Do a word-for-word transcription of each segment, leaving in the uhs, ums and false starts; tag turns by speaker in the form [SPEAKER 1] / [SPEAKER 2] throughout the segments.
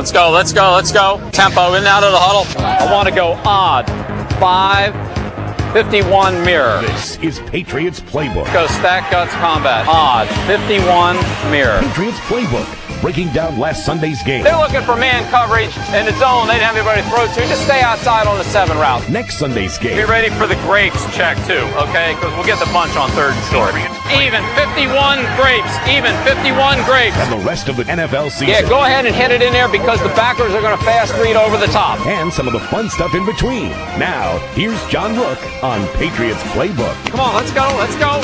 [SPEAKER 1] Let's go, let's go, let's go. Tempo, in and out of the huddle. I want to go odd. Five, fifty-one mirror.
[SPEAKER 2] This is Patriots Playbook.
[SPEAKER 1] Go stack guts combat. Odd, fifty-one mirror.
[SPEAKER 2] Patriots Playbook, breaking down last Sunday's game.
[SPEAKER 1] They're looking for man coverage in the zone. They didn't have anybody to throw to. Just stay outside on the seven route.
[SPEAKER 2] Next Sunday's game.
[SPEAKER 1] Be ready for the grapes check, too, okay? Because we'll get the bunch on third and short. Even, fifty-one grapes. Even, fifty-one grapes.
[SPEAKER 2] And the rest of the N F L season.
[SPEAKER 1] Yeah, go ahead and hit it in there because the backers are going to fast read over the top.
[SPEAKER 2] And some of the fun stuff in between. Now, here's John Rook on Patriots Playbook.
[SPEAKER 1] Come on, let's go, let's go.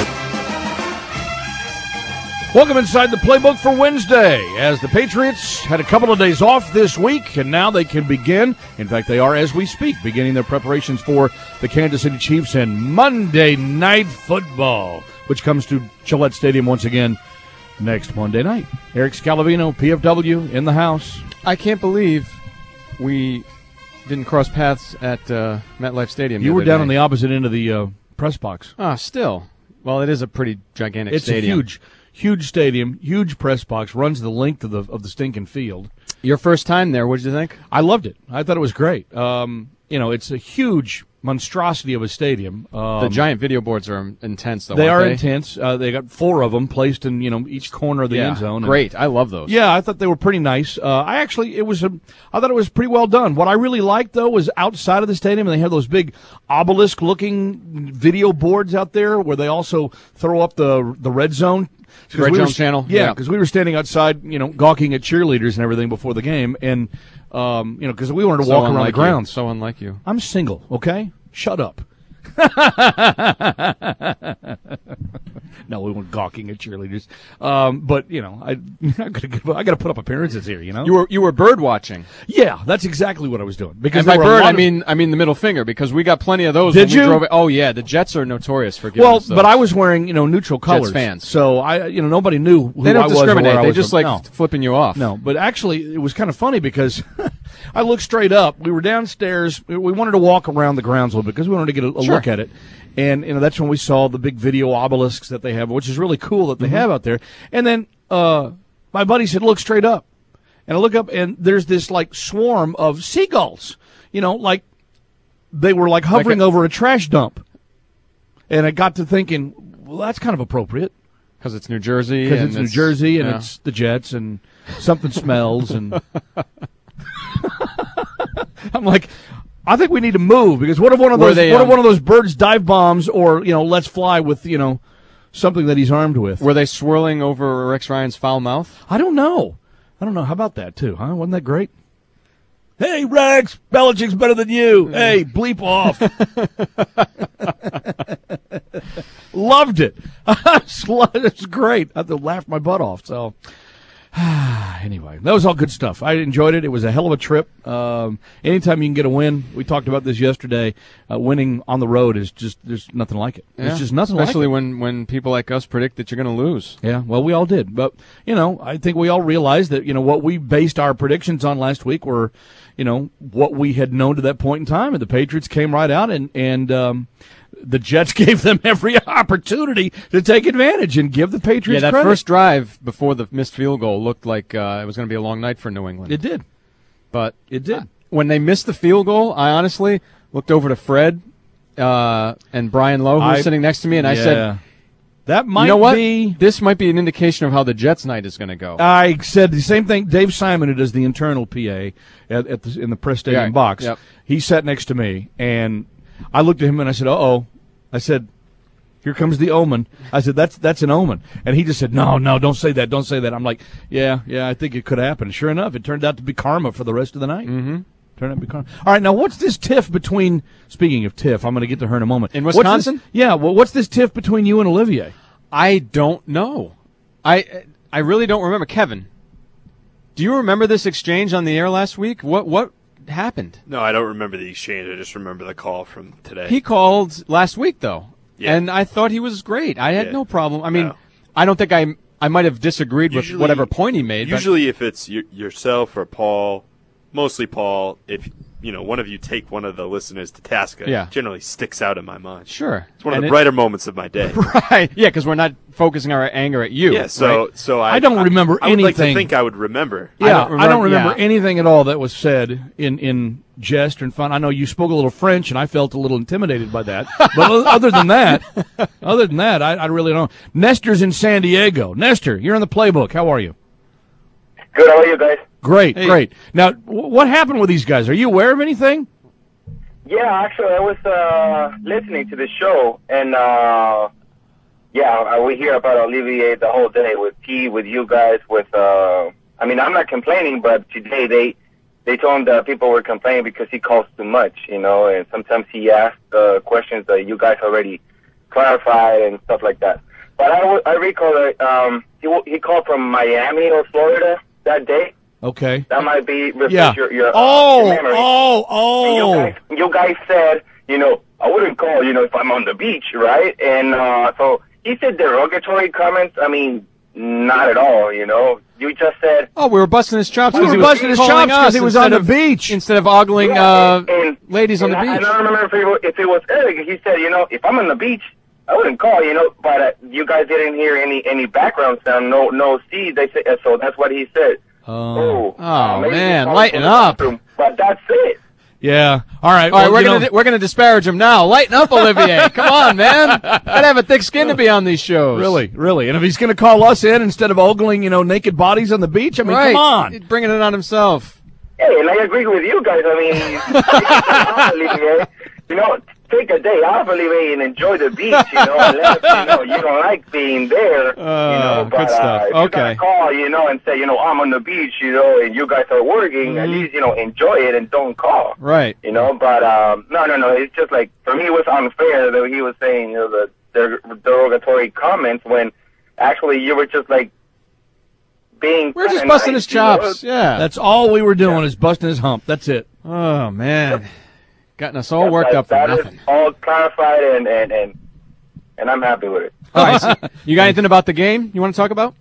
[SPEAKER 3] Welcome inside the Playbook for Wednesday, as the Patriots had a couple of days off this week, and now they can begin. In fact, they are, as we speak, beginning their preparations for the Kansas City Chiefs and Monday Night Football, which comes to Gillette Stadium once again next Monday night. Eric Scalavino, P F W, in the house.
[SPEAKER 4] I can't believe we didn't cross paths at uh, MetLife Stadium.
[SPEAKER 3] You were down
[SPEAKER 4] night.
[SPEAKER 3] on the opposite end of the uh, press box.
[SPEAKER 4] Ah, still. Well, it is a pretty gigantic
[SPEAKER 3] it's
[SPEAKER 4] stadium.
[SPEAKER 3] It's a huge, huge stadium, huge press box, runs the length of the of the stinking field.
[SPEAKER 4] Your first time there, what did you think?
[SPEAKER 3] I loved it. I thought it was great. Um, you know, it's a huge monstrosity of a stadium. Um,
[SPEAKER 4] the giant video boards are intense, though.
[SPEAKER 3] They
[SPEAKER 4] aren't
[SPEAKER 3] are
[SPEAKER 4] they?
[SPEAKER 3] intense. Uh, they got four of them placed in, you know, each corner of the
[SPEAKER 4] yeah,
[SPEAKER 3] end zone.
[SPEAKER 4] Great. I love those.
[SPEAKER 3] Yeah, I thought they were pretty nice. Uh, I actually, it was, a, I thought it was pretty well done. What I really liked, though, was outside of the stadium, and they have those big obelisk-looking video boards out there where they also throw up the the red zone.
[SPEAKER 4] Red
[SPEAKER 3] we
[SPEAKER 4] Zone
[SPEAKER 3] were,
[SPEAKER 4] channel.
[SPEAKER 3] Yeah, because yeah, we were standing outside, you know, gawking at cheerleaders and everything before the game, and um, you know, because we wanted to
[SPEAKER 4] so
[SPEAKER 3] walk around the grounds.
[SPEAKER 4] You. So unlike you.
[SPEAKER 3] I'm single. Okay, shut up. No, we weren't gawking at cheerleaders. Um, but you know, I I got to put up appearances here. You know,
[SPEAKER 4] you were you were bird watching.
[SPEAKER 3] Yeah, that's exactly what I was doing. Because
[SPEAKER 4] and by bird, I
[SPEAKER 3] of,
[SPEAKER 4] mean I mean the middle finger, because we got plenty of those.
[SPEAKER 3] Did
[SPEAKER 4] when
[SPEAKER 3] you?
[SPEAKER 4] We drove it. Oh yeah, the Jets are notorious for giving
[SPEAKER 3] well,
[SPEAKER 4] us those.
[SPEAKER 3] But I was wearing you know neutral colors.
[SPEAKER 4] Jets fans.
[SPEAKER 3] So I you know nobody knew who
[SPEAKER 4] they don't
[SPEAKER 3] I was
[SPEAKER 4] discriminate.
[SPEAKER 3] Or where I
[SPEAKER 4] they
[SPEAKER 3] was
[SPEAKER 4] just
[SPEAKER 3] from.
[SPEAKER 4] like
[SPEAKER 3] no.
[SPEAKER 4] flipping you off.
[SPEAKER 3] No, but actually it was kind of funny because I looked straight up. We were downstairs. We wanted to walk around the grounds a little bit because we wanted to get a, a
[SPEAKER 4] sure.
[SPEAKER 3] look at it. And you know that's when we saw the big video obelisks that they have, which is really cool that they mm-hmm. have out there. And then uh, my buddy said, "Look straight up," and I look up, and there's this like swarm of seagulls. You know, like they were like hovering like a- over a trash dump. And I got to thinking, well, that's kind of appropriate
[SPEAKER 4] because it's New Jersey.
[SPEAKER 3] Because it's, it's New Jersey, and
[SPEAKER 4] yeah.
[SPEAKER 3] it's the Jets, and something smells, and I'm like. I think we need to move because what if one of those
[SPEAKER 4] they,
[SPEAKER 3] what
[SPEAKER 4] um,
[SPEAKER 3] if one of those birds dive bombs or you know let's fly with you know something that he's armed with?
[SPEAKER 4] Were they swirling over Rex Ryan's foul mouth?
[SPEAKER 3] I don't know. I don't know. How about that too? Huh? Wasn't that great? Hey Rex, Belichick's better than you. Hey, bleep off. Loved it. It's great. I laughed my butt off. So. Anyway, that was all good stuff. I enjoyed it. It was a hell of a trip. Um, anytime you can get a win, we talked about this yesterday. Uh, winning on the road is just there's nothing like it.
[SPEAKER 4] Yeah,
[SPEAKER 3] it's just nothing
[SPEAKER 4] especially
[SPEAKER 3] like it.
[SPEAKER 4] when when people like us predict that you're going to lose.
[SPEAKER 3] Yeah, well, we all did, but you know, I think we all realized that you know what we based our predictions on last week were, you know, what we had known to that point in time, and the Patriots came right out and and. Um, The Jets gave them every opportunity to take advantage and give the Patriots
[SPEAKER 4] Yeah, that
[SPEAKER 3] credit.
[SPEAKER 4] first drive before the missed field goal looked like uh, it was going to be a long night for New England.
[SPEAKER 3] It did.
[SPEAKER 4] But
[SPEAKER 3] it did.
[SPEAKER 4] Uh, when they missed the field goal, I honestly looked over to Fred uh, and Brian Lowe, who
[SPEAKER 3] I,
[SPEAKER 4] was sitting next to me, and
[SPEAKER 3] yeah.
[SPEAKER 4] I said,
[SPEAKER 3] that might
[SPEAKER 4] you know what?
[SPEAKER 3] be...
[SPEAKER 4] This might be an indication of how the Jets' night is going to go.
[SPEAKER 3] I said the same thing. Dave Simon, who does the internal P A at, at the, in the press stadium
[SPEAKER 4] yeah,
[SPEAKER 3] box,
[SPEAKER 4] yep.
[SPEAKER 3] he sat next to me, and I looked at him and I said, uh-oh. I said, here comes the omen. I said, that's that's an omen. And he just said, no, no, don't say that, don't say that. I'm like, yeah, yeah, I think it could happen. Sure enough, it turned out to be karma for the rest of the night.
[SPEAKER 4] Mm-hmm.
[SPEAKER 3] Turned out to be karma. All right, now what's this tiff between, speaking of tiff, I'm going to get to her in a moment.
[SPEAKER 4] In Wisconsin?
[SPEAKER 3] What's this, yeah, well, what's this tiff between you and Olivier?
[SPEAKER 4] I don't know. I I really don't remember. Kevin, do you remember this exchange on the air last week? What what happened?
[SPEAKER 5] No, I don't remember the exchange. I just remember the call from today.
[SPEAKER 4] He called last week, though,
[SPEAKER 5] yeah.
[SPEAKER 4] and I thought he was great. I had
[SPEAKER 5] yeah.
[SPEAKER 4] no problem. I mean,
[SPEAKER 5] no.
[SPEAKER 4] I don't think I I might have disagreed
[SPEAKER 5] usually,
[SPEAKER 4] with whatever point he made.
[SPEAKER 5] Usually,
[SPEAKER 4] but
[SPEAKER 5] if it's y- yourself or Paul, mostly Paul, if you know, one of you take one of the listeners to task, it
[SPEAKER 4] Yeah.
[SPEAKER 5] generally sticks out in my mind.
[SPEAKER 4] Sure.
[SPEAKER 5] It's one
[SPEAKER 4] And
[SPEAKER 5] of the
[SPEAKER 4] it-
[SPEAKER 5] brighter moments of my day.
[SPEAKER 4] Right. Yeah, because we're not focusing our anger at you.
[SPEAKER 5] Yeah, so
[SPEAKER 4] right?
[SPEAKER 5] so I,
[SPEAKER 3] I don't remember
[SPEAKER 5] I, I would like to
[SPEAKER 3] anything.
[SPEAKER 5] think I would remember.
[SPEAKER 3] Yeah,
[SPEAKER 4] I don't remember,
[SPEAKER 3] I don't remember
[SPEAKER 4] yeah.
[SPEAKER 3] anything at all that was said in, in jest or in fun. I know you spoke a little French, and I felt a little intimidated by that. But o- other than that, other than that, I, I really don't. Nestor's in San Diego. Nestor, you're in the playbook. How are you?
[SPEAKER 6] Good, how are you guys?
[SPEAKER 3] Great,
[SPEAKER 4] Hey.
[SPEAKER 3] great. Now, w- what happened with these guys? Are you aware of anything?
[SPEAKER 6] Yeah, actually, I was uh, listening to the show, and uh, yeah, uh, we hear about Olivier the whole day with T, with you guys, with, uh, I mean, I'm not complaining, but today they they told him that people were complaining because he calls too much, you know, and sometimes he asks uh, questions that you guys already clarified and stuff like that. But I, w- I recall that um, he, w- he called from Miami or Florida that day.
[SPEAKER 3] Okay.
[SPEAKER 6] That might be refresh
[SPEAKER 3] Yeah.
[SPEAKER 6] your, your, uh,
[SPEAKER 3] Oh,
[SPEAKER 6] your memory.
[SPEAKER 3] oh,
[SPEAKER 6] And you
[SPEAKER 3] oh.
[SPEAKER 6] guys, you guys said, you know, I wouldn't call, you know, if I'm on the beach, right? And uh, so he said derogatory comments. I mean, not at all, you know. You just said,
[SPEAKER 4] Oh, we were busting his chops
[SPEAKER 3] We
[SPEAKER 4] because
[SPEAKER 3] were
[SPEAKER 4] he was
[SPEAKER 3] busting his
[SPEAKER 4] calling
[SPEAKER 3] chops 'cause
[SPEAKER 4] us
[SPEAKER 3] he was
[SPEAKER 4] instead
[SPEAKER 3] on the
[SPEAKER 4] of-
[SPEAKER 3] beach.
[SPEAKER 4] instead of ogling
[SPEAKER 6] yeah,
[SPEAKER 4] uh,
[SPEAKER 6] and, and,
[SPEAKER 4] ladies on
[SPEAKER 6] and
[SPEAKER 4] the
[SPEAKER 6] I,
[SPEAKER 4] beach.
[SPEAKER 6] I don't remember if it, was, if it was Eric. He said, you know, if I'm on the beach, I wouldn't call, you know. But uh, you guys didn't hear any any background sound, no no seed. They say, so that's what he said.
[SPEAKER 3] Oh.
[SPEAKER 6] Oh,
[SPEAKER 4] Oh,
[SPEAKER 6] maybe
[SPEAKER 4] man,
[SPEAKER 6] he called
[SPEAKER 4] lighten
[SPEAKER 6] from the
[SPEAKER 4] up.
[SPEAKER 6] bathroom, But that's it.
[SPEAKER 3] Yeah. All right.
[SPEAKER 4] All right,
[SPEAKER 3] well,
[SPEAKER 4] we're
[SPEAKER 3] you
[SPEAKER 4] gonna
[SPEAKER 3] know-
[SPEAKER 4] di- we're gonna disparage him now. Lighten up, Olivier. Come on, man. Gotta have a thick skin to be on these shows.
[SPEAKER 3] Really, really. And if he's going to call us in instead of ogling, you know, naked bodies on the beach, I mean,
[SPEAKER 4] right?
[SPEAKER 3] come on.
[SPEAKER 4] He's bringing it on himself.
[SPEAKER 6] Hey, and I agree with you guys. I mean, take a day off, Olivier. You know, take a day off, Olivier, and enjoy the beach. You know, unless you know you don't like being there. you
[SPEAKER 4] Uh,
[SPEAKER 6] know,
[SPEAKER 4] good
[SPEAKER 6] but
[SPEAKER 4] stuff.
[SPEAKER 6] uh, if
[SPEAKER 4] Okay.
[SPEAKER 6] you gotta call, you know, and say, you know, I'm on the beach, you know, and you guys are working. At least you know, enjoy it and don't call.
[SPEAKER 4] Right.
[SPEAKER 6] You know, but um, no, no, no. It's just like for me, it was unfair that he was saying, you know, the der- derogatory comments when actually you were just like being.
[SPEAKER 4] We're just
[SPEAKER 6] kinda
[SPEAKER 4] busting
[SPEAKER 6] nice,
[SPEAKER 4] his
[SPEAKER 6] you know?
[SPEAKER 4] chops. Yeah.
[SPEAKER 3] That's all we were doing is busting his hump. That's it.
[SPEAKER 4] Oh man, gotten us all
[SPEAKER 6] That-
[SPEAKER 4] worked
[SPEAKER 6] that-
[SPEAKER 4] up for
[SPEAKER 6] that is
[SPEAKER 4] nothing.
[SPEAKER 6] all clarified, and, and, and, and I'm happy with it.
[SPEAKER 4] All right, so you got anything about the game you want to talk about?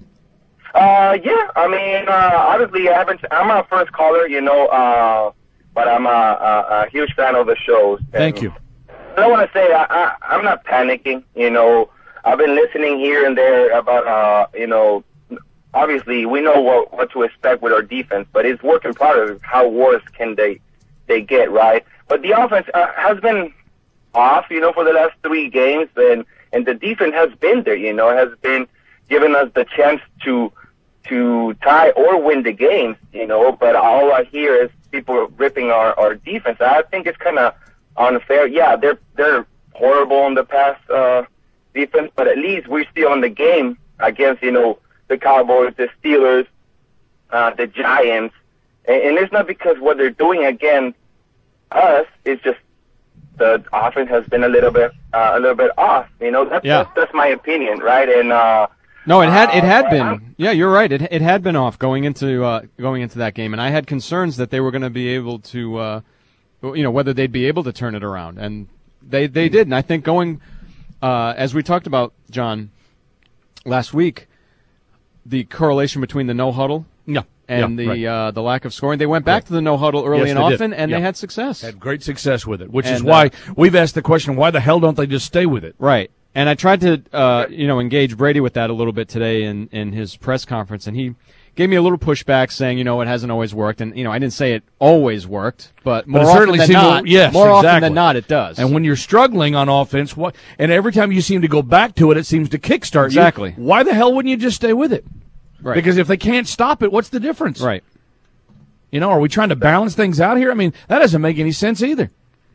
[SPEAKER 6] Uh, yeah, I mean, uh, obviously, I haven't, I'm a first caller, you know, uh, but I'm a, a, a huge fan of the shows.
[SPEAKER 3] Thank
[SPEAKER 6] And
[SPEAKER 3] you.
[SPEAKER 6] I want to say I, I, I'm not panicking, you know. I've been listening here and there about, uh, you know, obviously we know what, what to expect with our defense, but it's work in progress. How worse can they, they get, right? But the offense uh, has been off, you know, for the last three games, and, and the defense has been there, you know, has been giving us the chance to to tie or win the games, you know, but all I hear is people ripping our, our defense. I think it's kind of unfair. Yeah, they're they're horrible on the pass uh, defense, but at least we're still in the game against, you know, the Cowboys, the Steelers, uh, the Giants, and, and it's not because what they're doing against us. It's just the offense has been a little bit uh, a little bit off. You know, that's
[SPEAKER 4] Yeah.
[SPEAKER 6] that's, that's my opinion, right? And uh,
[SPEAKER 4] No, it had it had
[SPEAKER 6] Uh,
[SPEAKER 4] been.
[SPEAKER 6] I'm-
[SPEAKER 4] Yeah, you're right. It it had been off going into uh, going into that game, and I had concerns that they were going to be able to, uh, you know, whether they'd be able to turn it around, and they they did. And I think going uh, as we talked about, John, last week, the correlation between the no huddle
[SPEAKER 3] Yeah.
[SPEAKER 4] and
[SPEAKER 3] yeah,
[SPEAKER 4] the
[SPEAKER 3] right.
[SPEAKER 4] uh, the lack of scoring, they went back to the no huddle early
[SPEAKER 3] Yes,
[SPEAKER 4] and
[SPEAKER 3] they did.
[SPEAKER 4] often, and
[SPEAKER 3] Yeah.
[SPEAKER 4] they had success.
[SPEAKER 3] Had great success with it, which is
[SPEAKER 4] And,
[SPEAKER 3] why
[SPEAKER 4] uh,
[SPEAKER 3] we've asked the question, why the hell don't they just stay with it?
[SPEAKER 4] Right. And I tried to, uh, you know, engage Brady with that a little bit today in, in his press conference, and he gave me a little pushback saying, you know, it hasn't always worked. And, you know, I didn't say it always worked, but more
[SPEAKER 3] it
[SPEAKER 4] often
[SPEAKER 3] certainly
[SPEAKER 4] than
[SPEAKER 3] seemed to-
[SPEAKER 4] not,
[SPEAKER 3] yes,
[SPEAKER 4] more often
[SPEAKER 3] exactly.
[SPEAKER 4] than not, it does.
[SPEAKER 3] And when you're struggling on offense, what? And every time you seem to go back to it, it seems to kickstart
[SPEAKER 4] Exactly.
[SPEAKER 3] you. Why the hell wouldn't you just stay with it?
[SPEAKER 4] right.
[SPEAKER 3] Because if they can't stop it, what's the difference?
[SPEAKER 4] right.
[SPEAKER 3] You know, are we trying to balance things out here? I mean, that doesn't make any sense either.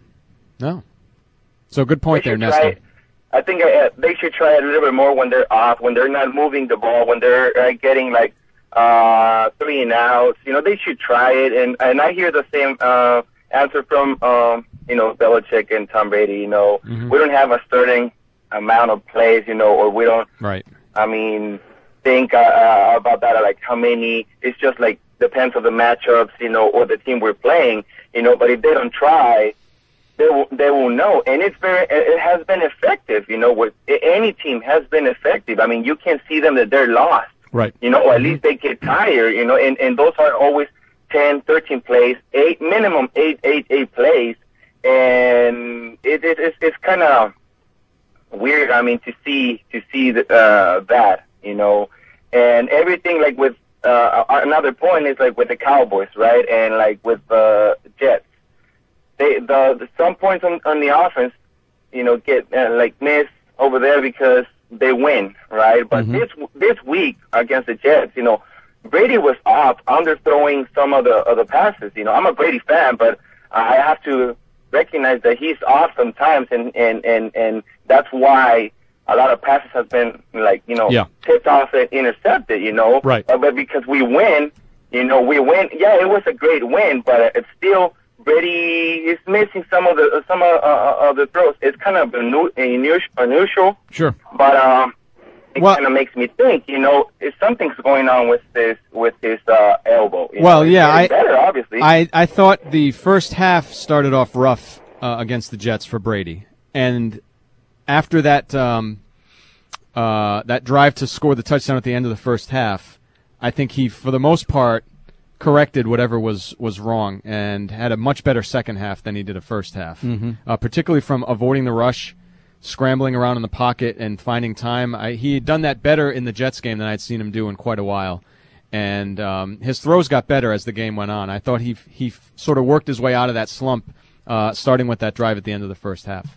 [SPEAKER 4] No. So good point
[SPEAKER 6] They
[SPEAKER 4] there,
[SPEAKER 6] should try
[SPEAKER 4] Nestor.
[SPEAKER 6] it. I think uh, they should try it a little bit more when they're off, when they're not moving the ball, when they're uh, getting like uh, three and outs. You know, they should try it. And and I hear the same uh, answer from um, you know Belichick and Tom Brady. You know,
[SPEAKER 4] Mm-hmm.
[SPEAKER 6] we don't have a certain amount of plays. You know, or we don't.
[SPEAKER 4] Right.
[SPEAKER 6] I mean, think uh, uh, about that. Like how many? It's just like depends on the matchups. You know, or the team we're playing. You know, but if they don't try. They will, they will know, and it's very. It has been effective, you know. With any team has been effective. I mean, you can see them that they're lost,
[SPEAKER 3] Right.
[SPEAKER 6] you know. Or at least they get tired, you know. And and those are always ten, thirteen plays, eight minimum eight, eight, eight plays, and it, it it's it's kind of weird. I mean, to see to see the, uh, that, you know, and everything like with uh, another point is like with the Cowboys, right, and like with the uh, Jets, they the, the some points on, on the offense, you know, get uh, like missed over there because they win, right? But mm-hmm. this this week against the Jets, you know, Brady was off, underthrowing some of the of the passes. You know, I'm a Brady fan, but I have to recognize that he's off sometimes, and and and, and that's why a lot of passes have been like, you know,
[SPEAKER 3] yeah.
[SPEAKER 6] tipped off and intercepted. You know,
[SPEAKER 3] right?
[SPEAKER 6] Uh, but because we win, you know, we win. Yeah, it was a great win, but it's still Brady is missing some of the some of, uh, of the throws. It's kind of unusual.
[SPEAKER 3] Sure,
[SPEAKER 6] but um. It
[SPEAKER 4] well,
[SPEAKER 6] kind of makes me think, you know, if something's going on with this with his uh, elbow. You
[SPEAKER 4] well,
[SPEAKER 6] know,
[SPEAKER 4] yeah, I,
[SPEAKER 6] better, obviously.
[SPEAKER 4] I I thought the first half started off rough uh, against the Jets for Brady, and after that um, uh, that drive to score the touchdown at the end of the first half, I think he, for the most part, corrected whatever was, was wrong and had a much better second half than he did a first half,
[SPEAKER 3] mm-hmm.
[SPEAKER 4] uh, particularly from avoiding the rush, scrambling around in the pocket and finding time. I, he had done that better in the Jets game than I'd seen him do in quite a while. And um, his throws got better as the game went on. I thought he he f- sort of worked his way out of that slump, uh, starting with that drive at the end of the first half.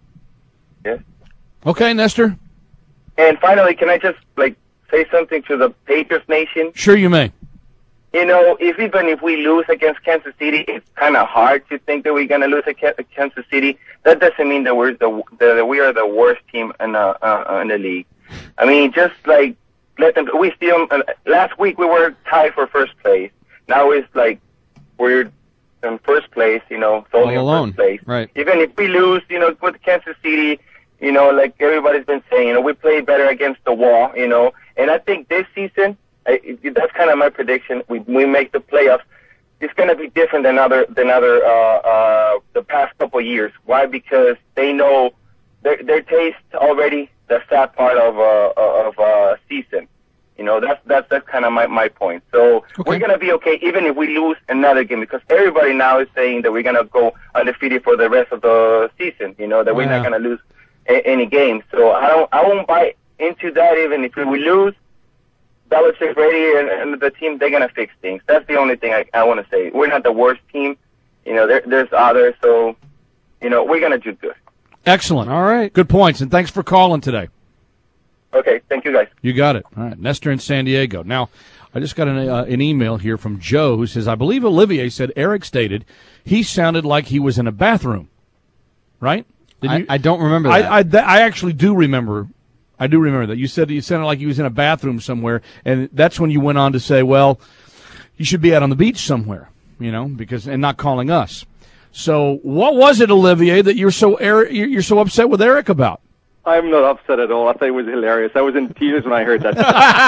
[SPEAKER 6] Yeah.
[SPEAKER 3] Okay, Nestor.
[SPEAKER 6] And finally, can I just like say something to the Patriots Nation?
[SPEAKER 3] Sure, you may.
[SPEAKER 6] You know, if even if we lose against Kansas City, it's kind of hard to think that we're going to lose against Kansas City. That doesn't mean that we're the that we are the worst team in the uh, in the league. I mean, just like let them. We still uh, last week we were tied for first place. Now it's like we're in first place. You know, solely
[SPEAKER 4] all
[SPEAKER 6] in
[SPEAKER 4] alone.
[SPEAKER 6] first place.
[SPEAKER 4] Right.
[SPEAKER 6] Even if we lose, you know, with Kansas City, you know, like everybody's been saying, you know, we played better against the wall. You know, and I think this season. I, that's kind of my prediction. We we make the playoffs. It's going to be different than other than other uh, uh, the past couple of years. Why? Because they know their their taste already the sad part of uh, of uh, season. You know, that's that's that's kind of my my point. So
[SPEAKER 3] okay.
[SPEAKER 6] We're going to be okay even if we lose another game, because everybody now is saying that we're going to go undefeated for the rest of the season. You know, that we're
[SPEAKER 3] wow.
[SPEAKER 6] not going to lose a, any games. So I don't I won't buy into that. Even if we lose, Belichick, Brady, and, and the team, they're going to fix things. That's the only thing I, I want to say. We're not the worst team. You know, there, there's others, so, you know, we're going to do good.
[SPEAKER 3] Excellent.
[SPEAKER 4] All right.
[SPEAKER 3] Good points, and thanks for calling today.
[SPEAKER 6] Okay, thank you, guys.
[SPEAKER 3] You got it. All right, Nestor in San Diego. Now, I just got an, uh, an email here from Joe who says, I believe Olivier said Eric stated he sounded like he was in a bathroom, right? Did
[SPEAKER 4] I,
[SPEAKER 3] you,
[SPEAKER 4] I don't remember that.
[SPEAKER 3] I, I, th- I actually do remember I do remember that. You said you sounded like he was in a bathroom somewhere, and that's when you went on to say, well, you should be out on the beach somewhere, you know, because and not calling us. So what was it, Olivier, that you're so you're so upset with Eric about?
[SPEAKER 7] I'm not upset at all. I thought it was hilarious. I was in tears when I heard that.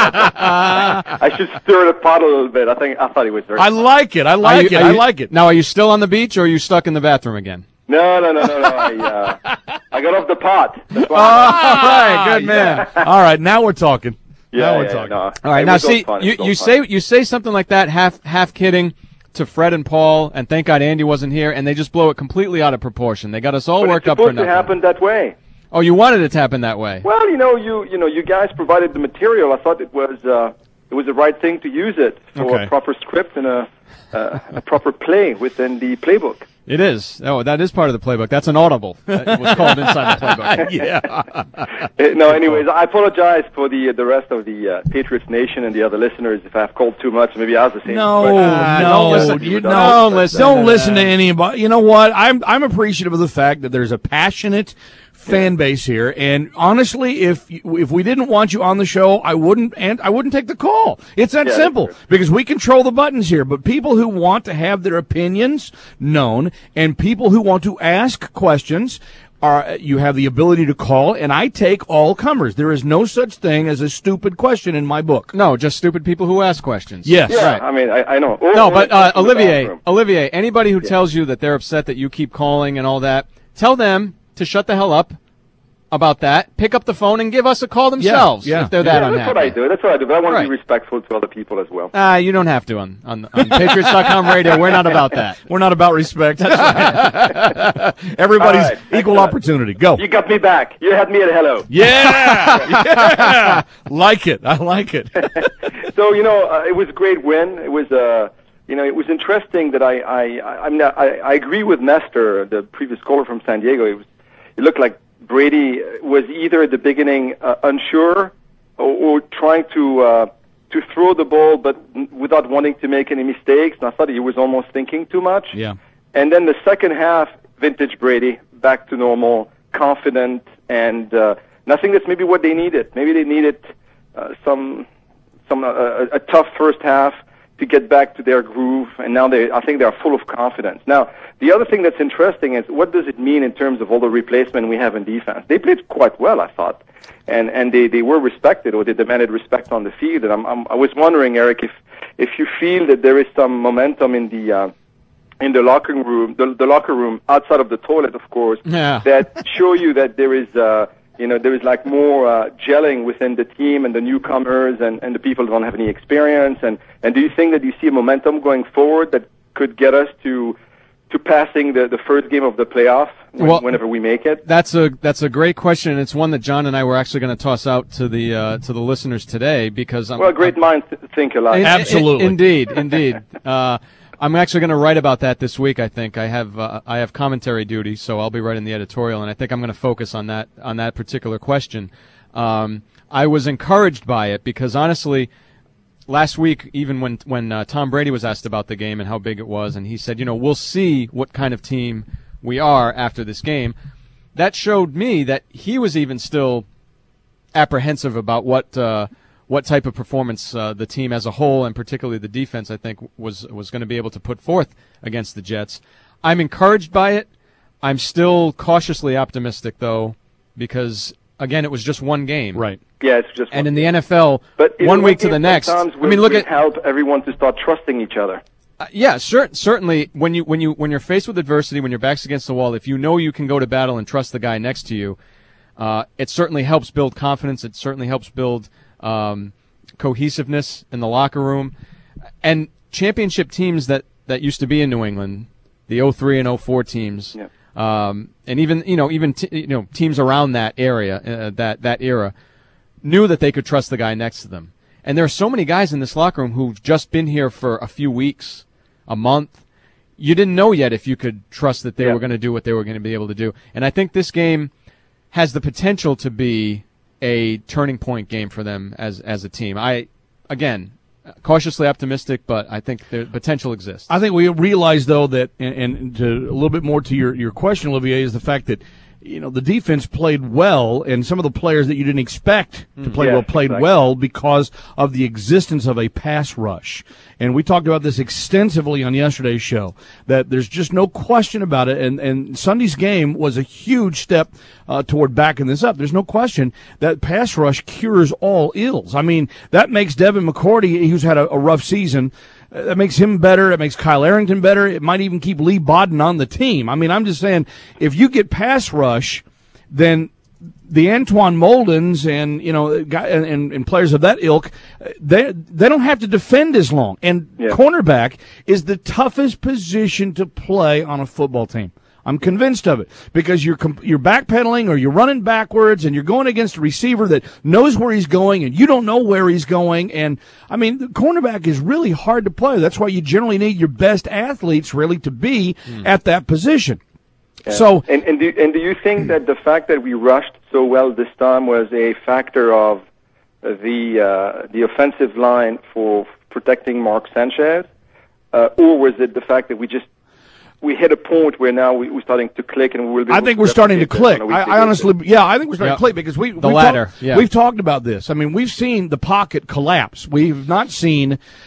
[SPEAKER 7] I should stir the pot a little bit. I think I thought it was very
[SPEAKER 3] I
[SPEAKER 7] funny.
[SPEAKER 3] like it. I like
[SPEAKER 4] you,
[SPEAKER 3] it. I
[SPEAKER 4] you,
[SPEAKER 3] like it.
[SPEAKER 4] Now, are you still on the beach, or are you stuck in the bathroom again?
[SPEAKER 7] No, no, no, no, no. I, uh, I got off the pot. That's
[SPEAKER 3] Oh,
[SPEAKER 7] why
[SPEAKER 3] all right, good man. All right, now we're talking.
[SPEAKER 7] yeah,
[SPEAKER 3] now we're
[SPEAKER 7] yeah,
[SPEAKER 3] talking.
[SPEAKER 7] no.
[SPEAKER 4] All right,
[SPEAKER 7] It
[SPEAKER 4] now
[SPEAKER 7] was all
[SPEAKER 4] see,
[SPEAKER 7] fun. It
[SPEAKER 4] you,
[SPEAKER 7] was all
[SPEAKER 4] you
[SPEAKER 7] fun.
[SPEAKER 4] say you say something like that, half half kidding, to Fred and Paul, and thank God Andy wasn't here, and they just blow it completely out of proportion. They got us all
[SPEAKER 7] But
[SPEAKER 4] worked
[SPEAKER 7] it's
[SPEAKER 4] up for
[SPEAKER 7] supposed
[SPEAKER 4] nothing.
[SPEAKER 7] to happen that way.
[SPEAKER 4] Oh, you wanted it to happen that way.
[SPEAKER 7] Well, you know, you you know, you guys provided the material. I thought it was uh, it was the right thing to use it for
[SPEAKER 3] Okay.
[SPEAKER 7] a proper script and a uh, a proper play within the playbook.
[SPEAKER 4] It is. Oh, that is part of the playbook. That's an audible. It was called inside the playbook.
[SPEAKER 3] Yeah.
[SPEAKER 7] Uh, no, anyways, I apologize for the the rest of the uh, Patriots Nation and the other listeners if I've called too much. Maybe I was the same.
[SPEAKER 3] No,
[SPEAKER 7] but,
[SPEAKER 4] Ah,
[SPEAKER 3] no,
[SPEAKER 4] don't listen.
[SPEAKER 3] you,
[SPEAKER 7] Don't
[SPEAKER 3] no,
[SPEAKER 4] listen.
[SPEAKER 3] don't listen to anybody. You know what? I'm I'm appreciative of the fact that there's a passionate fan base here, and honestly, if you- if we didn't want you on the show, I wouldn't and I wouldn't take the call. It's that
[SPEAKER 7] Yeah,
[SPEAKER 3] simple
[SPEAKER 7] that's true.
[SPEAKER 3] because we control the buttons here. But people who want to have their opinions known and people who want to ask questions. Are, you have the ability to call, and I take all comers. There is no such thing as a stupid question in my book.
[SPEAKER 4] No, just stupid people who ask questions.
[SPEAKER 3] Yes.
[SPEAKER 7] Yeah,
[SPEAKER 4] Right.
[SPEAKER 7] I mean, I, I know. Or-
[SPEAKER 4] No,
[SPEAKER 7] or
[SPEAKER 4] but uh,
[SPEAKER 7] in the
[SPEAKER 4] Olivier,
[SPEAKER 7] bathroom.
[SPEAKER 4] Olivier, anybody who tells you that they're upset that you keep calling and all that, tell them to shut the hell up. about that, pick up the phone and give us a call themselves
[SPEAKER 3] Yeah, yeah.
[SPEAKER 4] if they're that
[SPEAKER 7] Yeah,
[SPEAKER 4] unhappy.
[SPEAKER 7] that's what I do. That's what I do. But I want
[SPEAKER 4] Right.
[SPEAKER 7] to be respectful to other people as well.
[SPEAKER 4] Ah, you don't have to on on, on Patriots dot com radio. We're not about that.
[SPEAKER 3] We're not about respect. That's right. Everybody's
[SPEAKER 7] All right.
[SPEAKER 3] equal
[SPEAKER 7] Excellent.
[SPEAKER 3] opportunity. Go.
[SPEAKER 7] You got me back. You had me at hello.
[SPEAKER 3] Yeah, yeah. Like it. I like it.
[SPEAKER 7] So, you know, uh, it was a great win. It was, uh, you know, it was interesting that I, I, I, I'm not, I, I agree with Nestor, the previous caller from San Diego. It was, it looked like Brady was either at the beginning uh, unsure or, or trying to, uh, to throw the ball, but without wanting to make any mistakes. And I thought he was almost thinking too much.
[SPEAKER 3] Yeah.
[SPEAKER 7] And then the second half, vintage Brady, back to normal, confident, and, uh, and I think that's maybe what they needed. Maybe they needed, uh, some, some, uh, a, a tough first half to get back to their groove, and now they, I think they are full of confidence. Now, the other thing that's interesting is what does it mean in terms of all the replacement we have in defense? They played quite well, I thought, and and they, they were respected, or they demanded respect on the field. And I'm, I'm I was wondering, Eric, if if you feel that there is some momentum in the uh, in the locker room, the, the locker room outside of the toilet, of course,
[SPEAKER 4] Yeah.
[SPEAKER 7] that show you that there is. Uh, You know, there is like more uh, gelling within the team and the newcomers and, and the people who don't have any experience. And, and do you think that you see a momentum going forward that could get us to to passing the, the first game of the playoff when,
[SPEAKER 4] Well,
[SPEAKER 7] whenever we make it?
[SPEAKER 4] That's a that's a great question, and it's one that John and I were actually going to toss out to the uh, to the listeners today because I'm,
[SPEAKER 7] Well, great
[SPEAKER 4] I'm,
[SPEAKER 7] minds th- think alike.
[SPEAKER 4] In-
[SPEAKER 3] Absolutely.
[SPEAKER 4] in- indeed, indeed. Uh, I'm actually going to write about that this week. I think I have uh, I have commentary duty, so I'll be writing the editorial, and I think I'm going to focus on that on that particular question. Um, I was encouraged by it because honestly, last week, even when when uh, Tom Brady was asked about the game and how big it was, and he said, you know, we'll see what kind of team we are after this game. That showed me that he was even still apprehensive about what. Uh, what type of performance uh, the team as a whole, and particularly the defense, I think, was was going to be able to put forth against the Jets. I'm encouraged by it. I'm still cautiously optimistic, though, because, again, it was just one game.
[SPEAKER 3] Right.
[SPEAKER 7] Yeah, it's just
[SPEAKER 4] And in the N F L,
[SPEAKER 7] but
[SPEAKER 4] one week to the next. I mean, look at
[SPEAKER 7] help everyone to start trusting each other.
[SPEAKER 4] Uh, yeah, cer- certainly. When you when you when you're faced with adversity, when your back's against the wall, if you know you can go to battle and trust the guy next to you, uh, it certainly helps build confidence. It certainly helps build um, cohesiveness in the locker room. And championship teams that, that used to be in New England, the oh three and oh four teams,
[SPEAKER 7] Yeah.
[SPEAKER 4] um, and even you know even t- you know teams around that area, uh, that that era, knew that they could trust the guy next to them. And there are so many guys in this locker room who've just been here for a few weeks, a month. You didn't know yet if you could trust that they
[SPEAKER 7] Yeah.
[SPEAKER 4] were going to do what they were going to be able to do. And I think this game has the potential to be a turning point game for them as as a team. I, again, cautiously optimistic, but I think the potential exists.
[SPEAKER 3] I think we realize, though, that, and, and to a little bit more to your, your question, Olivier, is the fact that, you know, the defense played well, and some of the players that you didn't expect to play
[SPEAKER 7] Yes,
[SPEAKER 3] well played
[SPEAKER 7] exactly.
[SPEAKER 3] well because of the existence of a pass rush. And we talked about this extensively on yesterday's show, that there's just no question about it. And, and Sunday's game was a huge step uh, toward backing this up. There's no question that pass rush cures all ills. I mean, that makes Devin McCourty, who's had a, a rough season, uh, that makes him better. It makes Kyle Arrington better. It might even keep Lee Bodden on the team. I mean, I'm just saying, if you get pass rush, then the Antoine Moldens and, you know, guy, and, and players of that ilk, they they don't have to defend as long. And
[SPEAKER 7] Yeah.
[SPEAKER 3] cornerback is the toughest position to play on a football team. I'm convinced of it because you're comp- you're backpedaling or you're running backwards and you're going against a receiver that knows where he's going and you don't know where he's going. And I mean, the cornerback is really hard to play. That's why you generally need your best athletes really to be mm. at that position.
[SPEAKER 7] Yeah.
[SPEAKER 3] So,
[SPEAKER 7] and and do, and do you think that the fact that we rushed so well this time was a factor of the uh, the offensive line for protecting Mark Sanchez, uh, or was it the fact that we just we hit a point where now we, we're starting to click and we will be
[SPEAKER 3] I
[SPEAKER 7] able
[SPEAKER 3] think
[SPEAKER 7] to
[SPEAKER 3] we're starting to
[SPEAKER 7] replicate
[SPEAKER 3] click.
[SPEAKER 7] that on a
[SPEAKER 3] I,
[SPEAKER 7] weekly
[SPEAKER 3] I honestly,
[SPEAKER 7] basis?
[SPEAKER 3] yeah, I think we're starting
[SPEAKER 4] Yep.
[SPEAKER 3] to click because we,
[SPEAKER 4] The
[SPEAKER 3] we've
[SPEAKER 4] latter,
[SPEAKER 3] talked,
[SPEAKER 4] yeah.
[SPEAKER 3] we've talked about this. I mean, we've seen the pocket collapse. We've not seen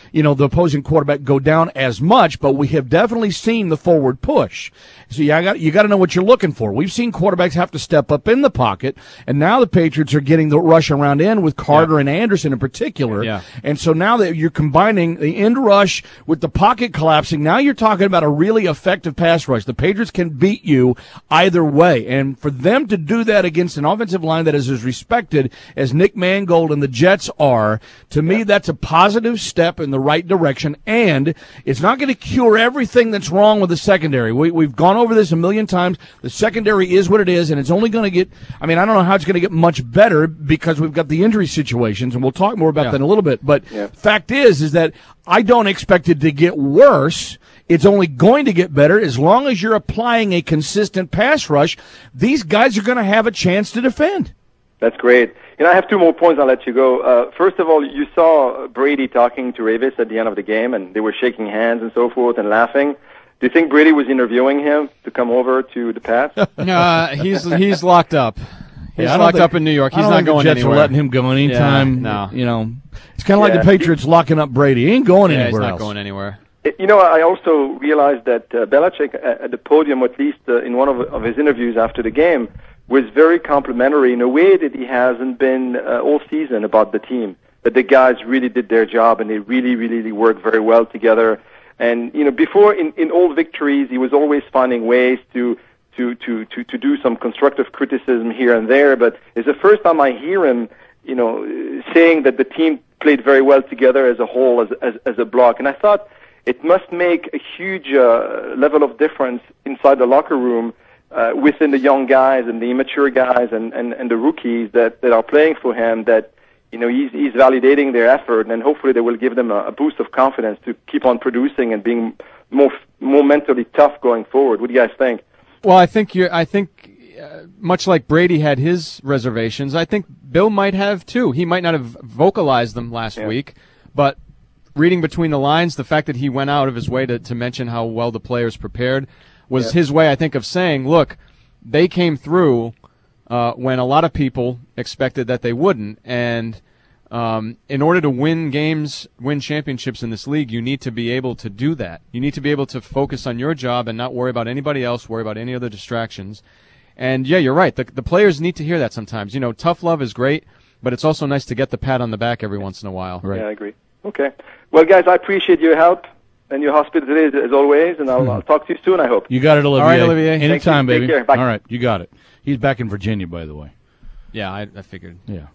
[SPEAKER 3] you know, the opposing quarterback go down as much, but we have definitely seen the forward push. So you got you got to know what you're looking for. We've seen quarterbacks have to step up in the pocket, and now the Patriots are getting the rush around in with Carter yeah. and Anderson in particular.
[SPEAKER 4] Yeah.
[SPEAKER 3] And so now that you're combining the end rush with the pocket collapsing, now you're talking about a really effective pass rush. The Patriots can beat you either way, and for them to do that against an offensive line that is as respected as Nick Mangold and the Jets are, to me, that's a positive step in the right direction, and it's not going to cure everything that's wrong with the secondary. We, we've gone over this a million times. The secondary is what it is, and it's only going to get, I mean, I don't know how it's going to get much better because we've got the injury situations, and we'll talk more about
[SPEAKER 4] yeah.
[SPEAKER 3] that in a little bit. But
[SPEAKER 7] yeah.
[SPEAKER 3] fact is, is that I don't expect it to get worse. It's only going to get better as long as you're applying a consistent pass rush. These guys are going to have a chance to defend.
[SPEAKER 7] That's great. You know, I have two more points. I'll let you go. Uh, first of all, you saw Brady talking to Revis at the end of the game, and they were shaking hands and so forth and laughing. Do you think Brady was interviewing him to come over to the Pats?
[SPEAKER 4] No, he's he's locked up. He's
[SPEAKER 3] Yeah,
[SPEAKER 4] locked
[SPEAKER 3] think,
[SPEAKER 4] up in New York. He's
[SPEAKER 3] not
[SPEAKER 4] not going
[SPEAKER 3] the Jets
[SPEAKER 4] anywhere.
[SPEAKER 3] Are letting him go anytime.
[SPEAKER 4] Yeah, no.
[SPEAKER 3] You know, it's kind of like
[SPEAKER 7] Yeah.
[SPEAKER 3] the Patriots locking up Brady. He ain't going
[SPEAKER 4] Yeah,
[SPEAKER 3] anywhere
[SPEAKER 4] he's not
[SPEAKER 3] else.
[SPEAKER 4] going anywhere.
[SPEAKER 7] You know, I also realized that uh, Belichick uh, at the podium, at least uh, in one of, of his interviews after the game, was very complimentary in a way that he hasn't been uh, all season about the team. That the guys really did their job and they really, really worked very well together. And, you know, before in, in all victories, he was always finding ways to, to, to, to, to do some constructive criticism here and there. But it's the first time I hear him, you know, saying that the team played very well together as a whole, as, as, as a block. And I thought it must make a huge uh, level of difference inside the locker room uh, within the young guys and the immature guys and, and, and the rookies that, that are playing for him, that, you know, he's, he's validating their effort, and hopefully they will give them a, a boost of confidence to keep on producing and being more more mentally tough going forward. What do you guys think?
[SPEAKER 4] Well, I think you I think uh, much like Brady had his reservations, I think Bill might have too. He might not have vocalized them last
[SPEAKER 7] Yeah.
[SPEAKER 4] week, but reading between the lines, the fact that he went out of his way to, to mention how well the players prepared was
[SPEAKER 7] Yeah.
[SPEAKER 4] his way, I think, of saying, look, they came through uh, when a lot of people expected that they wouldn't, and um, in order to win games, win championships in this league, you need to be able to do that. You need to be able to focus on your job and not worry about anybody else, worry about any other distractions. And, yeah, you're right. The, the players need to hear that sometimes. You know, tough love is great, but it's also nice to get the pat on the back every once in a while.
[SPEAKER 3] Right.
[SPEAKER 7] Yeah, I agree. Okay. Well, guys, I appreciate your help and your hospitality as always, and I'll, I'll talk to you soon, I hope.
[SPEAKER 3] You got it, Olivier.
[SPEAKER 4] All right, Olivier.
[SPEAKER 3] Anytime,
[SPEAKER 7] Thank you.
[SPEAKER 3] baby.
[SPEAKER 7] Take care. Bye.
[SPEAKER 3] All right, you got it. He's back in Virginia, by the way.
[SPEAKER 4] Yeah, I, I figured.
[SPEAKER 3] Yeah.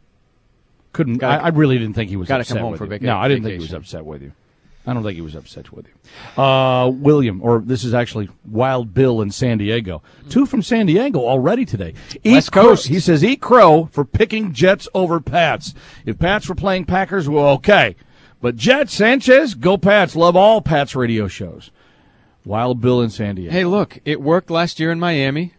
[SPEAKER 3] Couldn't.
[SPEAKER 4] Gotta-
[SPEAKER 3] I, I really didn't think he was
[SPEAKER 4] gotta
[SPEAKER 3] upset
[SPEAKER 4] come home
[SPEAKER 3] with
[SPEAKER 4] for
[SPEAKER 3] you.
[SPEAKER 4] vaca-
[SPEAKER 3] No, I didn't think he was
[SPEAKER 4] vacation.
[SPEAKER 3] upset with you. I don't think he was upset with you. Uh, William, or this is actually Wild Bill in San Diego. Two from San Diego already today. Eat
[SPEAKER 4] West
[SPEAKER 3] crow-
[SPEAKER 4] Coast.
[SPEAKER 3] He says, eat crow for picking Jets over Pats. If Pats were playing Packers, well, okay. But Jets, Sanchez, go Pats. Love all Pats radio shows. Wild Bill in San Diego.
[SPEAKER 4] Hey, look, it worked last year in Miami.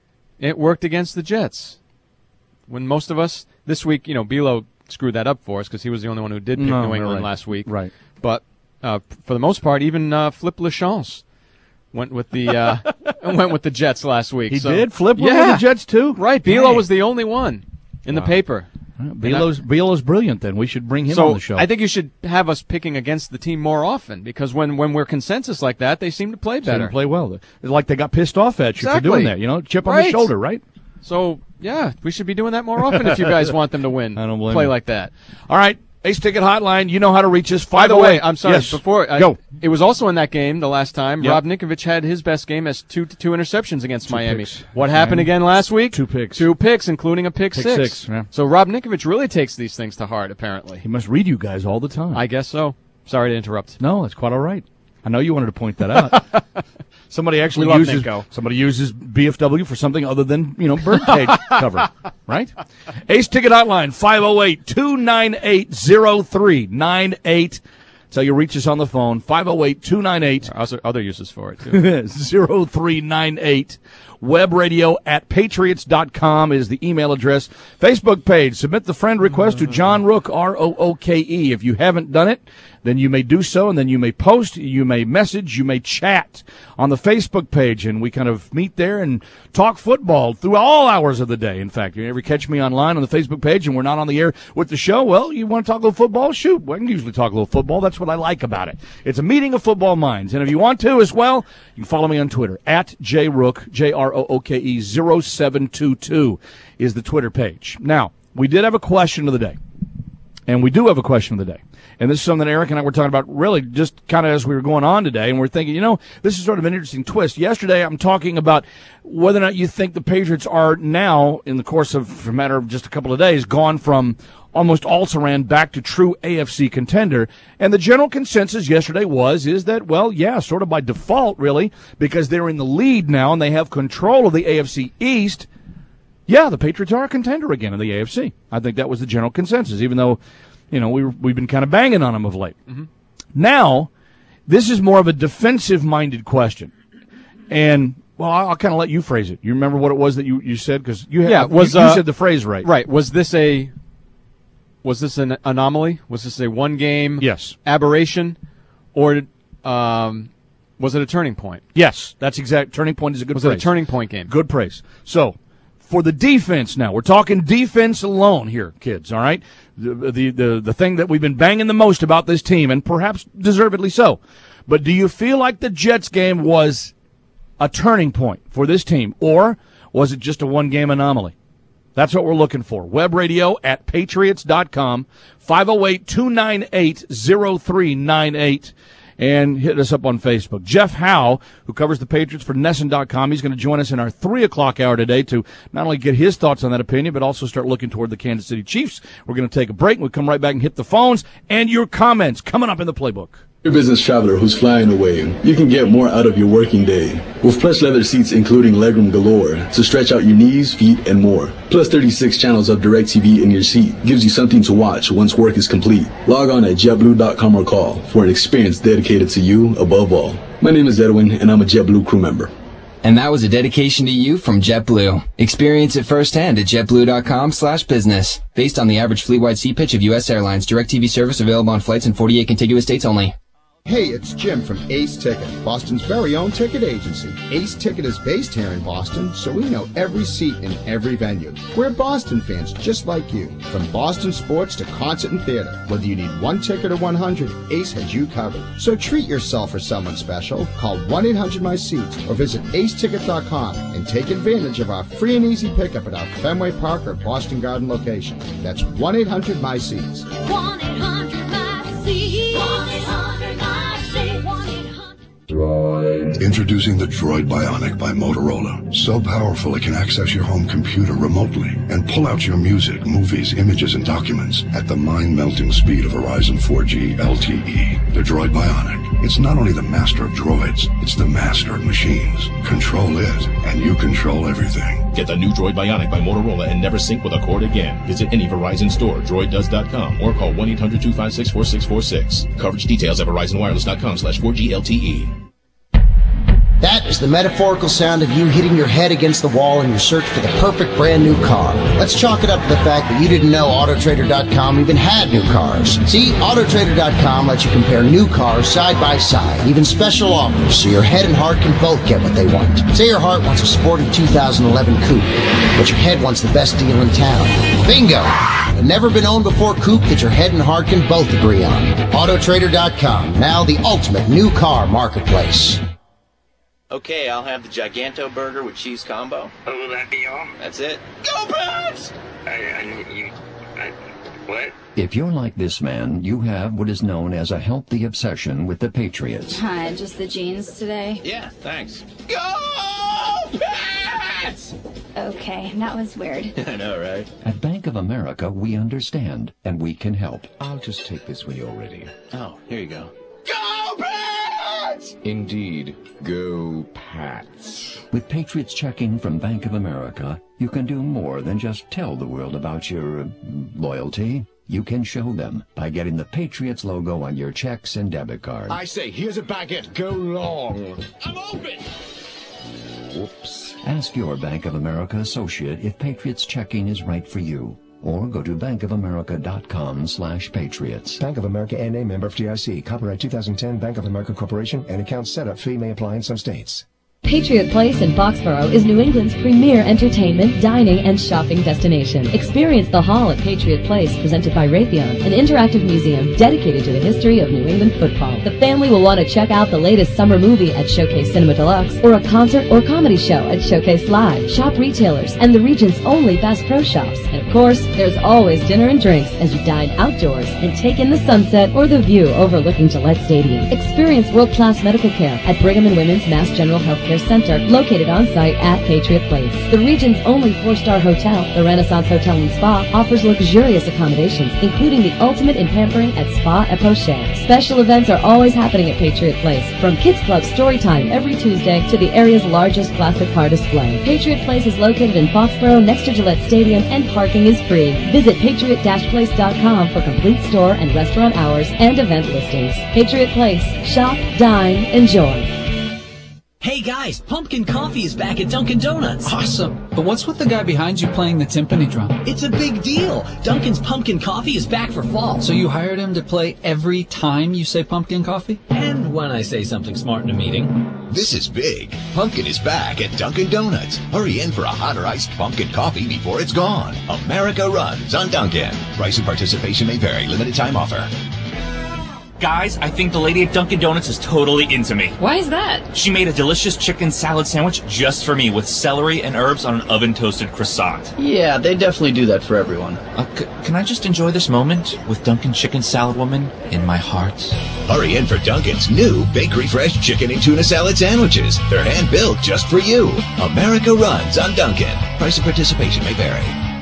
[SPEAKER 4] It worked against the Jets. When most of us, this week, you know, Bilo screwed that up for us because he was the only one who did pick
[SPEAKER 3] No,
[SPEAKER 4] New England
[SPEAKER 3] right.
[SPEAKER 4] last week.
[SPEAKER 3] Right.
[SPEAKER 4] But uh, for the most part, even uh, Flip LaChance went with the uh, went with the Jets last week.
[SPEAKER 3] He
[SPEAKER 4] So-
[SPEAKER 3] did? Flip went
[SPEAKER 4] yeah.
[SPEAKER 3] with the Jets, too?
[SPEAKER 4] Right. Bilo
[SPEAKER 3] Dang.
[SPEAKER 4] was the only one in the paper.
[SPEAKER 3] Bilo's, Bilo's brilliant, then. We should bring him
[SPEAKER 4] so
[SPEAKER 3] on the show.
[SPEAKER 4] I think you should have us picking against the team more often because when, when we're consensus like that, they seem to play
[SPEAKER 3] They
[SPEAKER 4] better.
[SPEAKER 3] didn't play well. It's like they got pissed off at you for
[SPEAKER 4] Exactly.
[SPEAKER 3] doing that. You know, chip on the
[SPEAKER 4] Right.
[SPEAKER 3] shoulder, right?
[SPEAKER 4] So, yeah, we should be doing that more often if you guys want them to win.
[SPEAKER 3] I don't blame
[SPEAKER 4] Play
[SPEAKER 3] you.
[SPEAKER 4] like that.
[SPEAKER 3] All right, Ace Ticket Hotline. You know how to reach us.
[SPEAKER 4] By the way, I'm sorry.
[SPEAKER 3] Yes.
[SPEAKER 4] Before I,
[SPEAKER 3] Go.
[SPEAKER 4] it was also in that game the last time.
[SPEAKER 3] Yep.
[SPEAKER 4] Rob Ninkovich had his best game as two two interceptions against
[SPEAKER 3] Two
[SPEAKER 4] Miami.
[SPEAKER 3] picks.
[SPEAKER 4] What happened
[SPEAKER 3] Miami.
[SPEAKER 4] again last week?
[SPEAKER 3] Two picks.
[SPEAKER 4] Two picks, including a pick,
[SPEAKER 3] Pick
[SPEAKER 4] six.
[SPEAKER 3] six, yeah.
[SPEAKER 4] So Rob Ninkovich really takes these things to heart. Apparently,
[SPEAKER 3] He must read you guys all the time.
[SPEAKER 4] I guess so. Sorry to interrupt.
[SPEAKER 3] no, that's quite all right. I know you wanted to point that out. Somebody actually
[SPEAKER 4] We love
[SPEAKER 3] uses
[SPEAKER 4] Ninko.
[SPEAKER 3] somebody uses B F W for something other than, you know, birdcage cover, right? Ace Ticket Hotline five oh eight, two nine eight, oh three nine eight. So you reach us on the phone five oh eight, two nine eight,
[SPEAKER 4] There are other, other uses for it too.
[SPEAKER 3] zero three nine eight. Web radio at patriots dot com is the email address. Facebook page. Submit the friend request to John Rook, R O O K E. If you haven't done it, then you may do so, and then you may post, you may message, you may chat on the Facebook page, and we kind of meet there and talk football through all hours of the day. In fact, you ever catch me online on the Facebook page and we're not on the air with the show? Well, you want to talk a little football? Shoot, we can usually talk a little football. That's what I like about it. It's a meeting of football minds. And if you want to as well, you can follow me on Twitter, at jrook, J R O O K E zero seven two two is the Twitter page. Now, we did have a question of the day. And we do have a question of the day. And this is something that Eric and I were talking about really just kind of as we were going on today. And we're thinking, you know, this is sort of an interesting twist. Yesterday, I'm talking about whether or not you think the Patriots are now, in the course of a matter of just a couple of days, gone from almost also-ran back to true A F C contender. And the general consensus yesterday was, is that, well, yeah, sort of by default, really, because they're in the lead now and they have control of the A F C East. Yeah, the Patriots are a contender again in the A F C. I think that was the general consensus, even though, you know, we were, we've been kind of banging on them of late. Mm-hmm. Now, this is more of a defensive-minded question. And, well, I'll, I'll kind of let you phrase it. You remember what it was that you, you said? Because you,
[SPEAKER 4] yeah, was,
[SPEAKER 3] you, you
[SPEAKER 4] uh,
[SPEAKER 3] said the phrase right.
[SPEAKER 4] Right. Was this a was this an anomaly? Was this a one-game
[SPEAKER 3] yes.
[SPEAKER 4] aberration? Or um, was it a turning point?
[SPEAKER 3] Yes, that's exact. Turning point is a good
[SPEAKER 4] was
[SPEAKER 3] phrase.
[SPEAKER 4] Was it a turning point game?
[SPEAKER 3] Good praise. So, for the defense now, we're talking defense alone here, kids, all right? The, the the the thing that we've been banging the most about this team, and perhaps deservedly so. But do you feel like the Jets game was a turning point for this team, or was it just a one-game anomaly? That's what we're looking for. Web radio at patriots dot com, five oh eight, two nine eight, oh three nine eight. And hit us up on Facebook. Jeff Howe, who covers the Patriots for Nesson dot com, he's going to join us in our three o'clock hour today to not only get his thoughts on that opinion, but also start looking toward the Kansas City Chiefs. We're going to take a break, and we'll come right back and hit the phones and your comments coming up in the playbook.
[SPEAKER 8] You're a business traveler who's flying away. You can get more out of your working day with plush leather seats including legroom galore to stretch out your knees, feet, and more. Plus thirty-six channels of DirecTV in your seat gives you something to watch once work is complete. Log on at jet blue dot com or call for an experience dedicated to you above all. My name is Edwin, and I'm a JetBlue crew member.
[SPEAKER 9] And that was a dedication to you from JetBlue. Experience it firsthand at jet blue dot com slash business. Based on the average fleet-wide seat pitch of U S Airlines, DirecTV service available on flights in forty-eight contiguous states only.
[SPEAKER 10] Hey, it's Jim from Ace Ticket, Boston's very own ticket agency. Ace Ticket is based here in Boston, so we know every seat in every venue. We're Boston fans just like you. From Boston sports to concert and theater, whether you need one ticket or one hundred, Ace has you covered. So treat yourself or someone special. Call one eight hundred my seats or visit ace ticket dot com and take advantage of our free and easy pickup at our Fenway Park or Boston Garden location. That's one eight hundred my seats.
[SPEAKER 11] one eight hundred my seats. one eight hundred my seats.
[SPEAKER 12] Droid. Introducing the Droid Bionic by Motorola. So powerful it can access your home computer remotely and pull out your music, movies, images, and documents at the mind-melting speed of Verizon four G L T E. The Droid Bionic. It's not only the master of droids, it's the master of machines. Control it, and you control everything.
[SPEAKER 13] Get the new Droid Bionic by Motorola and never sync with a cord again. Visit any Verizon store, droid does dot com, or call one eight hundred two five six four six four six. Coverage details at verizon wireless dot com slash four G L T E.
[SPEAKER 10] That is the metaphorical sound of you hitting your head against the wall in your search for the perfect brand new car. Let's chalk it up to the fact that you didn't know Auto Trader dot com even had new cars. See, Auto Trader dot com lets you compare new cars side by side, even special offers, so your head and heart can both get what they want. Say your heart wants a sporty two thousand eleven coupe, but your head wants the best deal in town. Bingo! A never been owned before coupe that your head and heart can both agree on. Auto Trader dot com, now the ultimate new car marketplace.
[SPEAKER 14] Okay, I'll have the Giganto burger with cheese combo.
[SPEAKER 15] Oh, will that be all?
[SPEAKER 14] That's it. Go Pats!
[SPEAKER 15] I, I, you, I, what?
[SPEAKER 16] If you're like this man, you have what is known as a healthy obsession with the Patriots.
[SPEAKER 17] Hi, just the jeans today?
[SPEAKER 14] Yeah, thanks. Go Pats!
[SPEAKER 17] Okay, that was weird.
[SPEAKER 14] I know, right?
[SPEAKER 16] At Bank of America, we understand, and we can help.
[SPEAKER 18] I'll just take this when you're ready.
[SPEAKER 14] Oh, here you go.
[SPEAKER 18] Go Pats! Indeed, go Pats.
[SPEAKER 16] With Patriots checking from Bank of America, you can do more than just tell the world about your uh, loyalty. You can show them by getting the Patriots logo on your checks and debit cards.
[SPEAKER 18] I say, here's a baguette. Go long.
[SPEAKER 14] I'm open!
[SPEAKER 18] Whoops.
[SPEAKER 16] Ask your Bank of America associate if Patriots checking is right for you. or go to bankofamerica.com slash patriots.
[SPEAKER 19] Bank of America N A, member F D I C. Copyright two thousand ten, Bank of America Corporation, and account setup fee may apply in some states.
[SPEAKER 20] Patriot Place in Foxborough is New England's premier entertainment, dining, and shopping destination. Experience the Hall at Patriot Place, presented by Raytheon, an interactive museum dedicated to the history of New England football. The family will want to check out the latest summer movie at Showcase Cinema Deluxe, or a concert or comedy show at Showcase Live. Shop retailers and the region's only Bass Pro Shops. And of course, there's always dinner and drinks as you dine outdoors and take in the sunset or the view overlooking Gillette Stadium. Experience world-class medical care at Brigham and Women's Mass General Healthcare Center, located on site at Patriot Place. The region's only four-star hotel, the Renaissance Hotel and Spa, offers luxurious accommodations, including the ultimate in pampering at Spa et Pocher. Special events are always happening at Patriot Place, from Kids Club Story Time every Tuesday to the area's largest classic car display. Patriot Place is located in Foxborough next to Gillette Stadium, and parking is free. Visit patriot dash place dot com for complete store and restaurant hours and event listings. Patriot Place. Shop, dine, enjoy.
[SPEAKER 21] Hey guys, Pumpkin Coffee is back at Dunkin' Donuts.
[SPEAKER 22] Awesome. But what's with the guy behind you playing the timpani drum?
[SPEAKER 21] It's a big deal. Dunkin's Pumpkin Coffee is back for fall.
[SPEAKER 22] So you hired him to play every time you say pumpkin coffee?
[SPEAKER 21] And when I say something smart in a meeting.
[SPEAKER 23] This is big. Pumpkin is back at Dunkin' Donuts. Hurry in for a hot or iced pumpkin coffee before it's gone. America runs on Dunkin'. Price and participation may vary. Limited time offer.
[SPEAKER 24] Guys, I think the lady at Dunkin' Donuts is totally into me.
[SPEAKER 25] Why is that?
[SPEAKER 24] She made a delicious chicken salad sandwich just for me with celery and herbs on an oven-toasted croissant.
[SPEAKER 26] Yeah, they definitely do that for everyone.
[SPEAKER 24] Uh, c- can I just enjoy this moment with Dunkin' Chicken Salad Woman in my heart?
[SPEAKER 23] Hurry in for Dunkin's new Bakery Fresh chicken and tuna salad sandwiches. They're hand-built just for you. America runs on Dunkin'. Price and participation may vary.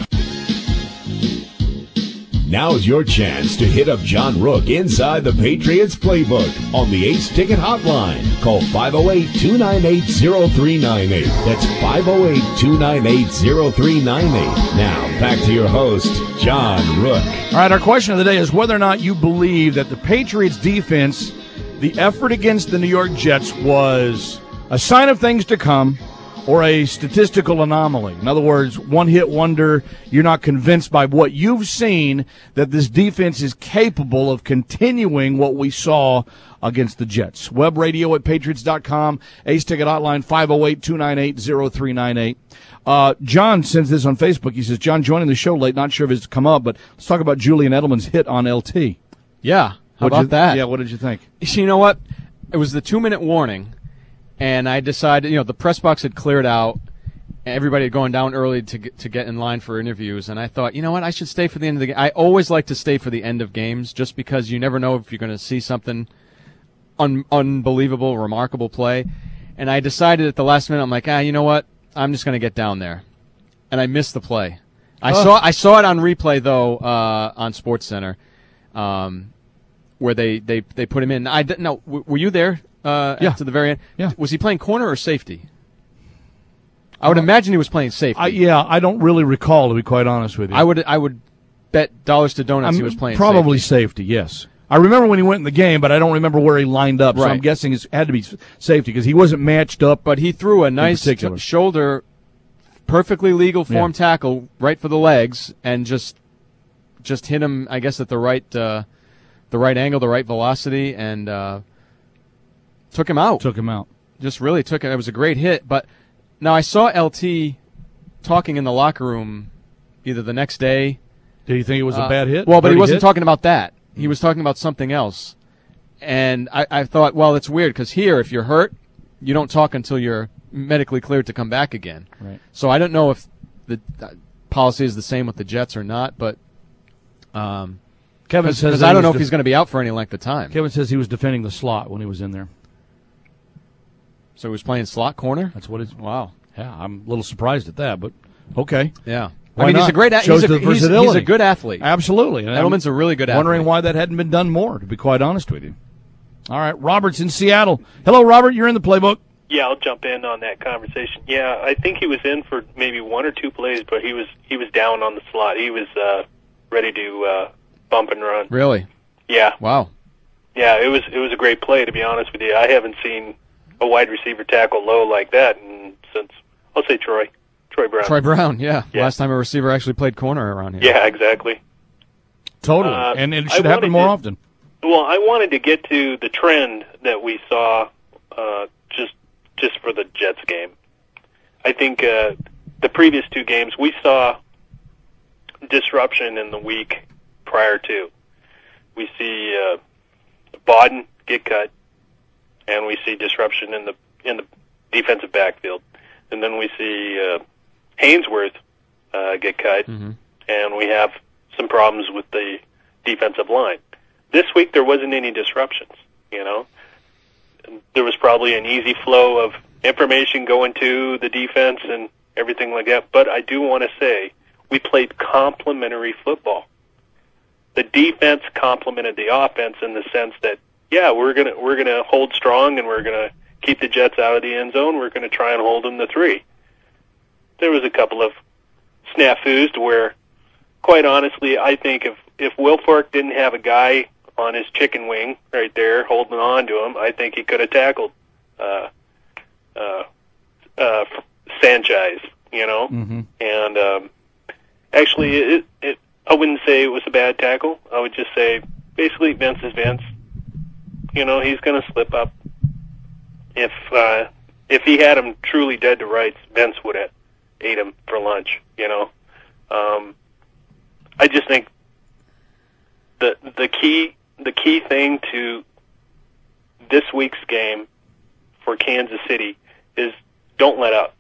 [SPEAKER 2] Now's your chance to hit up John Rook inside the Patriots playbook on the Ace Ticket Hotline. Call five oh eight, two nine eight, oh three nine eight. That's five oh eight, two nine eight, oh three nine eight. Now, back to your host, John Rook.
[SPEAKER 3] All right, our question of the day is whether or not you believe that the Patriots defense, the effort against the New York Jets, was a sign of things to come or a statistical anomaly. In other words, one-hit wonder, you're not convinced by what you've seen that this defense is capable of continuing what we saw against the Jets. Web radio at patriots dot com, Ace Ticket Hotline five oh eight, two nine eight, oh three nine eight. Uh, John sends this on Facebook. He says, John, joining the show late, not sure if it's come up, but let's talk about Julian Edelman's hit on L T.
[SPEAKER 4] Yeah, how
[SPEAKER 3] What'd
[SPEAKER 4] about
[SPEAKER 3] you,
[SPEAKER 4] that?
[SPEAKER 3] Yeah, what did you think?
[SPEAKER 4] You know what? It was the two-minute warning. And I decided, you know, the press box had cleared out. Everybody had gone down early to get, to get in line for interviews. And I thought, you know what, I should stay for the end of the game. I always like to stay for the end of games just because you never know if you're going to see something un- unbelievable, remarkable play. And I decided at the last minute, I'm like, ah, you know what, I'm just going to get down there. And I missed the play. I
[SPEAKER 3] Oh.
[SPEAKER 4] saw I saw it on replay, though, uh, on SportsCenter, um, where they, they, they put him in. I didn't know. W- were you there? Uh,
[SPEAKER 3] Yeah.
[SPEAKER 4] To the very end.
[SPEAKER 3] Yeah.
[SPEAKER 4] Was he playing corner or safety? I would imagine he was playing safety.
[SPEAKER 3] I, yeah, I don't really recall, to be quite honest with you.
[SPEAKER 4] I would I would bet dollars to donuts
[SPEAKER 3] I'm
[SPEAKER 4] he was playing
[SPEAKER 3] probably
[SPEAKER 4] safety.
[SPEAKER 3] safety. Yes. I remember when he went in the game, but I don't remember where he lined up. So
[SPEAKER 4] Right.
[SPEAKER 3] I'm guessing it had to be s- safety because he wasn't matched up.
[SPEAKER 4] But he threw a nice
[SPEAKER 3] particular.
[SPEAKER 4] t- shoulder, perfectly legal form
[SPEAKER 3] Yeah.
[SPEAKER 4] tackle right for the legs, and just just hit him. I guess at the right uh, the right angle, the right velocity, and uh, took him out.
[SPEAKER 3] Took him out.
[SPEAKER 4] Just really took it. It was a great hit. But now I saw L T talking in the locker room either the next day.
[SPEAKER 3] Did you think it was a
[SPEAKER 4] Uh,
[SPEAKER 3] bad hit?
[SPEAKER 4] Well, but he
[SPEAKER 3] Dirty
[SPEAKER 4] wasn't
[SPEAKER 3] hit?
[SPEAKER 4] talking about that. He was talking about something else. And I, I thought, well, it's weird because here, if you're hurt, you don't talk until you're medically cleared to come back again.
[SPEAKER 3] Right.
[SPEAKER 4] So I don't know if the uh, policy is the same with the Jets or not, but um,
[SPEAKER 3] Kevin
[SPEAKER 4] cause,
[SPEAKER 3] says
[SPEAKER 4] 'cause
[SPEAKER 3] that
[SPEAKER 4] I
[SPEAKER 3] he
[SPEAKER 4] don't know
[SPEAKER 3] was
[SPEAKER 4] if
[SPEAKER 3] def-
[SPEAKER 4] he's going to be out for any length of time.
[SPEAKER 3] Kevin says he was defending the slot when he was in there.
[SPEAKER 4] So he was playing slot corner?
[SPEAKER 3] That's what it's.
[SPEAKER 4] Wow.
[SPEAKER 3] Yeah, I'm a little surprised at that, but okay.
[SPEAKER 4] Yeah.
[SPEAKER 3] Why
[SPEAKER 4] I mean, he's
[SPEAKER 3] not?
[SPEAKER 4] a great. a-
[SPEAKER 3] Shows
[SPEAKER 4] he's, a,
[SPEAKER 3] the
[SPEAKER 4] he's, he's
[SPEAKER 3] versatility.
[SPEAKER 4] a good athlete.
[SPEAKER 3] Absolutely. And I'm
[SPEAKER 4] Edelman's a really good
[SPEAKER 3] wondering
[SPEAKER 4] athlete.
[SPEAKER 3] why that hadn't been done more, to be quite honest with you. All right, Robert's in Seattle. Hello, Robert. You're in the playbook.
[SPEAKER 27] Yeah, I'll jump in on that conversation. Yeah, I think he was in for maybe one or two plays, but he was he was down on the slot. He was uh, ready to uh, bump and run.
[SPEAKER 4] Really?
[SPEAKER 27] Yeah,
[SPEAKER 4] Wow.
[SPEAKER 27] yeah. It was it was a great play, to be honest with you. I haven't seen a wide receiver tackle low like that and since I'll say Troy, Troy Brown.
[SPEAKER 4] Troy Brown, yeah.
[SPEAKER 27] Yeah.
[SPEAKER 4] Last time a receiver actually played corner around here.
[SPEAKER 27] Yeah, exactly.
[SPEAKER 3] Totally.
[SPEAKER 27] Uh,
[SPEAKER 3] and, and it
[SPEAKER 27] I
[SPEAKER 3] should happen
[SPEAKER 27] wanted
[SPEAKER 3] more
[SPEAKER 27] to-
[SPEAKER 3] often.
[SPEAKER 27] Well, I wanted to get to the trend that we saw uh, just just for the Jets game. I think uh, the previous two games, we saw disruption in the week prior to. We see uh, Bodden get cut, and we see disruption in the in the defensive backfield. And then we see uh, Hainsworth uh, get cut,
[SPEAKER 4] Mm-hmm.
[SPEAKER 27] and we have some problems with the defensive line. This week there wasn't any disruptions, you know. There was probably an easy flow of information going to the defense and everything like that, but I do want to say we played complementary football. The defense complemented the offense in the sense that, yeah, we're going to we're going to hold strong and we're going to keep the Jets out of the end zone. We're going to try and hold them to three. There was a couple of snafus to where, quite honestly, I think if, if Wilfork didn't have a guy on his chicken wing right there holding on to him, I think he could have tackled uh, uh, uh, Sanchez, you know?
[SPEAKER 3] Mm-hmm.
[SPEAKER 27] And um, actually, it, it, I wouldn't say it was a bad tackle. I would just say, basically, Vince is Vince. You know, he's going to slip up. If uh, if he had him truly dead to rights, Vince would have ate him for lunch, you know? Um, I just think the the key the key thing to this week's game for Kansas City is don't let up.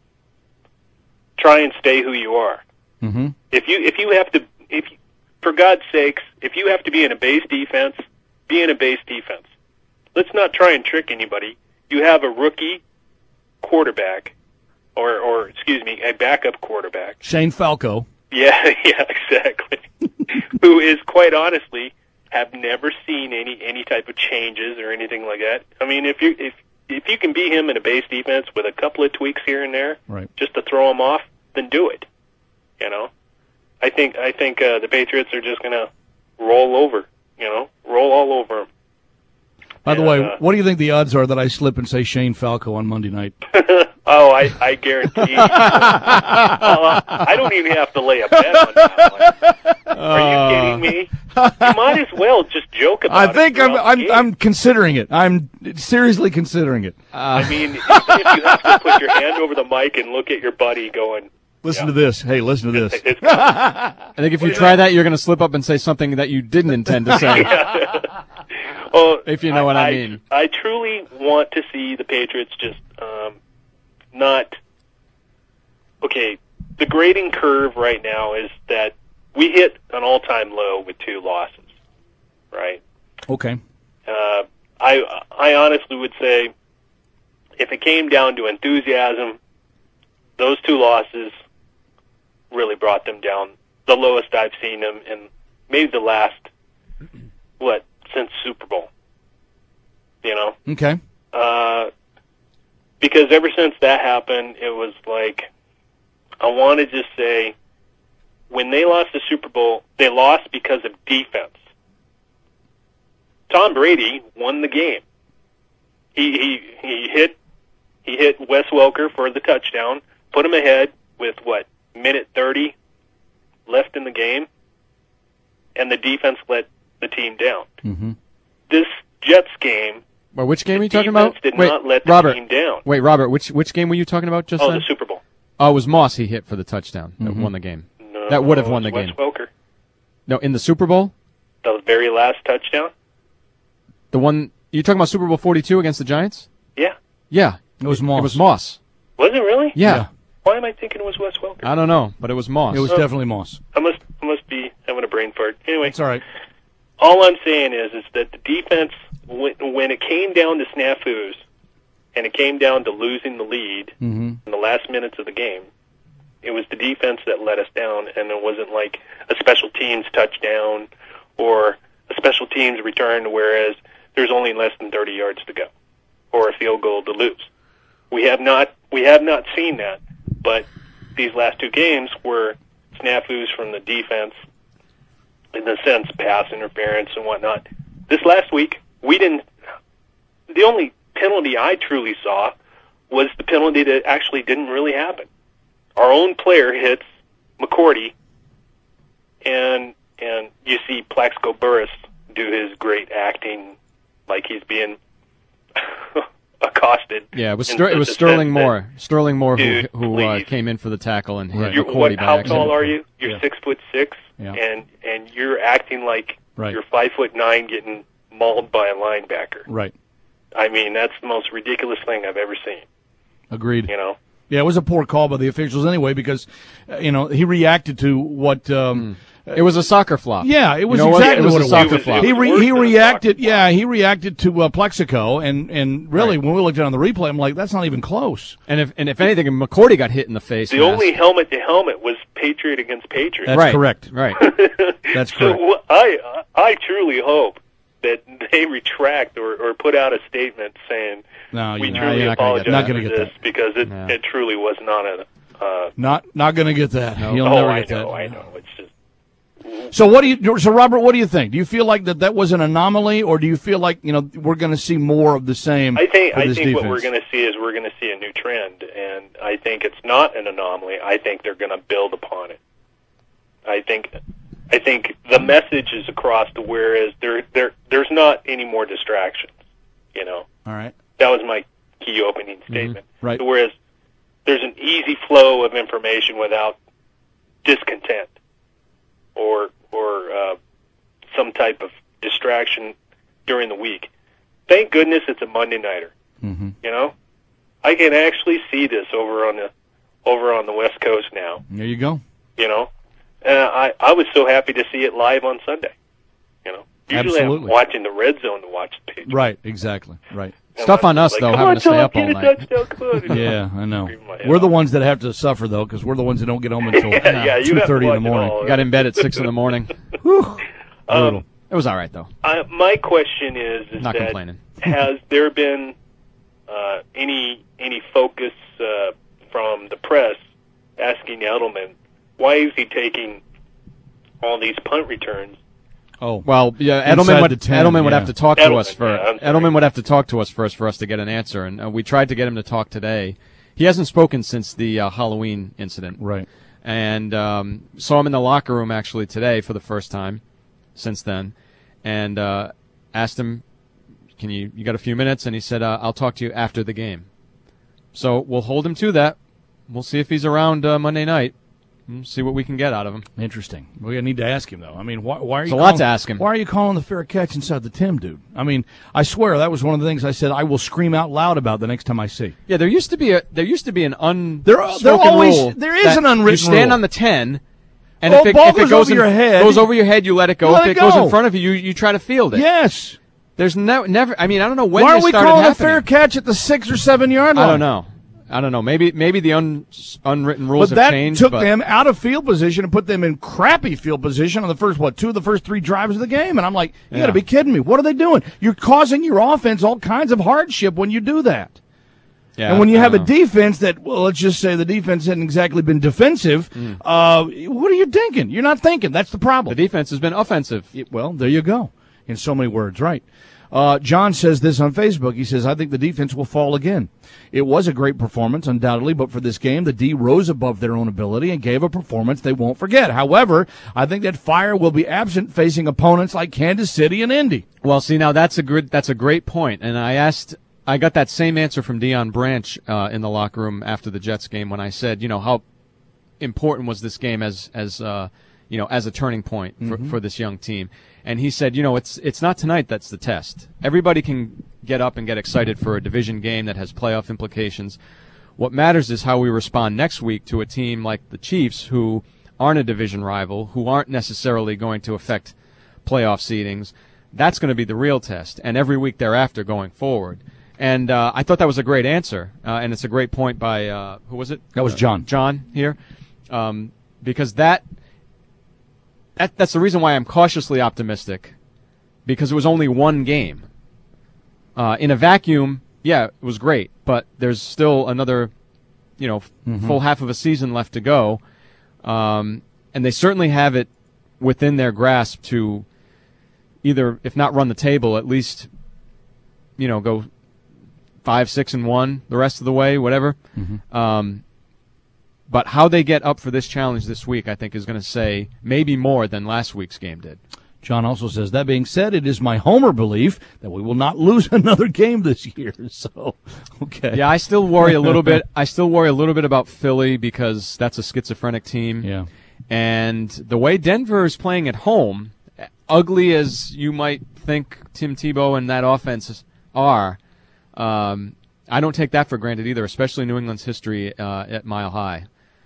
[SPEAKER 27] Try and stay who you are.
[SPEAKER 3] Mm-hmm.
[SPEAKER 27] If you if you have to if you, for God's sakes, if you have to be in a base defense, be in a base defense. Let's not try and trick anybody. You have a rookie quarterback, or or excuse me, a backup quarterback.
[SPEAKER 3] Shane Falco.
[SPEAKER 27] Yeah, yeah, exactly. Who is quite honestly have never seen any any type of changes or anything like that. I mean, if you if if you can be him in a base defense with a couple of tweaks here and there,
[SPEAKER 3] right,
[SPEAKER 27] just to throw him off, then do it. You know, I think I think uh, the Patriots are just going to roll over. You know, roll all over him.
[SPEAKER 3] By the
[SPEAKER 27] And,
[SPEAKER 3] way,
[SPEAKER 27] uh,
[SPEAKER 3] what do you think the odds are that I slip and say Shane Falco on Monday night?
[SPEAKER 27] Oh, I, I guarantee. uh, I don't even have to lay a bet on that one. Are you kidding me? You might as well just joke about
[SPEAKER 3] I think
[SPEAKER 27] it.
[SPEAKER 3] I'm
[SPEAKER 27] throughout the
[SPEAKER 3] I'm
[SPEAKER 27] game.
[SPEAKER 3] I'm considering it. I'm seriously considering it.
[SPEAKER 27] I mean, if, if you have to put your hand over the mic and look at your buddy going,
[SPEAKER 3] Listen to this. Hey, listen to this.
[SPEAKER 4] I think if you try that, you're going to slip up and say something that you didn't intend to say.
[SPEAKER 27] yeah. Well,
[SPEAKER 4] if you know what I mean.
[SPEAKER 27] I truly want to see the Patriots just um, not. Okay, the grading curve right now is that we hit an all-time low with two losses, right?
[SPEAKER 3] Okay.
[SPEAKER 27] Uh, I I honestly would say, if it came down to enthusiasm, those two losses really brought them down. The lowest I've seen them in maybe the last, what, since Super Bowl. You know?
[SPEAKER 3] Okay.
[SPEAKER 27] Uh, because ever since that happened, it was like, I want to just say, when they lost the Super Bowl, they lost because of defense. Tom Brady won the game. He he he hit he hit Wes Welker for the touchdown, put him ahead with what, minute thirty left in the game, and the defense let the team down.
[SPEAKER 3] Mm-hmm.
[SPEAKER 27] This Jets game,
[SPEAKER 4] Well, which game are you talking
[SPEAKER 27] defense
[SPEAKER 4] about?
[SPEAKER 27] did
[SPEAKER 4] Wait,
[SPEAKER 27] not let the
[SPEAKER 4] Robert.
[SPEAKER 27] team down.
[SPEAKER 4] Wait, Robert, which which game were you talking about just
[SPEAKER 27] Oh,
[SPEAKER 4] then?
[SPEAKER 27] the Super Bowl.
[SPEAKER 4] Oh, it was Moss he hit for the touchdown that
[SPEAKER 3] Mm-hmm.
[SPEAKER 4] won the game.
[SPEAKER 27] No,
[SPEAKER 4] that would have won the
[SPEAKER 27] it was
[SPEAKER 4] game.
[SPEAKER 27] Wes Welker.
[SPEAKER 4] No, in the Super Bowl?
[SPEAKER 27] The very last touchdown?
[SPEAKER 4] The one you're talking about Super Bowl forty-two against the Giants?
[SPEAKER 27] Yeah.
[SPEAKER 4] Yeah.
[SPEAKER 3] It was Moss.
[SPEAKER 4] It was Moss.
[SPEAKER 27] Was it really?
[SPEAKER 4] Yeah.
[SPEAKER 3] Yeah.
[SPEAKER 27] Why am I thinking it was Wes Welker?
[SPEAKER 4] I don't know, but it was Moss.
[SPEAKER 3] It was
[SPEAKER 27] Oh.
[SPEAKER 3] definitely Moss.
[SPEAKER 27] I must I must be having a brain fart. Anyway,
[SPEAKER 3] It's all right.
[SPEAKER 27] all I'm saying is is that the defense, when, when it came down to snafus, and it came down to losing the lead
[SPEAKER 3] Mm-hmm.
[SPEAKER 27] in the last minutes of the game, it was the defense that let us down, and it wasn't like a special teams touchdown or a special teams return, whereas there's only less than thirty yards to go, or a field goal to lose. We have not we have not seen that, but these last two games were snafus from the defense, in the sense pass interference and whatnot. This last week, we didn't. The only penalty I truly saw was the penalty that actually didn't really happen. our own player hits McCourty, and and you see Plaxico Burress do his great acting like he's being accosted.
[SPEAKER 4] Yeah, it was
[SPEAKER 27] in
[SPEAKER 4] Ster- it
[SPEAKER 27] such
[SPEAKER 4] was
[SPEAKER 27] a
[SPEAKER 4] Sterling
[SPEAKER 27] sense
[SPEAKER 4] Moore. Sterling Moore
[SPEAKER 27] Dude,
[SPEAKER 4] who who uh,
[SPEAKER 27] please.
[SPEAKER 4] came in for the tackle and hit
[SPEAKER 27] You're,
[SPEAKER 4] McCourty
[SPEAKER 27] what,
[SPEAKER 4] by
[SPEAKER 27] how
[SPEAKER 4] accident.
[SPEAKER 27] tall are you? You're
[SPEAKER 3] Yeah.
[SPEAKER 27] six foot six,
[SPEAKER 3] Yeah.
[SPEAKER 27] and and you're acting like
[SPEAKER 3] Right.
[SPEAKER 27] you're five foot nine, getting mauled by a linebacker.
[SPEAKER 3] Right.
[SPEAKER 27] I mean, that's the most ridiculous thing I've ever seen.
[SPEAKER 3] Agreed.
[SPEAKER 27] You know.
[SPEAKER 3] Yeah, it was a poor call by the officials anyway because, uh, you know, he reacted to what. Um,
[SPEAKER 4] It was a soccer flop.
[SPEAKER 3] Yeah, it was
[SPEAKER 4] You know what?
[SPEAKER 3] exactly
[SPEAKER 4] It was
[SPEAKER 3] what
[SPEAKER 4] a
[SPEAKER 3] it
[SPEAKER 4] soccer
[SPEAKER 3] was.
[SPEAKER 4] flop.
[SPEAKER 3] He
[SPEAKER 27] It was
[SPEAKER 3] re-
[SPEAKER 27] worse
[SPEAKER 3] he
[SPEAKER 27] than a
[SPEAKER 3] reacted. Yeah, he reacted to uh, Plexico, and and really
[SPEAKER 4] Right.
[SPEAKER 3] when we looked at it on the replay, I'm like, that's not even close.
[SPEAKER 4] And if and if anything, McCourty got hit in the face.
[SPEAKER 27] The
[SPEAKER 4] mask.
[SPEAKER 27] only helmet to helmet was Patriot against Patriot.
[SPEAKER 3] That's
[SPEAKER 4] Right.
[SPEAKER 3] correct.
[SPEAKER 4] Right.
[SPEAKER 3] That's
[SPEAKER 27] So
[SPEAKER 3] correct.
[SPEAKER 27] wh- I I truly hope that they retract or, or put out a statement saying
[SPEAKER 3] No,
[SPEAKER 27] we
[SPEAKER 3] you're
[SPEAKER 4] No,
[SPEAKER 27] truly
[SPEAKER 4] you're not gonna
[SPEAKER 27] apologize
[SPEAKER 4] get
[SPEAKER 3] that. Not
[SPEAKER 27] for
[SPEAKER 3] gonna get
[SPEAKER 27] this
[SPEAKER 3] that.
[SPEAKER 27] because it,
[SPEAKER 4] No.
[SPEAKER 27] it truly was not a. Uh,
[SPEAKER 3] Not not going to get that. You'll
[SPEAKER 27] oh,
[SPEAKER 3] never
[SPEAKER 27] I
[SPEAKER 3] get
[SPEAKER 27] know,
[SPEAKER 3] that.
[SPEAKER 27] I know. It's just
[SPEAKER 3] So what do you? So Robert, what do you think? Do you feel like that that was an anomaly, or do you feel like you know we're going to see more of the same?
[SPEAKER 27] I think
[SPEAKER 3] for
[SPEAKER 27] I
[SPEAKER 3] this
[SPEAKER 27] think what
[SPEAKER 3] defense?
[SPEAKER 27] we're going to see is we're going to see a new trend, and I think it's not an anomaly. I think they're going to build upon it. I think I think the message is across to whereas there there there's not any more distractions. You know,
[SPEAKER 3] All right.
[SPEAKER 27] that was my key opening statement.
[SPEAKER 3] Right.
[SPEAKER 27] So whereas there's an easy flow of information without discontent or or uh, some type of distraction during the week. Thank goodness it's a Monday nighter.
[SPEAKER 3] Mm-hmm.
[SPEAKER 27] You know, I can actually see this over on the over on the West Coast now.
[SPEAKER 3] There you go.
[SPEAKER 27] You know, and I I was so happy to see it live on Sunday. You know, usually
[SPEAKER 3] Absolutely.
[SPEAKER 27] I'm watching the Red Zone to watch the Patriots.
[SPEAKER 3] Right. Exactly. Right.
[SPEAKER 27] And
[SPEAKER 4] Stuff
[SPEAKER 27] I'm
[SPEAKER 4] on us
[SPEAKER 27] like,
[SPEAKER 4] though,
[SPEAKER 27] come
[SPEAKER 4] having
[SPEAKER 27] on,
[SPEAKER 4] to stay
[SPEAKER 27] Tom,
[SPEAKER 4] up all
[SPEAKER 27] get a
[SPEAKER 4] night.
[SPEAKER 27] touchdown, come on.
[SPEAKER 3] Yeah, I know.
[SPEAKER 27] Scream my head
[SPEAKER 3] We're the
[SPEAKER 27] off.
[SPEAKER 3] ones that have to suffer though, because we're the ones that don't get home until
[SPEAKER 27] Yeah, yeah, you
[SPEAKER 3] two
[SPEAKER 27] have to
[SPEAKER 3] thirty in the
[SPEAKER 27] watch it
[SPEAKER 3] morning.
[SPEAKER 27] all.
[SPEAKER 4] Got in bed at six in the morning.
[SPEAKER 3] Brutal.
[SPEAKER 27] Um,
[SPEAKER 4] It was all right though.
[SPEAKER 27] I, my question is, is
[SPEAKER 4] Not
[SPEAKER 27] that
[SPEAKER 4] complaining.
[SPEAKER 27] has there been uh, any any focus uh, from the press asking Edelman why is he taking all these punt returns?
[SPEAKER 3] Oh,
[SPEAKER 4] Well, yeah,
[SPEAKER 3] Inside
[SPEAKER 4] Edelman would
[SPEAKER 3] the ten,
[SPEAKER 4] Edelman would
[SPEAKER 3] yeah.
[SPEAKER 4] have to talk to
[SPEAKER 27] Edelman,
[SPEAKER 4] us first.
[SPEAKER 27] yeah, I'm sorry.
[SPEAKER 4] Edelman would have to talk to us first for us to get an answer, and uh, we tried to get him to talk today. He hasn't spoken since the uh, Halloween incident,
[SPEAKER 3] right.
[SPEAKER 4] and um, saw him in the locker room actually today for the first time since then, and uh, asked him, "Can you you got a few minutes?" And he said, uh, "I'll talk to you after the game." So we'll hold him to that. We'll see if he's around uh, Monday night. We'll see what we can get out of him.
[SPEAKER 3] Interesting. We need to ask him though. I mean, why, why are you?
[SPEAKER 4] There's a lot
[SPEAKER 3] calling-
[SPEAKER 4] to ask him.
[SPEAKER 3] Why are you calling the fair catch inside the Tim, dude? I mean, I swear that was one of the things I said I will scream out loud about the next time I see.
[SPEAKER 4] Yeah, there used to be a there used to be an unspoken
[SPEAKER 3] There- there always-
[SPEAKER 4] rule
[SPEAKER 3] there is
[SPEAKER 4] that
[SPEAKER 3] an unwritten
[SPEAKER 4] You stand
[SPEAKER 3] rule.
[SPEAKER 4] on the ten, and
[SPEAKER 3] Oh,
[SPEAKER 4] if it,
[SPEAKER 3] ball
[SPEAKER 4] if it
[SPEAKER 3] goes
[SPEAKER 4] goes
[SPEAKER 3] over
[SPEAKER 4] in,
[SPEAKER 3] your head.
[SPEAKER 4] goes over your head, you let it go.
[SPEAKER 3] You let
[SPEAKER 4] if
[SPEAKER 3] it
[SPEAKER 4] it goes
[SPEAKER 3] go.
[SPEAKER 4] in front of you, you, you try to field it.
[SPEAKER 3] Yes.
[SPEAKER 4] There's no never. I mean, I don't know when
[SPEAKER 3] Why are
[SPEAKER 4] this
[SPEAKER 3] we
[SPEAKER 4] started
[SPEAKER 3] calling a
[SPEAKER 4] happening.
[SPEAKER 3] fair catch at the six or seven yard line?
[SPEAKER 4] I don't know. I don't know. Maybe maybe the un, unwritten rules
[SPEAKER 3] But
[SPEAKER 4] have
[SPEAKER 3] that
[SPEAKER 4] changed.
[SPEAKER 3] took
[SPEAKER 4] but
[SPEAKER 3] them out of field position and put them in crappy field position on the first, what, two of the first three drives of the game. And I'm like, you
[SPEAKER 4] Yeah.
[SPEAKER 3] got to be kidding me. What are they doing? You're causing your offense all kinds of hardship when you do that.
[SPEAKER 4] yeah,
[SPEAKER 3] and when you
[SPEAKER 4] I
[SPEAKER 3] have a
[SPEAKER 4] don't know.
[SPEAKER 3] defense that, well, let's just say the defense hasn't exactly been defensive,
[SPEAKER 4] Mm.
[SPEAKER 3] uh, what are you thinking? You're not thinking. That's the problem.
[SPEAKER 4] the defense has been offensive.
[SPEAKER 3] Well, there you go. In so many words, right. Uh, John says this on Facebook. He says, I think the defense will fall again. It was a great performance, undoubtedly, but for this game, the D rose above their own ability and gave a performance they won't forget. However, I think that fire will be absent facing opponents like Kansas City and Indy.
[SPEAKER 4] Well, see, now that's a good that's a great point. And I asked, I got that same answer from Deion Branch uh, in the locker room after the Jets game when I said, you know, how important was this game as as uh, you know as a turning point for,
[SPEAKER 3] Mhm.
[SPEAKER 4] for this young team. And he said, you know, it's it's not tonight that's the test. Everybody can get up and get excited for a division game that has playoff implications. What matters is how we respond next week to a team like the Chiefs, who aren't a division rival, who aren't necessarily going to affect playoff seedings. That's going to be the real test, and every week thereafter going forward. And uh, I thought that was a great answer, uh, and it's a great point by, uh, who was it?
[SPEAKER 3] That was
[SPEAKER 4] Uh,
[SPEAKER 3] John.
[SPEAKER 4] John here, um, because that, that that's the reason why I'm cautiously optimistic, because it was only one game. Uh, in a vacuum, yeah, it was great, but there's still another, you know, f-
[SPEAKER 3] Mhm.
[SPEAKER 4] full half of a season left to go, um, and they certainly have it within their grasp to either, if not run the table, at least, you know, go five, six, and one the rest of the way, whatever.
[SPEAKER 3] Mhm.
[SPEAKER 4] Um, But how they get up for this challenge this week, I think, is going to say maybe more than last week's game did.
[SPEAKER 3] John also says, that being said, it is my homer belief that we will not lose another game this year. So, okay.
[SPEAKER 4] Yeah, I still worry a little bit. I still worry a little bit about Philly because that's a schizophrenic team.
[SPEAKER 3] Yeah.
[SPEAKER 4] And the way Denver is playing at home, ugly as you might think Tim Tebow and that offense are, um, I don't take that for granted either, especially New England's history uh, at Mile High.